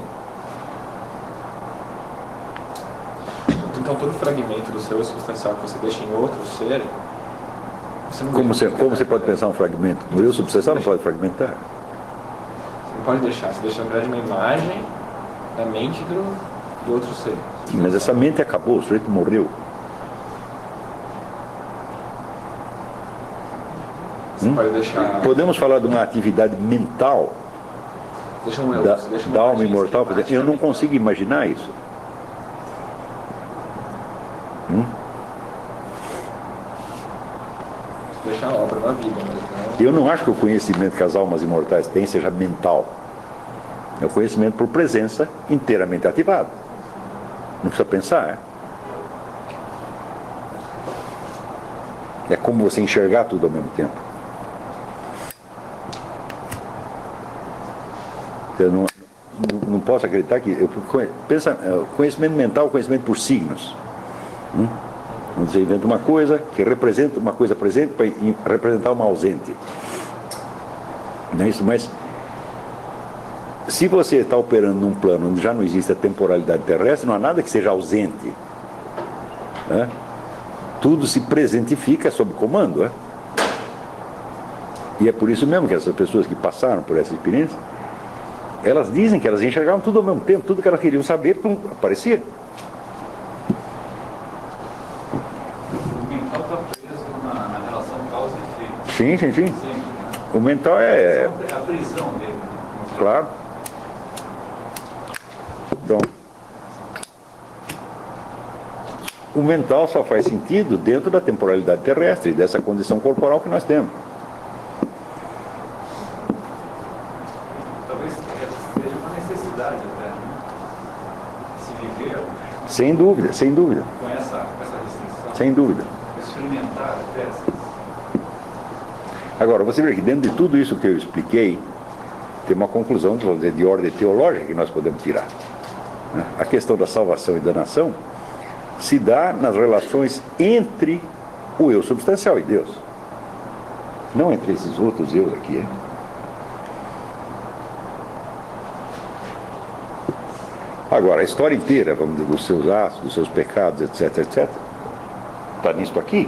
Então todo fragmento do seu substancial que você deixa em outro ser, você não Como você, como você pode pensar um fragmento? No eu substancial não pode fragmentar. Você não pode deixar, você deixa na verdade uma imagem da mente do, do outro ser. Mas essa mente acabou, o sujeito morreu. Você hum? pode deixar. Podemos falar de uma atividade mental deixa um eu, da, deixa uma da alma imortal? Por exemplo, eu não consigo imaginar isso. Hum? Deixar a obra na vida mesmo. Né? Eu não acho que o conhecimento que as almas imortais têm seja mental. É o conhecimento por presença inteiramente ativado. Não precisa pensar. É, é como você enxergar tudo ao mesmo tempo. Eu não, não, não posso acreditar que... Eu, pensa, conhecimento mental, conhecimento por signos. Hum? Você inventa uma coisa que representa uma coisa presente para representar uma ausente. Não é isso? Mas se você está operando num plano onde já não existe a temporalidade terrestre, não há nada que seja ausente. Né? Tudo se presentifica sob comando. Né? E é por isso mesmo que essas pessoas que passaram por essa experiência, elas dizem que elas enxergavam tudo ao mesmo tempo, tudo que elas queriam saber, pum, aparecia. Sim, sim, sim. O mental é... A prisão dele. Claro. Então, o mental só faz sentido dentro da temporalidade terrestre, dessa condição corporal que nós temos. Talvez seja uma necessidade até, né? Se viver Sem dúvida, sem dúvida. com essa, com essa restrição. Sem dúvida. Experimentar até essa. Agora, você vê que dentro de tudo isso que eu expliquei, tem uma conclusão de, de ordem teológica que nós podemos tirar. Né? A questão da salvação e danação se dá nas relações entre o eu substancial e Deus. Não entre esses outros eus aqui. Hein? Agora, a história inteira, vamos dizer, dos seus atos, dos seus pecados, etc, etc, está nisso aqui.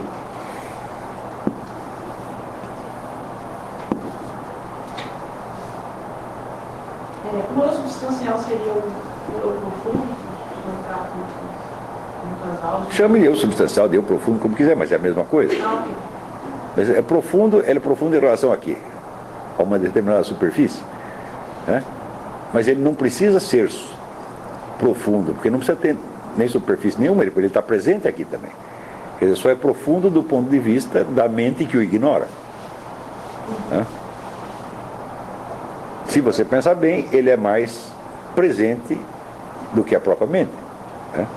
O eu substancial seria o eu profundo, Chame eu substancial de eu profundo como quiser, mas é a mesma coisa. Mas é profundo, ele é profundo em relação a quê? A uma determinada superfície. Né? Mas ele não precisa ser profundo, porque não precisa ter nem superfície nenhuma, ele pode estar presente aqui também. Quer dizer, só é profundo do ponto de vista da mente que o ignora. Né? Se você pensar bem, ele é mais presente do que a própria mente. Né?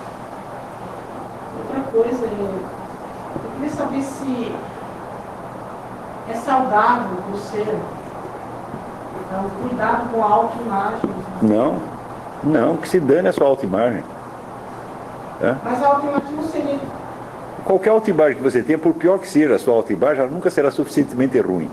Outra coisa, eu, eu queria saber se é saudável você dar um cuidado com a autoimagem. Não, não, que se dane a sua autoimagem. Né? Mas a autoimagem não seria... Qualquer autoimagem que você tenha, por pior que seja a sua autoimagem, ela nunca será suficientemente ruim.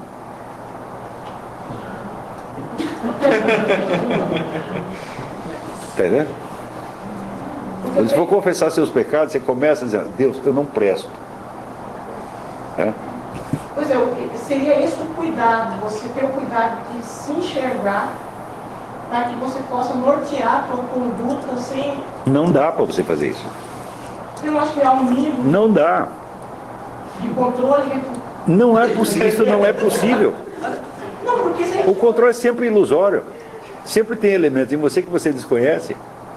Entendeu? Se for confessar seus pecados, você começa dizendo, Deus, eu não presto. É? Pois é, seria esse o cuidado, você ter o cuidado de se enxergar para que você possa nortear a sua conduta sem... Não dá para você fazer isso. Eu acho que há um nível Não dá. de controle. Não é possível, isso não é possível. Não, porque você... O controle é sempre ilusório. Sempre tem elementos em você que você desconhece.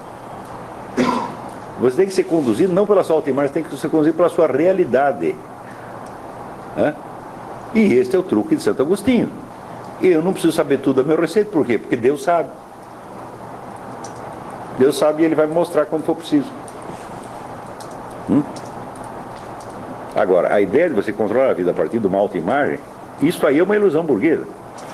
Você tem que ser conduzido não pela sua autoimagem, você tem que ser conduzido pela sua realidade. Né? E este é o truque de Santo Agostinho. Eu não preciso saber tudo a meu respeito, por quê? Porque Deus sabe. Deus sabe e Ele vai me mostrar quando for preciso. Hum? Agora, a ideia de você controlar a vida a partir de uma autoimagem, isso aí é uma ilusão burguesa.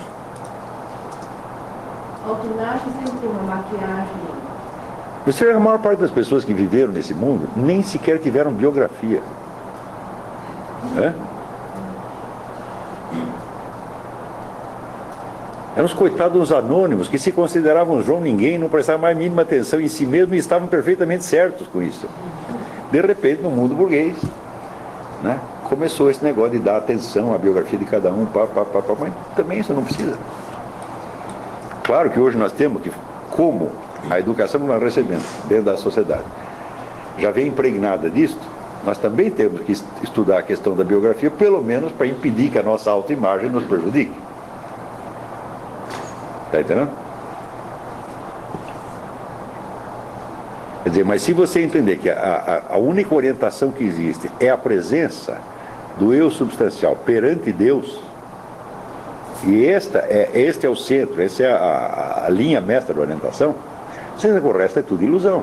Autoimagem sempre uma maquiagem. Você vê que a maior parte das pessoas que viveram nesse mundo nem sequer tiveram biografia. É? Eram os coitados dos anônimos, que se consideravam João ninguém, não prestavam mais a mínima atenção em si mesmos e estavam perfeitamente certos com isso. De repente, no mundo burguês, né, começou esse negócio de dar atenção à biografia de cada um, pá, pá, pá, pá, mas também isso não precisa. Claro que hoje nós temos que, como a educação que nós recebemos dentro da sociedade já vem impregnada disso, nós também temos que estudar a questão da biografia, pelo menos para impedir que a nossa autoimagem nos prejudique. Está entendendo? Quer dizer, mas se você entender que a, a, a única orientação que existe é a presença do eu substancial perante Deus, e esta é, este é o centro, essa é a, a, a linha mestra da orientação, você o resto é tudo ilusão.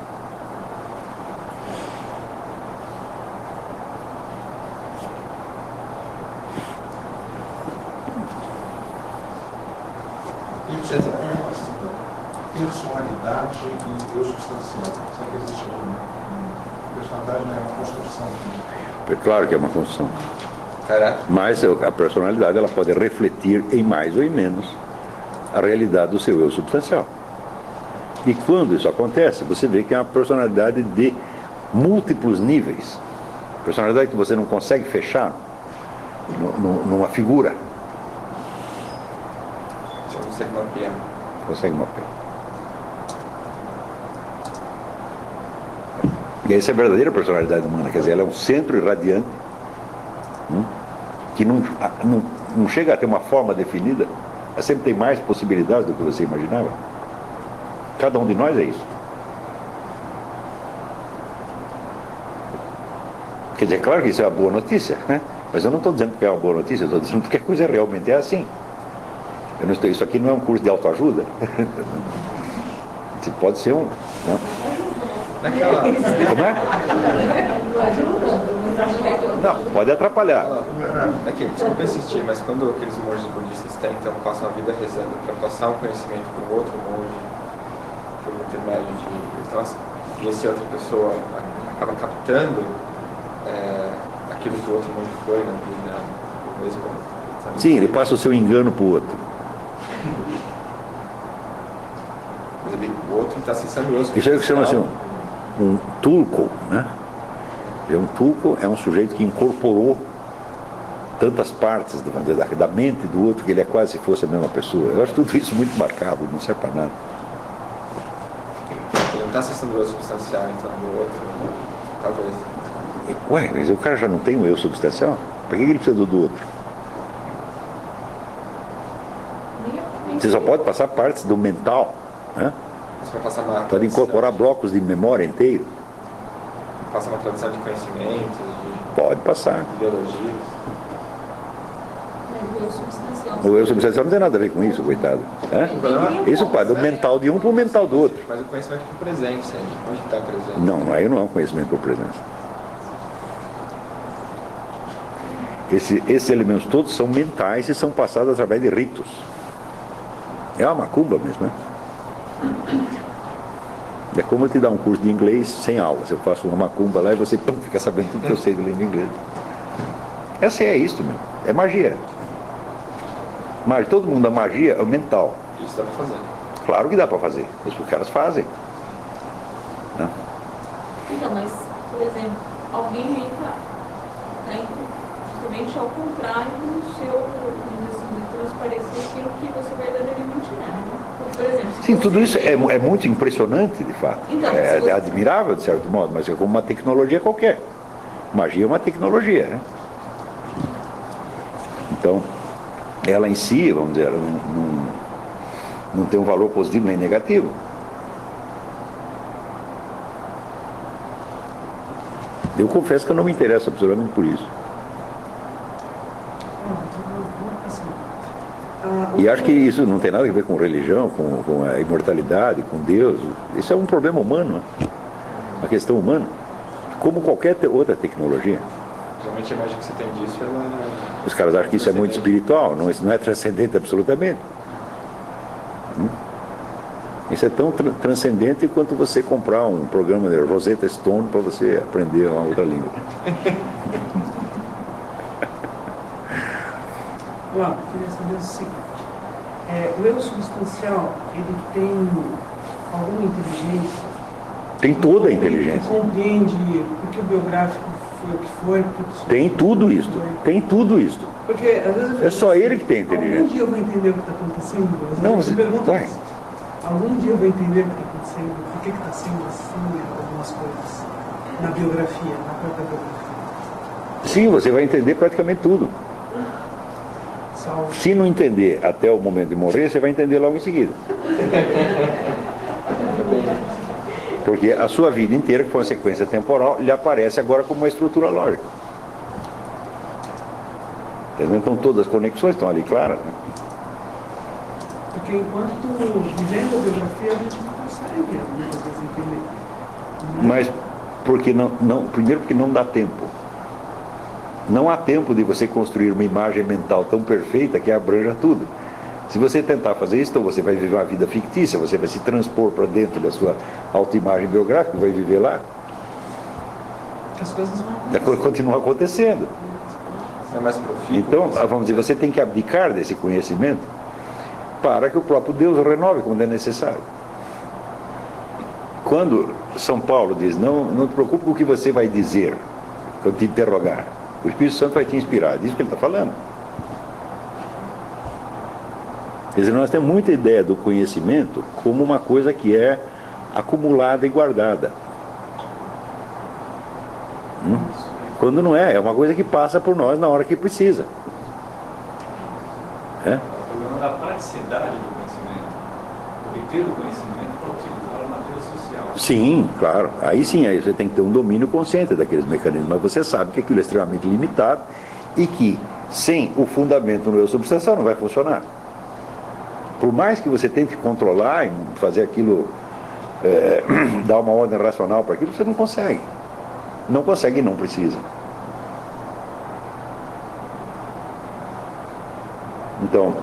Personalidade e eu substancial. Será que existe alguma? Personalidade não é uma construção. É claro que é uma construção. Caraca. Mas a personalidade ela pode refletir em mais ou em menos a realidade do seu eu substancial. E quando isso acontece, você vê que é uma personalidade de múltiplos níveis. Personalidade que você não consegue fechar numa figura. Você não consegue mapear. Consegue mapear. E essa é a verdadeira personalidade humana, quer dizer, ela é um centro irradiante, hum, que não, não, não chega a ter uma forma definida, ela sempre tem mais possibilidades do que você imaginava. Cada um de nós é isso. Quer dizer, claro que isso é uma boa notícia, né? Mas eu não estou dizendo que é uma boa notícia, eu estou dizendo que a coisa realmente é assim. Eu não estou, isso aqui não é um curso de autoajuda. Isso pode ser um... Né? Naquela... Como é? Não, pode atrapalhar. Aqui, desculpa insistir, mas quando aqueles monges budistas tentam, passam a vida rezando para passar um conhecimento para o outro monge, por intermédio de... Então, e essa outra pessoa acaba captando é, aquilo que o outro monge foi na vida, mesmo... Sabe? Sim, ele passa o seu engano para o outro. O outro está acessando o outro. Isso é o que chama assim, um tulco, né? É um tulco, é um sujeito que incorporou tantas partes da, da mente do outro que ele é quase se fosse a mesma pessoa. Eu acho tudo isso muito macabro, não serve para nada. Ele não está acessando o eu substancial, então, do outro, talvez. Ué, mas o cara já não tem um eu substancial? Para que ele precisa do, do outro? Você só pode passar partes do mental, né? Você vai passar uma Pode incorporar blocos de memória inteiro. Passa uma tradução de conhecimentos, de Pode passar. ideologias. O eu substancial não tem nada a ver com isso, coitado. É? Isso pode do mental de um para o mental do outro. Mas o conhecimento por presente, sempre. Onde está presente? Não, aí não é um conhecimento por presença. Esse, esses elementos todos são mentais e são passados através de ritos. É uma macumba mesmo, né? É como eu te dar um curso de inglês sem aulas. Eu faço uma macumba lá e você pum, fica sabendo tudo que eu sei de língua inglesa. Essa é isso, meu. É magia. Mas todo mundo, a magia é o mental. Isso dá para fazer. Claro que dá para fazer. Isso os caras fazem. Né? Então, mas, por exemplo, alguém entra, né, justamente ao contrário do seu, assim, transparecer aquilo que você verdadeiramente é. Né? Por exemplo, Sim, tudo isso é, é muito impressionante, de fato. Então, é, você... é admirável, de certo modo, mas é como uma tecnologia qualquer. Magia é uma tecnologia, né? Então, ela em si, vamos dizer, ela não, não, não tem um valor positivo nem negativo. Eu confesso que eu não me interesso absolutamente por isso. E acho que isso não tem nada a ver com religião, com, com a imortalidade, com Deus. Isso é um problema humano, né? Uma questão humana, como qualquer te- outra tecnologia. Geralmente a imagem que você tem disso, ela... Os caras acham que isso é muito espiritual, não, isso não é transcendente absolutamente. Hum? Isso é tão tra- transcendente quanto você comprar um programa de Rosetta Stone para você aprender uma outra língua. Olá, eu queria saber o seguinte. É, o eu substancial, ele tem alguma inteligência? Tem toda a Ele inteligência. compreende porque o biográfico foi o que foi? Porque Tem tudo isso. Tem tudo isso. Porque às vezes eu É só ele que tem Algum inteligência. dia eu vou entender o que está acontecendo. Às vezes Não, eu você- me pergunto, vai. algum dia eu vou entender o que está acontecendo, por que está sendo assim algumas coisas na biografia, na própria biografia. Sim, você vai entender praticamente tudo. Salvo. Se não entender até o momento de morrer, você vai entender logo em seguida. Porque a sua vida inteira, que foi uma sequência temporal, lhe aparece agora como uma estrutura lógica. Entendeu? Então todas as conexões estão ali claras. Né? Porque enquanto vivendo a biografia, a gente não consegue muitas vezes entender. Mas porque não, não, primeiro porque não dá tempo. Não há tempo de você construir uma imagem mental tão perfeita que abranja tudo. Se você tentar fazer isso, então você vai viver uma vida fictícia, você vai se transpor para dentro da sua autoimagem biográfica, vai viver lá. As coisas vão A coisa continua acontecendo. É mais profícuo. Então, vamos dizer, você tem que abdicar desse conhecimento para que o próprio Deus renove quando é necessário. Quando São Paulo diz, não, não te preocupe com o que você vai dizer quando te interrogar, o Espírito Santo vai te inspirar, diz o que ele está falando. Quer dizer, nós temos muita ideia do conhecimento como uma coisa que é acumulada e guardada. Hum? Quando não é, é uma coisa que passa por nós na hora que precisa. É? O problema da praticidade do conhecimento, obter o conhecimento para utilizá-lo na vida social. Sim, claro. Aí sim, aí você tem que ter um domínio consciente daqueles mecanismos, mas você sabe que aquilo é extremamente limitado e que sem o fundamento no eu substancial não vai funcionar. Por mais que você tente controlar e fazer aquilo, é, dar uma ordem racional para aquilo, você não consegue. Não consegue e não precisa. Então,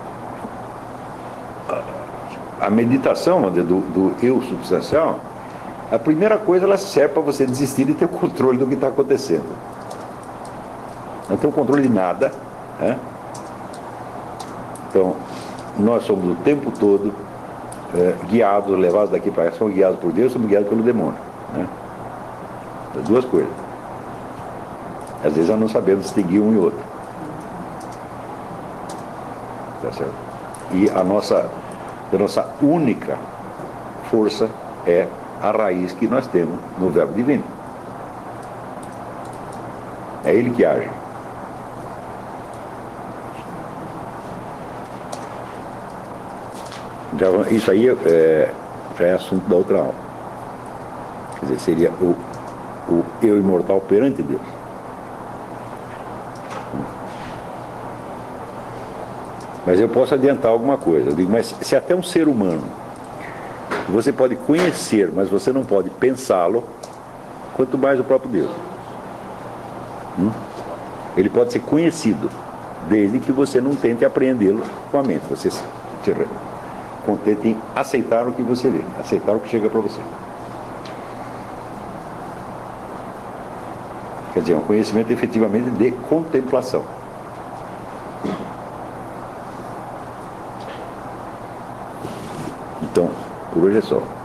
a meditação do, do eu substancial, a primeira coisa, ela serve para você desistir de ter o controle do que está acontecendo. Não tem o controle de nada. Né? Então, nós somos o tempo todo é, guiados, levados daqui para cá, somos guiados por Deus, somos guiados pelo demônio. Né? As duas coisas. Às vezes nós não sabemos distinguir um e outro. Tá certo? E a nossa, a nossa única força é a raiz que nós temos no Verbo Divino. É ele que age. Então, isso aí é, já é assunto da outra aula. Quer dizer, seria o, o eu imortal perante Deus. Mas eu posso adiantar alguma coisa. Eu digo, mas se até um ser humano você pode conhecer, mas você não pode pensá-lo, quanto mais o próprio Deus. Hum? Ele pode ser conhecido, desde que você não tente apreendê-lo com a mente. Você se contente em aceitar o que você vê, aceitar o que chega para você. Quer dizer, é um conhecimento efetivamente de contemplação. Então, por hoje é só.